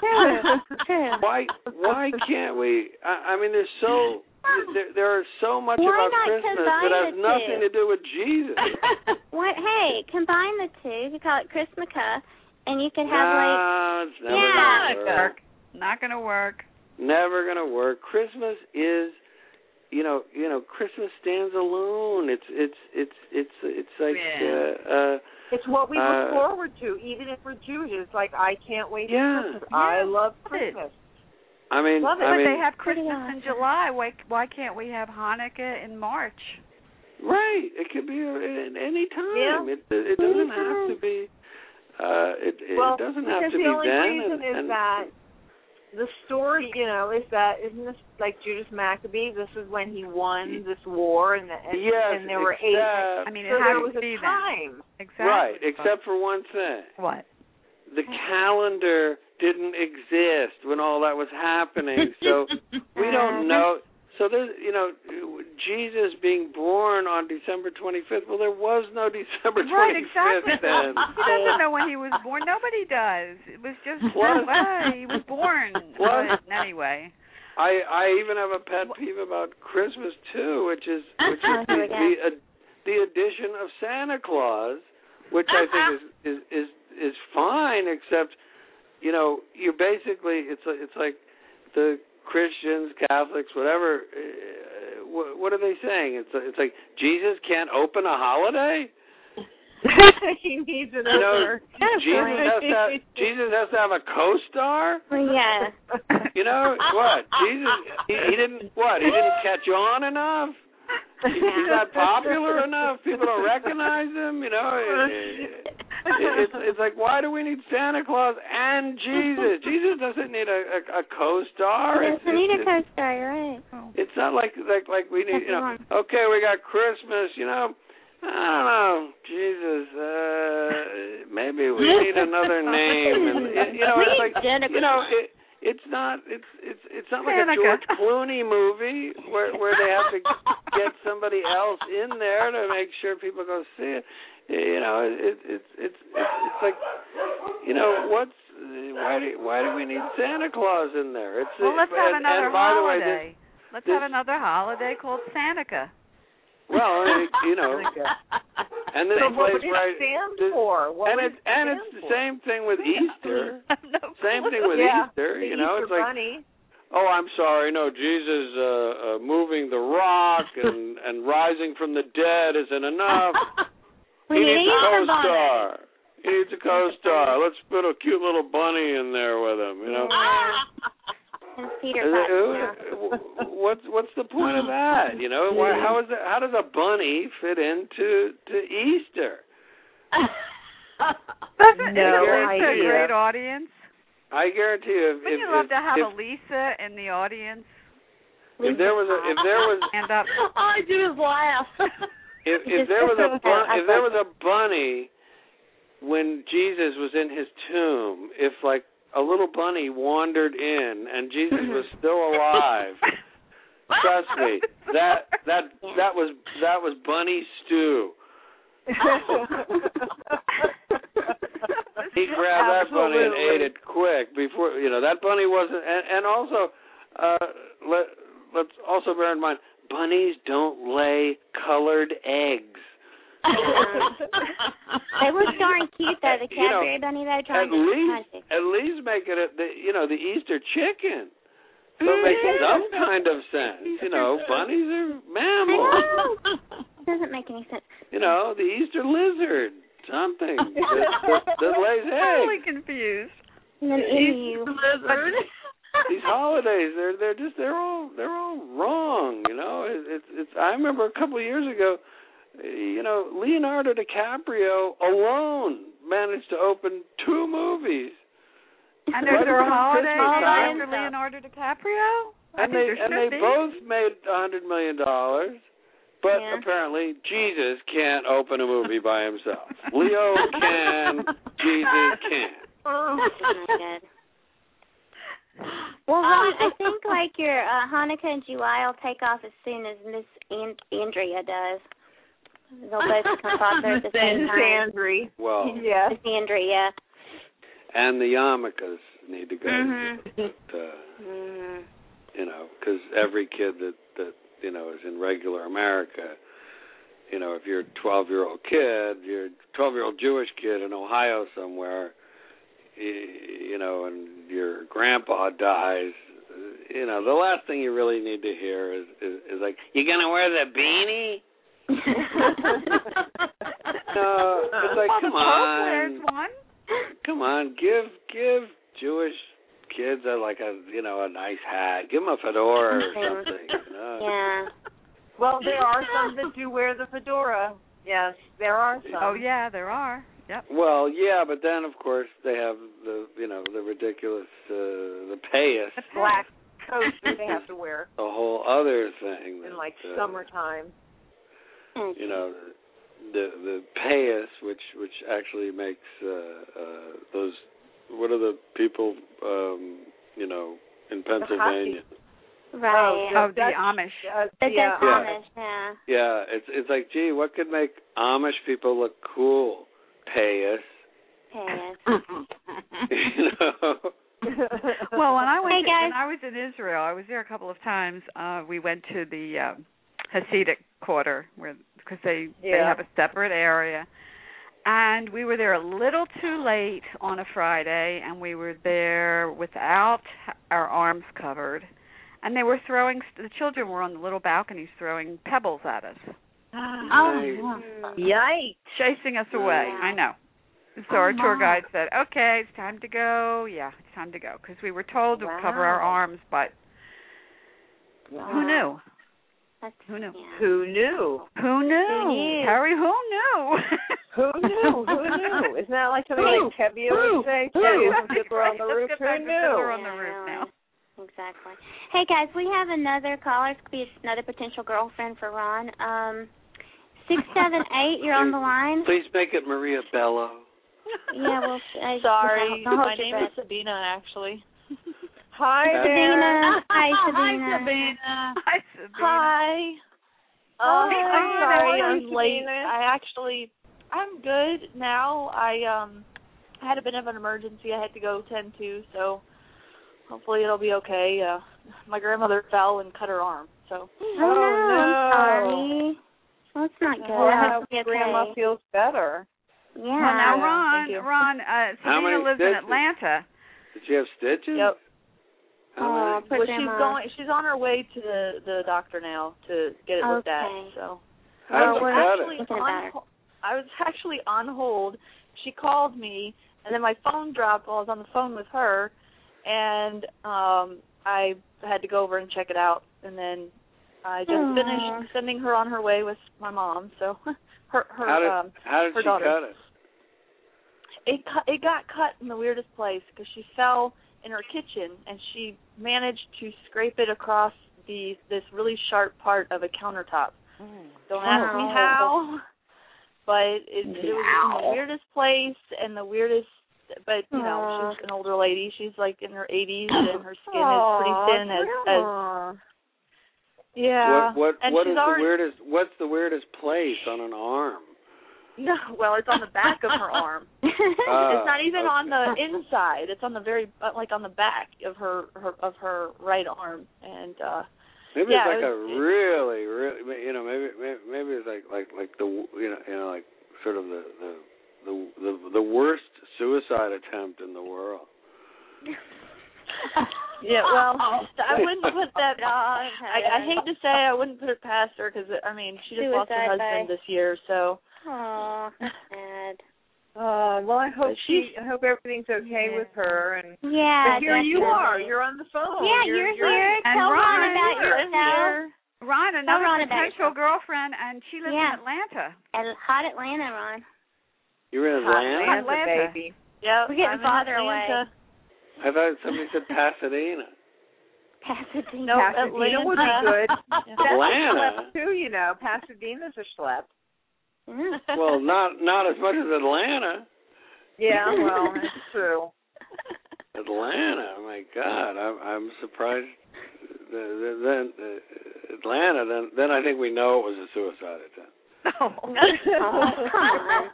[SPEAKER 6] why Why can't we, I, I mean, there's so, there, there are so much
[SPEAKER 5] Why
[SPEAKER 6] about
[SPEAKER 5] not
[SPEAKER 6] Christmas
[SPEAKER 5] combine
[SPEAKER 6] that has
[SPEAKER 5] the
[SPEAKER 6] nothing
[SPEAKER 5] two?
[SPEAKER 6] to do with Jesus.
[SPEAKER 5] What? Hey, combine the two. You call it Christmaka. And you could have
[SPEAKER 6] no,
[SPEAKER 5] like
[SPEAKER 6] it's never
[SPEAKER 5] yeah.
[SPEAKER 6] gonna work.
[SPEAKER 4] Not going to work.
[SPEAKER 6] Never gonna work. Christmas is, you know, you know, Christmas stands alone. It's it's it's it's it's like
[SPEAKER 9] Yeah.
[SPEAKER 6] uh, uh,
[SPEAKER 7] it's what we
[SPEAKER 6] uh,
[SPEAKER 7] look forward to, even if we're Jewish. It's like I can't wait
[SPEAKER 6] Yeah.
[SPEAKER 7] for Christmas.
[SPEAKER 4] Yeah,
[SPEAKER 7] I love
[SPEAKER 4] love
[SPEAKER 7] Christmas.
[SPEAKER 6] I mean,
[SPEAKER 4] Love it.
[SPEAKER 6] I
[SPEAKER 4] But
[SPEAKER 6] mean,
[SPEAKER 4] they have Christmas
[SPEAKER 5] Pretty
[SPEAKER 4] in
[SPEAKER 5] awesome.
[SPEAKER 4] July. Why why can't we have Hanukkah in March?
[SPEAKER 6] right? It could be at any time.
[SPEAKER 7] Yeah.
[SPEAKER 6] It it doesn't have to be. Uh, it it
[SPEAKER 7] well,
[SPEAKER 6] doesn't have
[SPEAKER 7] because
[SPEAKER 6] to be
[SPEAKER 7] the only
[SPEAKER 6] then.
[SPEAKER 7] reason
[SPEAKER 6] and,
[SPEAKER 7] is
[SPEAKER 6] and,
[SPEAKER 7] that the story, you know, is that isn't this like Judas Maccabee? This is when he won this war, and, the, and,
[SPEAKER 6] yes,
[SPEAKER 7] and there were
[SPEAKER 6] except,
[SPEAKER 7] eight.
[SPEAKER 4] I mean, it
[SPEAKER 7] so
[SPEAKER 4] has
[SPEAKER 7] there
[SPEAKER 4] to
[SPEAKER 7] was a
[SPEAKER 4] be
[SPEAKER 7] time.
[SPEAKER 4] then. Exactly.
[SPEAKER 6] right, except for one thing.
[SPEAKER 4] What?
[SPEAKER 6] The calendar didn't exist when all that was happening, so we don't know. So there's, you know, Jesus being born on December twenty-fifth. Well, there was no December
[SPEAKER 4] Right,
[SPEAKER 6] twenty-fifth
[SPEAKER 4] exactly.
[SPEAKER 6] then.
[SPEAKER 4] He doesn't know when he was born. Nobody does. It was just,
[SPEAKER 6] Plus-
[SPEAKER 4] well, he was born.
[SPEAKER 6] Plus-
[SPEAKER 4] But anyway.
[SPEAKER 6] I I even have a pet peeve about Christmas too, which is which is the the, uh, the addition of Santa Claus, which I think is is is, is fine, except you know you basically it's it's like the Christians, Catholics, whatever. Uh, what, what are they saying? It's it's like Jesus can't open a holiday.
[SPEAKER 7] He needs an
[SPEAKER 6] You know,
[SPEAKER 7] opener.
[SPEAKER 6] Jesus has to have, Jesus has to have a co-star.
[SPEAKER 5] Well, yeah.
[SPEAKER 6] You know what? Jesus, he, he didn't what? He didn't catch on enough. He, he's not popular enough. People don't recognize him. You know, it, it, it's it's like why do we need Santa Claus and Jesus? Jesus doesn't need a, a, a co-star.
[SPEAKER 5] He
[SPEAKER 6] It's,
[SPEAKER 5] doesn't need a
[SPEAKER 6] it's,
[SPEAKER 5] co-star, you're right.
[SPEAKER 6] it's not like like like we need. You know, okay, we got Christmas. You know. I don't know, Jesus. Uh, maybe we need another name, and you know, it's like you know, it, it's not. It's it's it's not like a George Clooney movie where where they have to get somebody else in there to make sure people go see it. You know, it, it, it's it's it's like, you know, what's why do why do we need Santa Claus in there? It's
[SPEAKER 4] well, let's have
[SPEAKER 6] and,
[SPEAKER 4] another
[SPEAKER 6] and by
[SPEAKER 4] holiday.
[SPEAKER 6] The way, this,
[SPEAKER 4] let's
[SPEAKER 6] this,
[SPEAKER 4] have another holiday called Santica.
[SPEAKER 6] Well, you know, and this
[SPEAKER 7] so
[SPEAKER 6] place
[SPEAKER 7] what would it
[SPEAKER 6] right,
[SPEAKER 7] stand
[SPEAKER 6] this,
[SPEAKER 7] for? What
[SPEAKER 6] and
[SPEAKER 7] would
[SPEAKER 6] it's
[SPEAKER 7] it
[SPEAKER 6] and
[SPEAKER 7] stand
[SPEAKER 6] it's the
[SPEAKER 7] for?
[SPEAKER 6] same thing with Easter.
[SPEAKER 4] no
[SPEAKER 6] same thing with
[SPEAKER 7] yeah,
[SPEAKER 6] Easter.
[SPEAKER 7] the
[SPEAKER 6] You know,
[SPEAKER 7] Easter
[SPEAKER 6] it's like.
[SPEAKER 7] bunny.
[SPEAKER 6] Oh, I'm sorry. No, Jesus uh, uh, moving the rock and, and rising from the dead isn't enough.
[SPEAKER 5] We
[SPEAKER 6] he
[SPEAKER 5] need
[SPEAKER 6] needs a
[SPEAKER 5] Easter
[SPEAKER 6] co-star.
[SPEAKER 5] bunny.
[SPEAKER 6] He needs a co-star. Let's put a cute little bunny in there with him. You know.
[SPEAKER 5] And Peter
[SPEAKER 6] Is it,
[SPEAKER 5] Pan.
[SPEAKER 6] what's what's the point of that? You know, why, how is it? How does a bunny fit into to Easter?
[SPEAKER 4] Doesn't
[SPEAKER 7] no
[SPEAKER 4] it reach a
[SPEAKER 7] idea.
[SPEAKER 4] great audience?
[SPEAKER 6] I guarantee you, if,
[SPEAKER 4] Wouldn't
[SPEAKER 6] if,
[SPEAKER 4] you love
[SPEAKER 6] if,
[SPEAKER 4] to have
[SPEAKER 6] if,
[SPEAKER 4] a Lisa in the audience?
[SPEAKER 6] if there was a, if there was
[SPEAKER 4] Stand up.
[SPEAKER 9] All I do is laugh.
[SPEAKER 6] if if there was a bun- if there was a bunny when Jesus was in his tomb, if like a little bunny wandered in and Jesus was still alive, trust me, that that that was that was bunny stew. He grabbed that bunny and ate it quick before, you know, that bunny wasn't, and, and also, uh, let, let's also bear in mind, bunnies don't lay colored eggs.
[SPEAKER 5] They were darn cute, though, the Cadbury
[SPEAKER 6] you know,
[SPEAKER 5] bunny, though,
[SPEAKER 6] at
[SPEAKER 5] trying
[SPEAKER 6] least,
[SPEAKER 5] to
[SPEAKER 6] at least make it, a, the, you know, the Easter chicken. So it makes some kind of sense. You know, bunnies are mammals.
[SPEAKER 5] It doesn't make any sense.
[SPEAKER 6] You know, the Easter lizard, something that, that, that lays
[SPEAKER 4] I'm
[SPEAKER 6] eggs.
[SPEAKER 4] totally confused.
[SPEAKER 5] And then emu.
[SPEAKER 6] These holidays, they're they're just they're all they're all wrong. You know, it, it's it's. I remember a couple of years ago, you know, Leonardo DiCaprio alone managed to open two movies.
[SPEAKER 4] And there's a holiday
[SPEAKER 6] time.
[SPEAKER 4] for Leonardo DiCaprio? I
[SPEAKER 6] And
[SPEAKER 4] think
[SPEAKER 6] they
[SPEAKER 4] there
[SPEAKER 6] and
[SPEAKER 4] should
[SPEAKER 6] they
[SPEAKER 4] be.
[SPEAKER 6] both made a hundred million dollars, but
[SPEAKER 5] Yeah.
[SPEAKER 6] apparently Jesus can't open a movie by himself. Leo can, Jesus can't.
[SPEAKER 5] Oh, my God. Well, Ron, I think like your uh, Hanukkah and July will take off as soon as Miss and- Andrea does. They'll both come off there at the same time.
[SPEAKER 7] Sandry.
[SPEAKER 6] Well,
[SPEAKER 7] Yes.
[SPEAKER 5] Miss Andrea.
[SPEAKER 6] and the yarmulkes need to go.
[SPEAKER 5] Mhm.
[SPEAKER 6] Uh,
[SPEAKER 5] Mhm.
[SPEAKER 6] you know, because every kid that that you know is in regular America, you know, if you're a twelve-year-old kid, you're a twelve-year-old Jewish kid in Ohio somewhere, you, you know, and your grandpa dies, you know, the last thing you really need to hear is is, is like, you gonna wear the beanie? No, it's like,
[SPEAKER 4] Well,
[SPEAKER 6] come
[SPEAKER 4] the Pope
[SPEAKER 6] on,
[SPEAKER 4] wears one.
[SPEAKER 6] come on, give give Jewish kids a like a you know a nice hat, give them a fedora or something. You know?
[SPEAKER 5] Yeah.
[SPEAKER 7] Well, there are some that do wear the fedora. Yes, there are some.
[SPEAKER 4] Oh, yeah, there are. Yep.
[SPEAKER 6] Well, yeah, but then of course they have the you know the ridiculous uh, the payas,
[SPEAKER 7] The black coats that they have to wear
[SPEAKER 6] a whole other thing.
[SPEAKER 7] in
[SPEAKER 6] that,
[SPEAKER 7] like
[SPEAKER 6] uh,
[SPEAKER 7] summertime.
[SPEAKER 6] You know, the the payas, which which actually makes uh, uh, those. What are the people um, you know in Pennsylvania?
[SPEAKER 5] Right.
[SPEAKER 4] Oh, the
[SPEAKER 7] Dutch,
[SPEAKER 4] Amish.
[SPEAKER 7] Uh,
[SPEAKER 5] But
[SPEAKER 7] yeah.
[SPEAKER 5] that's Amish, yeah.
[SPEAKER 6] Yeah, it's it's like, gee, what could make Amish people look cool? Payas.
[SPEAKER 5] Yes.
[SPEAKER 6] You know.
[SPEAKER 4] Well, when I went
[SPEAKER 5] Hey,
[SPEAKER 4] to,
[SPEAKER 5] guys.
[SPEAKER 4] when I was in Israel, I was there a couple of times. Uh, we went to the um, Hasidic quarter where because they they
[SPEAKER 7] Yeah.
[SPEAKER 4] have a separate area, and we were there a little too late on a Friday, and we were there without our arms covered, and they were throwing. The children were on the little balconies throwing pebbles at us,
[SPEAKER 9] Oh,
[SPEAKER 7] Yikes.
[SPEAKER 4] chasing us away.
[SPEAKER 5] Yeah.
[SPEAKER 4] I know. So
[SPEAKER 9] Oh,
[SPEAKER 4] our tour
[SPEAKER 9] my.
[SPEAKER 4] guide said, "Okay, it's time to go." Yeah, it's time to go because we were told to cover our
[SPEAKER 7] Wow.
[SPEAKER 4] arms, but who knew?
[SPEAKER 5] That's,
[SPEAKER 4] Who knew?
[SPEAKER 5] Yeah.
[SPEAKER 7] Who knew?
[SPEAKER 4] Who knew?
[SPEAKER 5] Who knew?
[SPEAKER 4] Harry, who knew?
[SPEAKER 7] Who knew? Who knew? Isn't that like something
[SPEAKER 9] Who?
[SPEAKER 7] like Tevye
[SPEAKER 9] Who?
[SPEAKER 7] would say?
[SPEAKER 9] Who?
[SPEAKER 7] Tevye
[SPEAKER 4] That's
[SPEAKER 7] from Fiddler
[SPEAKER 4] right.
[SPEAKER 7] on the
[SPEAKER 4] Let's
[SPEAKER 7] Roof.
[SPEAKER 4] get
[SPEAKER 7] Who
[SPEAKER 4] back to
[SPEAKER 7] knew?
[SPEAKER 4] Fiddler on the
[SPEAKER 5] Yeah,
[SPEAKER 4] Roof
[SPEAKER 5] really.
[SPEAKER 4] now.
[SPEAKER 5] Exactly. Hey, guys, we have another caller. It could be another potential girlfriend for Ron. Um, six seven eight, you're on the line.
[SPEAKER 6] Please make it Maria Bello.
[SPEAKER 5] Yeah, well, uh,
[SPEAKER 8] Sorry,
[SPEAKER 5] don't hold
[SPEAKER 8] my
[SPEAKER 5] your
[SPEAKER 8] name
[SPEAKER 5] breath.
[SPEAKER 8] is Sabina, actually.
[SPEAKER 7] Hi
[SPEAKER 5] Sabina. Hi, Sabina.
[SPEAKER 9] Hi, Sabina.
[SPEAKER 4] Hi, Sabina.
[SPEAKER 10] Hi.
[SPEAKER 7] Hi,
[SPEAKER 10] Um,
[SPEAKER 7] Sabina.
[SPEAKER 10] I'm sorry
[SPEAKER 7] How are
[SPEAKER 10] I'm
[SPEAKER 7] you,
[SPEAKER 10] late.
[SPEAKER 7] Sabina?
[SPEAKER 10] I actually, I'm good now. I um, had a bit of an emergency I had to go tend to, so hopefully it'll be okay. Uh, my grandmother fell and cut her arm, so.
[SPEAKER 5] Oh, no, I'm sorry. Well, it's not good.
[SPEAKER 7] Well, I
[SPEAKER 5] I
[SPEAKER 7] hope
[SPEAKER 5] hope you're
[SPEAKER 7] Grandma
[SPEAKER 5] okay.
[SPEAKER 7] feels better.
[SPEAKER 5] Yeah.
[SPEAKER 4] Well, now,
[SPEAKER 10] Yeah,
[SPEAKER 4] Ron,
[SPEAKER 10] thank you.
[SPEAKER 4] Ron, uh,
[SPEAKER 6] How
[SPEAKER 4] Sabina
[SPEAKER 6] many
[SPEAKER 4] lives in
[SPEAKER 6] stitches?
[SPEAKER 4] Atlanta.
[SPEAKER 6] Did she have stitches?
[SPEAKER 10] Yep.
[SPEAKER 6] How
[SPEAKER 5] Oh,
[SPEAKER 6] many?
[SPEAKER 5] poor
[SPEAKER 10] Well,
[SPEAKER 5] Grandma.
[SPEAKER 10] she's going. She's on her way to the the doctor now to get it looked at.
[SPEAKER 5] Okay.
[SPEAKER 10] So.
[SPEAKER 6] How
[SPEAKER 5] Well,
[SPEAKER 6] did
[SPEAKER 5] we're
[SPEAKER 6] she cut
[SPEAKER 10] actually
[SPEAKER 6] it?
[SPEAKER 5] thinking about
[SPEAKER 10] on,
[SPEAKER 5] her.
[SPEAKER 10] ho- I was actually on hold. She called me, and then my phone dropped while I was on the phone with her, and um, I had to go over and check it out. And then I just
[SPEAKER 5] Aww.
[SPEAKER 10] finished sending her on her way with my mom. So her her
[SPEAKER 6] How did,
[SPEAKER 10] um,
[SPEAKER 6] how did
[SPEAKER 10] her
[SPEAKER 6] she
[SPEAKER 10] daughter.
[SPEAKER 6] cut it?
[SPEAKER 10] It cut, it got cut in the weirdest place because she fell in her kitchen and she managed to scrape it across the this really sharp part of a countertop. Don't ask me
[SPEAKER 5] Oh.
[SPEAKER 10] how, but it, it was in
[SPEAKER 5] Wow.
[SPEAKER 10] the weirdest place and the weirdest. But you know,
[SPEAKER 5] Aw.
[SPEAKER 10] she's an older lady. She's like in her eighties and her skin
[SPEAKER 7] Aw,
[SPEAKER 10] is pretty thin. As, as
[SPEAKER 7] Grandma.
[SPEAKER 10] yeah,
[SPEAKER 6] What what
[SPEAKER 10] and
[SPEAKER 6] what
[SPEAKER 10] she's
[SPEAKER 6] is the
[SPEAKER 10] already,
[SPEAKER 6] weirdest? What's the weirdest place on an arm?
[SPEAKER 10] No, well, it's on the back of her arm.
[SPEAKER 6] Ah,
[SPEAKER 10] It's not even
[SPEAKER 6] okay.
[SPEAKER 10] on the inside. It's on the very, uh, like on the back of her, her of her right arm, and uh
[SPEAKER 6] Maybe
[SPEAKER 10] yeah,
[SPEAKER 6] it's like
[SPEAKER 10] it
[SPEAKER 6] a
[SPEAKER 10] was-
[SPEAKER 6] really, really, you know, maybe, maybe, maybe it's like, like, like the, you know, you know, like sort of the, the, the, the, the worst suicide attempt in the world.
[SPEAKER 10] yeah. Well, I wouldn't put that.
[SPEAKER 5] God,
[SPEAKER 10] I, I hate to say I wouldn't put it past her because I mean she just lost her
[SPEAKER 5] Suicide
[SPEAKER 10] husband
[SPEAKER 5] by-
[SPEAKER 10] this year, so.
[SPEAKER 5] Aw, that's sad.
[SPEAKER 7] Oh, well, I hope
[SPEAKER 10] But
[SPEAKER 7] she.
[SPEAKER 10] she's-
[SPEAKER 7] I hope everything's okay
[SPEAKER 4] Yeah.
[SPEAKER 7] with her. And
[SPEAKER 5] Yeah,
[SPEAKER 7] but here you
[SPEAKER 5] definitely.
[SPEAKER 7] are. You're on the phone.
[SPEAKER 5] Yeah,
[SPEAKER 7] you're,
[SPEAKER 5] you're,
[SPEAKER 7] you're
[SPEAKER 5] here.
[SPEAKER 4] And
[SPEAKER 5] Tell Ron
[SPEAKER 4] Ron,
[SPEAKER 5] about
[SPEAKER 10] I'm
[SPEAKER 5] yourself.
[SPEAKER 10] here.
[SPEAKER 4] Ron, another
[SPEAKER 5] Ron about
[SPEAKER 4] potential
[SPEAKER 5] yourself.
[SPEAKER 4] girlfriend, and she lives
[SPEAKER 5] Yeah.
[SPEAKER 4] in Atlanta.
[SPEAKER 5] At hot Atlanta, Ron.
[SPEAKER 6] You're in
[SPEAKER 7] Hot
[SPEAKER 6] Atlanta?
[SPEAKER 7] Atlanta,
[SPEAKER 4] Atlanta.
[SPEAKER 7] baby.
[SPEAKER 10] Yeah,
[SPEAKER 5] We're getting
[SPEAKER 10] I'm in
[SPEAKER 5] farther
[SPEAKER 10] Atlanta.
[SPEAKER 6] I thought somebody said Pasadena.
[SPEAKER 5] Pasadena.
[SPEAKER 10] No,
[SPEAKER 7] Pasadena would be
[SPEAKER 10] Atlanta.
[SPEAKER 7] good.
[SPEAKER 10] Yeah.
[SPEAKER 7] That's
[SPEAKER 6] Atlanta?
[SPEAKER 7] a schlep too, you know. Pasadena's a schlep.
[SPEAKER 5] Mm.
[SPEAKER 6] Well, not not as much as Atlanta.
[SPEAKER 7] Yeah, well, that's true.
[SPEAKER 6] Atlanta, oh my God, I'm I'm surprised. Then, then uh, Atlanta, then then I think we know it was a suicide attempt.
[SPEAKER 4] Oh.
[SPEAKER 5] Oh, come on.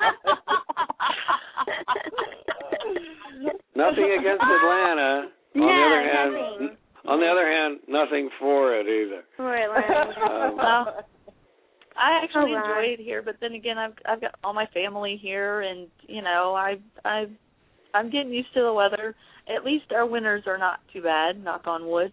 [SPEAKER 6] Nothing against Atlanta. On
[SPEAKER 5] No,
[SPEAKER 6] the other hand,
[SPEAKER 5] nothing.
[SPEAKER 6] on the other hand, nothing for it either.
[SPEAKER 5] Poor Atlanta.
[SPEAKER 6] Um,
[SPEAKER 10] Well, I actually
[SPEAKER 5] Oh, wow.
[SPEAKER 10] enjoy it here, but then again, I've I've got all my family here, and you know, I I I'm getting used to the weather. At least our winters are not too bad. Knock on wood.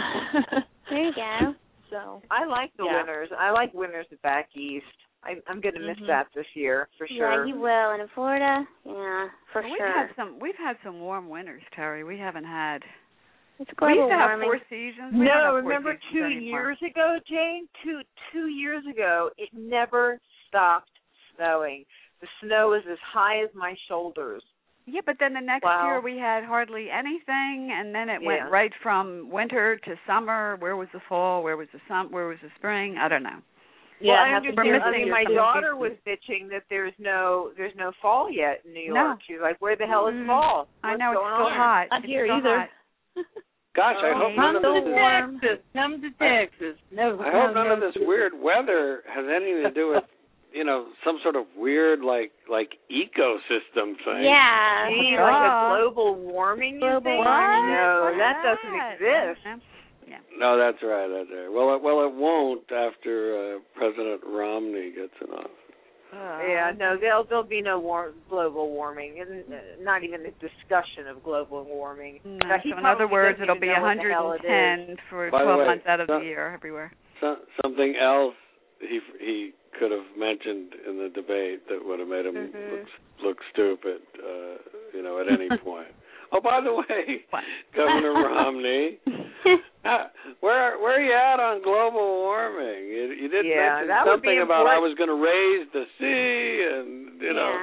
[SPEAKER 5] There you go.
[SPEAKER 10] So
[SPEAKER 7] I like the
[SPEAKER 10] Yeah.
[SPEAKER 7] winters. I like winters back east. I, I'm going to miss
[SPEAKER 10] Mhm.
[SPEAKER 7] that this year for sure.
[SPEAKER 5] Yeah, you will. And in Florida, yeah, for
[SPEAKER 4] Well, we've
[SPEAKER 5] sure.
[SPEAKER 4] had some. We've had some warm winters, Terry. We haven't had.
[SPEAKER 5] It's
[SPEAKER 4] We
[SPEAKER 5] global
[SPEAKER 4] used to have
[SPEAKER 5] warming.
[SPEAKER 4] four seasons. We don't
[SPEAKER 7] No,
[SPEAKER 4] have four
[SPEAKER 7] remember
[SPEAKER 4] seasons
[SPEAKER 7] two
[SPEAKER 4] anymore.
[SPEAKER 7] years ago, Jane? Two two years ago, it never stopped snowing. The snow was as high as my shoulders.
[SPEAKER 4] Yeah, but then the next
[SPEAKER 10] Wow.
[SPEAKER 4] year we had hardly anything, and then it
[SPEAKER 7] Yeah.
[SPEAKER 4] went right from winter to summer. Where was the fall? Where was the sum? Where was the spring? I don't know.
[SPEAKER 10] yeah,
[SPEAKER 7] well,
[SPEAKER 10] it
[SPEAKER 7] I
[SPEAKER 10] happens
[SPEAKER 7] understand.
[SPEAKER 10] here
[SPEAKER 7] I mean,
[SPEAKER 10] too.
[SPEAKER 7] my
[SPEAKER 4] some
[SPEAKER 7] daughter
[SPEAKER 4] people-
[SPEAKER 7] was bitching that there's no there's no fall yet in New York.
[SPEAKER 4] No.
[SPEAKER 7] She's like, "Where the hell is
[SPEAKER 4] Mm.
[SPEAKER 7] fall?
[SPEAKER 4] I
[SPEAKER 7] What's
[SPEAKER 4] know it's
[SPEAKER 7] going
[SPEAKER 4] still
[SPEAKER 7] on?"
[SPEAKER 4] hot.
[SPEAKER 10] Not
[SPEAKER 4] It's
[SPEAKER 10] here
[SPEAKER 4] still
[SPEAKER 10] either.
[SPEAKER 4] hot.
[SPEAKER 6] Gosh, I
[SPEAKER 4] Oh,
[SPEAKER 6] hope
[SPEAKER 4] yeah.
[SPEAKER 6] none of
[SPEAKER 9] Come
[SPEAKER 6] this
[SPEAKER 9] to
[SPEAKER 6] is,
[SPEAKER 9] Texas. Come to Texas. No,
[SPEAKER 6] I hope
[SPEAKER 9] no,
[SPEAKER 6] none of
[SPEAKER 9] no.
[SPEAKER 6] this weird weather has anything to do with, you know, some sort of weird like like ecosystem thing.
[SPEAKER 5] Yeah.
[SPEAKER 7] Gee,
[SPEAKER 4] Oh,
[SPEAKER 7] like
[SPEAKER 4] God.
[SPEAKER 7] a global warming, you
[SPEAKER 5] Global
[SPEAKER 7] think?
[SPEAKER 5] warming.
[SPEAKER 7] No, that
[SPEAKER 4] What?
[SPEAKER 7] doesn't exist.
[SPEAKER 4] Yeah.
[SPEAKER 6] No, that's right. That's right. Well, it, well, it won't after uh, President Romney gets in office.
[SPEAKER 7] Yeah, no, there'll there'll be no war, global warming, and uh, not even a discussion of global warming.
[SPEAKER 4] No,
[SPEAKER 7] Uh, he
[SPEAKER 4] so in other
[SPEAKER 7] probably
[SPEAKER 4] words,
[SPEAKER 7] doesn't
[SPEAKER 4] it'll
[SPEAKER 7] even
[SPEAKER 4] be
[SPEAKER 7] know what the hell
[SPEAKER 4] one
[SPEAKER 7] it is.
[SPEAKER 4] hundred ten for
[SPEAKER 6] By the
[SPEAKER 4] twelve
[SPEAKER 6] way,
[SPEAKER 4] months out of
[SPEAKER 6] so-
[SPEAKER 4] the year everywhere.
[SPEAKER 6] So, something else he he could have mentioned in the debate that would have made him
[SPEAKER 5] Mhm.
[SPEAKER 6] look, look stupid, uh, you know, at any point. Oh, by the way,
[SPEAKER 4] What?
[SPEAKER 6] Governor Romney, uh, where where are you at on global warming? You, you did
[SPEAKER 7] Yeah,
[SPEAKER 6] mention
[SPEAKER 7] that would be
[SPEAKER 6] something about I
[SPEAKER 7] important.
[SPEAKER 6] was going to raise the sea, and you know.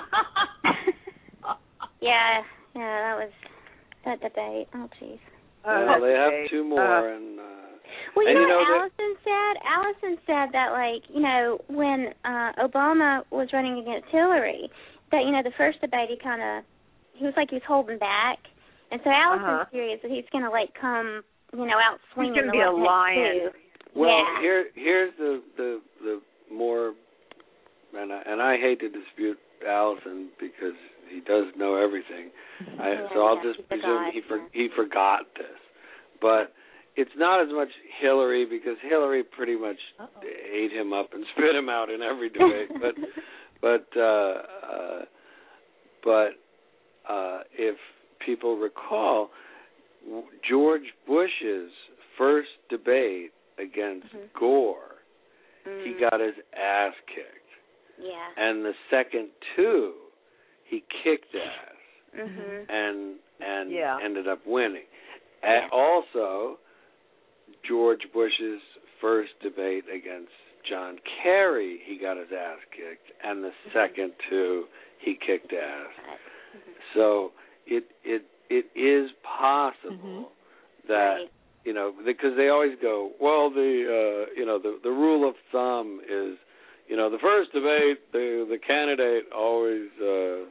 [SPEAKER 5] Yeah, yeah, that was that debate. Oh, jeez.
[SPEAKER 7] Oh,
[SPEAKER 6] Well, they have
[SPEAKER 7] okay.
[SPEAKER 6] two more,
[SPEAKER 7] Uh,
[SPEAKER 6] and uh,
[SPEAKER 5] Well, you
[SPEAKER 6] and
[SPEAKER 5] know,
[SPEAKER 6] you know
[SPEAKER 5] what
[SPEAKER 6] that-
[SPEAKER 5] Allison said? Allison said that, like, you know, when uh Obama was running against Hillary, that, you know, the first debate he kind of, he was like he was holding back. And so Allison's
[SPEAKER 7] Uh-huh.
[SPEAKER 5] curious if he's going to, like, come, you know, out swinging.
[SPEAKER 7] He's going to
[SPEAKER 5] the
[SPEAKER 7] be a
[SPEAKER 5] left hand,
[SPEAKER 7] lion.
[SPEAKER 5] too.
[SPEAKER 6] Well,
[SPEAKER 5] yeah.
[SPEAKER 6] here here's the the the more, and I, and I hate to dispute Allison because he does know everything. I,
[SPEAKER 5] Yeah,
[SPEAKER 6] so I'll
[SPEAKER 5] yeah,
[SPEAKER 6] just
[SPEAKER 5] he
[SPEAKER 6] presume
[SPEAKER 5] forgot,
[SPEAKER 6] he for,
[SPEAKER 5] yeah.
[SPEAKER 6] he forgot this, but it's not as much Hillary because Hillary pretty much
[SPEAKER 10] Uh-oh.
[SPEAKER 6] ate him up and spit him out in every debate. but but uh, uh, but uh, if people recall, George Bush's first debate against
[SPEAKER 5] mm-hmm.
[SPEAKER 6] Gore,
[SPEAKER 5] mm.
[SPEAKER 6] he got his ass kicked.
[SPEAKER 5] Yeah.
[SPEAKER 6] And the second two, he kicked ass
[SPEAKER 5] Mm-hmm.
[SPEAKER 6] and and
[SPEAKER 7] Yeah.
[SPEAKER 6] ended up winning.
[SPEAKER 5] Yeah.
[SPEAKER 6] And also, George Bush's first debate against John Kerry, he got his ass kicked, and the
[SPEAKER 5] Mm-hmm.
[SPEAKER 6] second two, he kicked ass.
[SPEAKER 5] Mm-hmm.
[SPEAKER 6] So it it it is possible
[SPEAKER 5] Mm-hmm.
[SPEAKER 6] that.
[SPEAKER 5] Right.
[SPEAKER 6] You know, because they always go, well, the uh, you know the the rule of thumb is, you know, the first debate, the the candidate always uh,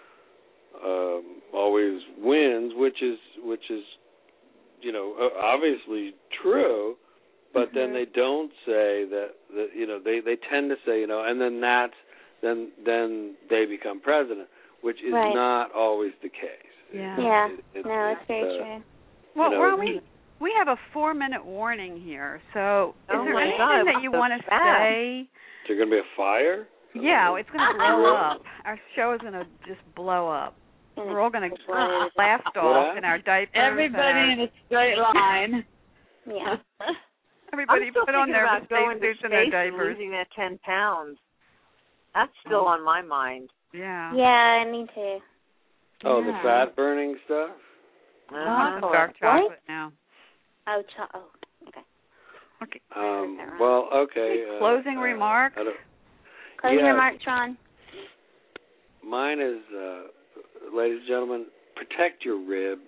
[SPEAKER 6] um, always wins, which is which is, you know, obviously true, but
[SPEAKER 5] mm-hmm.
[SPEAKER 6] then they don't say that, that you know they, they tend to say, you know, and then that's then then they become president, which is
[SPEAKER 5] right.
[SPEAKER 6] not always the case.
[SPEAKER 2] Yeah.
[SPEAKER 5] Yeah.
[SPEAKER 6] It, it,
[SPEAKER 5] no, it's very
[SPEAKER 6] uh,
[SPEAKER 5] true.
[SPEAKER 4] Well,
[SPEAKER 6] you know,
[SPEAKER 4] Ron, we we have a four-minute warning here. So, is
[SPEAKER 7] Oh
[SPEAKER 4] there
[SPEAKER 7] my
[SPEAKER 4] anything
[SPEAKER 7] God,
[SPEAKER 4] that you
[SPEAKER 7] so
[SPEAKER 4] want to
[SPEAKER 7] fast.
[SPEAKER 4] say?
[SPEAKER 6] Is there going to be a fire?
[SPEAKER 4] Yeah, it's going to blow up. Our show is going to just blow up. We're all going to blast off in our diapers.
[SPEAKER 9] Everybody
[SPEAKER 4] and
[SPEAKER 9] in a straight line.
[SPEAKER 5] Yeah.
[SPEAKER 4] our, everybody
[SPEAKER 7] I'm still
[SPEAKER 4] put on
[SPEAKER 7] thinking
[SPEAKER 4] their
[SPEAKER 7] about going to
[SPEAKER 4] spacesuits and their
[SPEAKER 7] space and
[SPEAKER 4] diapers.
[SPEAKER 7] losing that ten pounds. That's still on my mind.
[SPEAKER 4] Yeah.
[SPEAKER 5] Yeah, me too.
[SPEAKER 6] Oh,
[SPEAKER 4] Yeah.
[SPEAKER 6] the fat burning stuff?
[SPEAKER 4] I want
[SPEAKER 7] Uh-huh.
[SPEAKER 4] some dark chocolate now.
[SPEAKER 5] Oh, cho- oh, okay.
[SPEAKER 4] Okay.
[SPEAKER 6] Um, well, okay. Uh,
[SPEAKER 4] Closing
[SPEAKER 6] uh,
[SPEAKER 4] remarks?
[SPEAKER 6] I don't-
[SPEAKER 5] Closing
[SPEAKER 6] yeah,
[SPEAKER 5] remarks, Ron.
[SPEAKER 6] Mine is, uh, ladies and gentlemen, protect your ribs.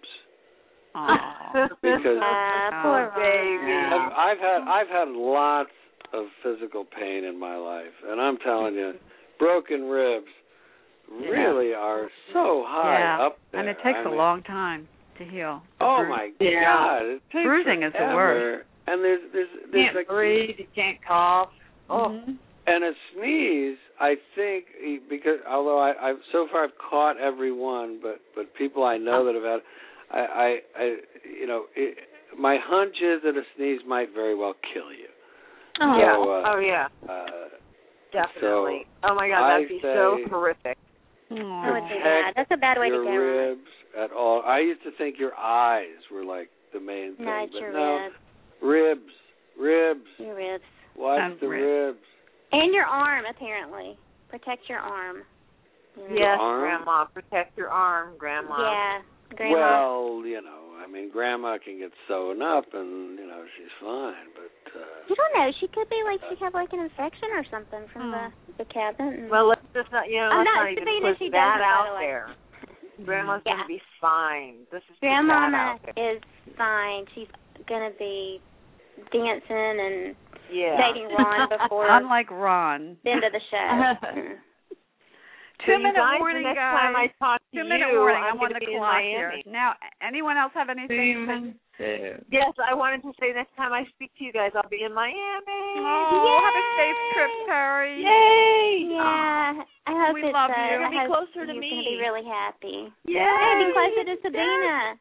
[SPEAKER 4] Aw.
[SPEAKER 6] Because
[SPEAKER 5] Uh, poor
[SPEAKER 4] Oh,
[SPEAKER 7] baby.
[SPEAKER 5] Ron.
[SPEAKER 6] I've, I've had I've had lots of physical pain in my life, and I'm telling you, broken ribs really are so high
[SPEAKER 4] yeah.
[SPEAKER 6] up there.
[SPEAKER 4] And it takes
[SPEAKER 6] I
[SPEAKER 4] a
[SPEAKER 6] mean,
[SPEAKER 4] long time to heal. The
[SPEAKER 6] Oh
[SPEAKER 4] bru-
[SPEAKER 6] my
[SPEAKER 9] Yeah.
[SPEAKER 6] God! It takes
[SPEAKER 4] Bruising is the
[SPEAKER 6] forever.
[SPEAKER 4] worst.
[SPEAKER 6] And there's there's there's
[SPEAKER 9] Can't
[SPEAKER 6] like
[SPEAKER 9] breathe, you can't cough. Oh.
[SPEAKER 4] Mhm.
[SPEAKER 6] and a sneeze. I think because although I, I've so far I've caught every one, but but people I know that have had, I I, I you know it, my hunch is that a sneeze might very well kill you.
[SPEAKER 5] Oh,
[SPEAKER 7] Yeah.
[SPEAKER 6] So, uh,
[SPEAKER 7] Oh, yeah.
[SPEAKER 6] Uh,
[SPEAKER 7] Definitely.
[SPEAKER 6] So
[SPEAKER 7] oh, my God.
[SPEAKER 6] I
[SPEAKER 7] That'd be so
[SPEAKER 6] say-
[SPEAKER 7] horrific.
[SPEAKER 5] that would be
[SPEAKER 6] Protect
[SPEAKER 5] bad. That's a bad way to
[SPEAKER 6] your
[SPEAKER 5] go. Ron.
[SPEAKER 6] ribs at all. I used to think your eyes were like the main thing,
[SPEAKER 5] No, it's
[SPEAKER 6] but
[SPEAKER 5] your
[SPEAKER 6] no,
[SPEAKER 5] ribs.
[SPEAKER 6] ribs, ribs.
[SPEAKER 5] Your ribs.
[SPEAKER 6] Watch
[SPEAKER 4] And
[SPEAKER 6] the
[SPEAKER 4] ribs.
[SPEAKER 6] ribs.
[SPEAKER 5] And your arm, apparently. Protect your arm. You know?
[SPEAKER 7] Yes,
[SPEAKER 6] arm?
[SPEAKER 7] Grandma. Protect your arm, Grandma.
[SPEAKER 5] Yeah. Grandma.
[SPEAKER 6] Well, you know, I mean, Grandma can get sewn up, and you know she's fine. But uh,
[SPEAKER 5] You don't know. She could be like she have like an infection or something from the the cabin. And
[SPEAKER 7] Well, let's just not, you know,
[SPEAKER 5] I'm
[SPEAKER 7] let's
[SPEAKER 5] not
[SPEAKER 7] not even
[SPEAKER 5] saying
[SPEAKER 7] put
[SPEAKER 5] that she
[SPEAKER 7] that
[SPEAKER 5] doesn't, by
[SPEAKER 7] out
[SPEAKER 5] the way.
[SPEAKER 7] there. Grandma's
[SPEAKER 5] Yeah.
[SPEAKER 7] going to be fine. This is
[SPEAKER 5] Grandmama
[SPEAKER 7] out there.
[SPEAKER 5] is fine. She's gonna be dancing and
[SPEAKER 7] Yeah.
[SPEAKER 5] dating Ron before
[SPEAKER 4] Unlike Ron.
[SPEAKER 5] the end of the show.
[SPEAKER 7] So
[SPEAKER 4] Two
[SPEAKER 7] you
[SPEAKER 4] minute
[SPEAKER 7] guys,
[SPEAKER 4] warning,
[SPEAKER 7] the next
[SPEAKER 4] guys.
[SPEAKER 7] time I talk to
[SPEAKER 4] Two
[SPEAKER 7] you,
[SPEAKER 4] minute warning.
[SPEAKER 7] I'm
[SPEAKER 4] I'm on
[SPEAKER 7] going
[SPEAKER 4] the
[SPEAKER 7] to be in
[SPEAKER 4] clock
[SPEAKER 7] Miami.
[SPEAKER 4] here. Now, anyone else have anything?
[SPEAKER 7] Yes, I wanted to say next time I speak to you guys, I'll be in Miami.
[SPEAKER 4] Oh, have a safe trip, Terry.
[SPEAKER 7] Yay!
[SPEAKER 5] Yeah, I hope
[SPEAKER 4] We
[SPEAKER 5] it's,
[SPEAKER 4] love
[SPEAKER 5] uh,
[SPEAKER 4] you.
[SPEAKER 5] I
[SPEAKER 10] You're gonna be
[SPEAKER 5] hope
[SPEAKER 10] closer to
[SPEAKER 5] you're
[SPEAKER 10] me.
[SPEAKER 5] gonna be really happy.
[SPEAKER 7] Yay!
[SPEAKER 5] Hey, be closer to Sabina.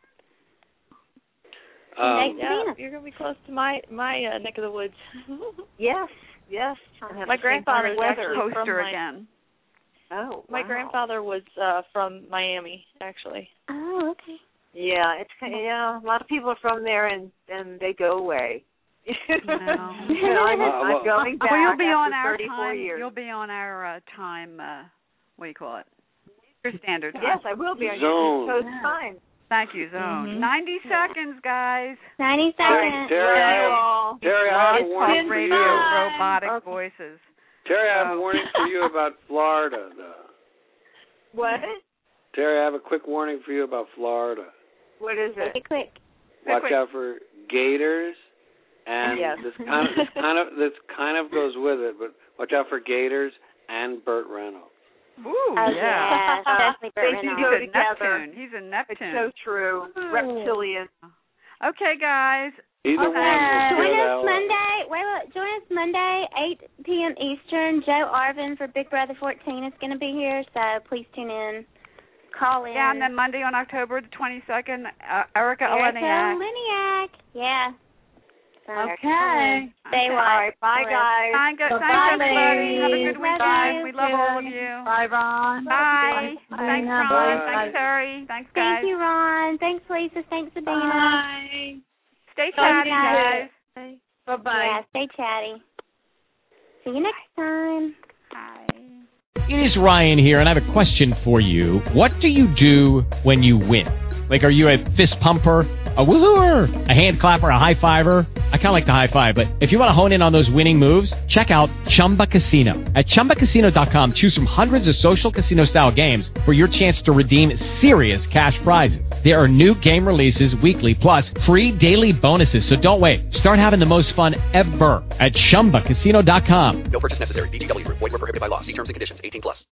[SPEAKER 6] um,
[SPEAKER 5] Next
[SPEAKER 10] Yeah,
[SPEAKER 5] Sabina.
[SPEAKER 10] you're gonna be close to my my uh, neck of the woods.
[SPEAKER 7] Yes, yes. And have
[SPEAKER 10] My
[SPEAKER 7] the same kind
[SPEAKER 10] grandfather's
[SPEAKER 7] of weather.
[SPEAKER 10] actually from
[SPEAKER 4] Poster
[SPEAKER 10] my-
[SPEAKER 4] again.
[SPEAKER 7] Oh,
[SPEAKER 10] My
[SPEAKER 7] wow.
[SPEAKER 10] grandfather was uh from Miami, actually.
[SPEAKER 5] Oh, okay.
[SPEAKER 7] Yeah, it's kind of, yeah. A lot of people are from there, and and they go away.
[SPEAKER 4] No.
[SPEAKER 7] And I'm,
[SPEAKER 6] Uh,
[SPEAKER 7] I'm
[SPEAKER 6] well-
[SPEAKER 7] going back
[SPEAKER 4] Well, you'll be
[SPEAKER 7] after
[SPEAKER 4] on our
[SPEAKER 7] thirty-four
[SPEAKER 4] time.
[SPEAKER 7] years.
[SPEAKER 4] You'll be on our uh, time. Uh, what do you call it? Your standard time.
[SPEAKER 7] Yes, I will be on
[SPEAKER 6] Zone.
[SPEAKER 7] your East Coast time.
[SPEAKER 4] Thank you, Zone.
[SPEAKER 10] Mhm.
[SPEAKER 4] Ninety seconds, guys.
[SPEAKER 5] Ninety
[SPEAKER 6] Terry,
[SPEAKER 5] seconds.
[SPEAKER 6] Terry, I have,
[SPEAKER 7] all.
[SPEAKER 6] Terry, I have a
[SPEAKER 4] Blog
[SPEAKER 6] warning
[SPEAKER 4] Talk
[SPEAKER 6] for
[SPEAKER 4] Radio,
[SPEAKER 6] you.
[SPEAKER 4] robotic
[SPEAKER 5] Okay.
[SPEAKER 4] voices.
[SPEAKER 6] Terry, I have a warning for you about Florida, though.
[SPEAKER 7] What?
[SPEAKER 6] Terry, I have a quick warning for you about Florida.
[SPEAKER 7] What is
[SPEAKER 5] Make
[SPEAKER 7] it?
[SPEAKER 5] it quick.
[SPEAKER 6] Watch
[SPEAKER 4] quick.
[SPEAKER 6] out for gators, and
[SPEAKER 7] Yes.
[SPEAKER 6] this kind of this kind of this kind of goes with it. But watch out for gators and Burt Reynolds.
[SPEAKER 4] Ooh,
[SPEAKER 5] Oh, yeah. Especially Burt
[SPEAKER 7] They do
[SPEAKER 5] Reynolds.
[SPEAKER 7] go
[SPEAKER 4] He's a
[SPEAKER 7] together.
[SPEAKER 4] Neptune. He's a Neptune.
[SPEAKER 7] It's so true. Reptilian.
[SPEAKER 4] Okay, guys.
[SPEAKER 6] Either
[SPEAKER 5] Okay.
[SPEAKER 6] one will
[SPEAKER 5] Join
[SPEAKER 6] get
[SPEAKER 5] us
[SPEAKER 6] out.
[SPEAKER 5] Monday. Wait, wait. Join us Monday, eight p.m. Eastern. Joe Arvin for Big Brother fourteen is going to be here, so please tune in. Call in.
[SPEAKER 4] Yeah, and then Monday on October the twenty-second, uh, Erica
[SPEAKER 5] Erica
[SPEAKER 4] Oleniak.
[SPEAKER 5] Oleniak. Yeah. So
[SPEAKER 9] Okay.
[SPEAKER 5] Stay
[SPEAKER 4] Okay.
[SPEAKER 5] watch.
[SPEAKER 7] All right. Bye, guys.
[SPEAKER 4] Thank you,
[SPEAKER 9] Bye-bye,
[SPEAKER 4] thanks, everybody.
[SPEAKER 9] ladies.
[SPEAKER 4] Have a good
[SPEAKER 5] Love
[SPEAKER 4] weekend.
[SPEAKER 5] you.
[SPEAKER 4] We love all of you.
[SPEAKER 9] Bye, Ron.
[SPEAKER 4] Bye.
[SPEAKER 9] Bye.
[SPEAKER 4] Thanks,
[SPEAKER 9] Bye.
[SPEAKER 4] Ron.
[SPEAKER 6] Bye.
[SPEAKER 4] Thanks, Terry. Thanks, guys.
[SPEAKER 5] Thank you, Ron. Thanks, Lisa. Thanks, Sabina.
[SPEAKER 9] Bye.
[SPEAKER 4] Stay
[SPEAKER 9] Bye,
[SPEAKER 4] chatty,
[SPEAKER 9] guys.
[SPEAKER 4] guys.
[SPEAKER 9] Bye-bye.
[SPEAKER 5] Yeah, stay chatty. See you next time.
[SPEAKER 4] Bye.
[SPEAKER 11] It is Ryan here, and I have a question for you. What do you do when you win? Like, are you a fist pumper, a woohooer, a hand clapper, a high fiver? I kind of like the high five, but if you want to hone in on those winning moves, check out Chumba Casino. At Chumba Casino dot com, choose from hundreds of social casino-style games for your chance to redeem serious cash prizes. There are new game releases weekly, plus free daily bonuses, so don't wait. Start having the most fun ever at Chumba Casino dot com.
[SPEAKER 1] No purchase necessary. V G W Group. Void where prohibited by law. See terms and conditions. eighteen plus.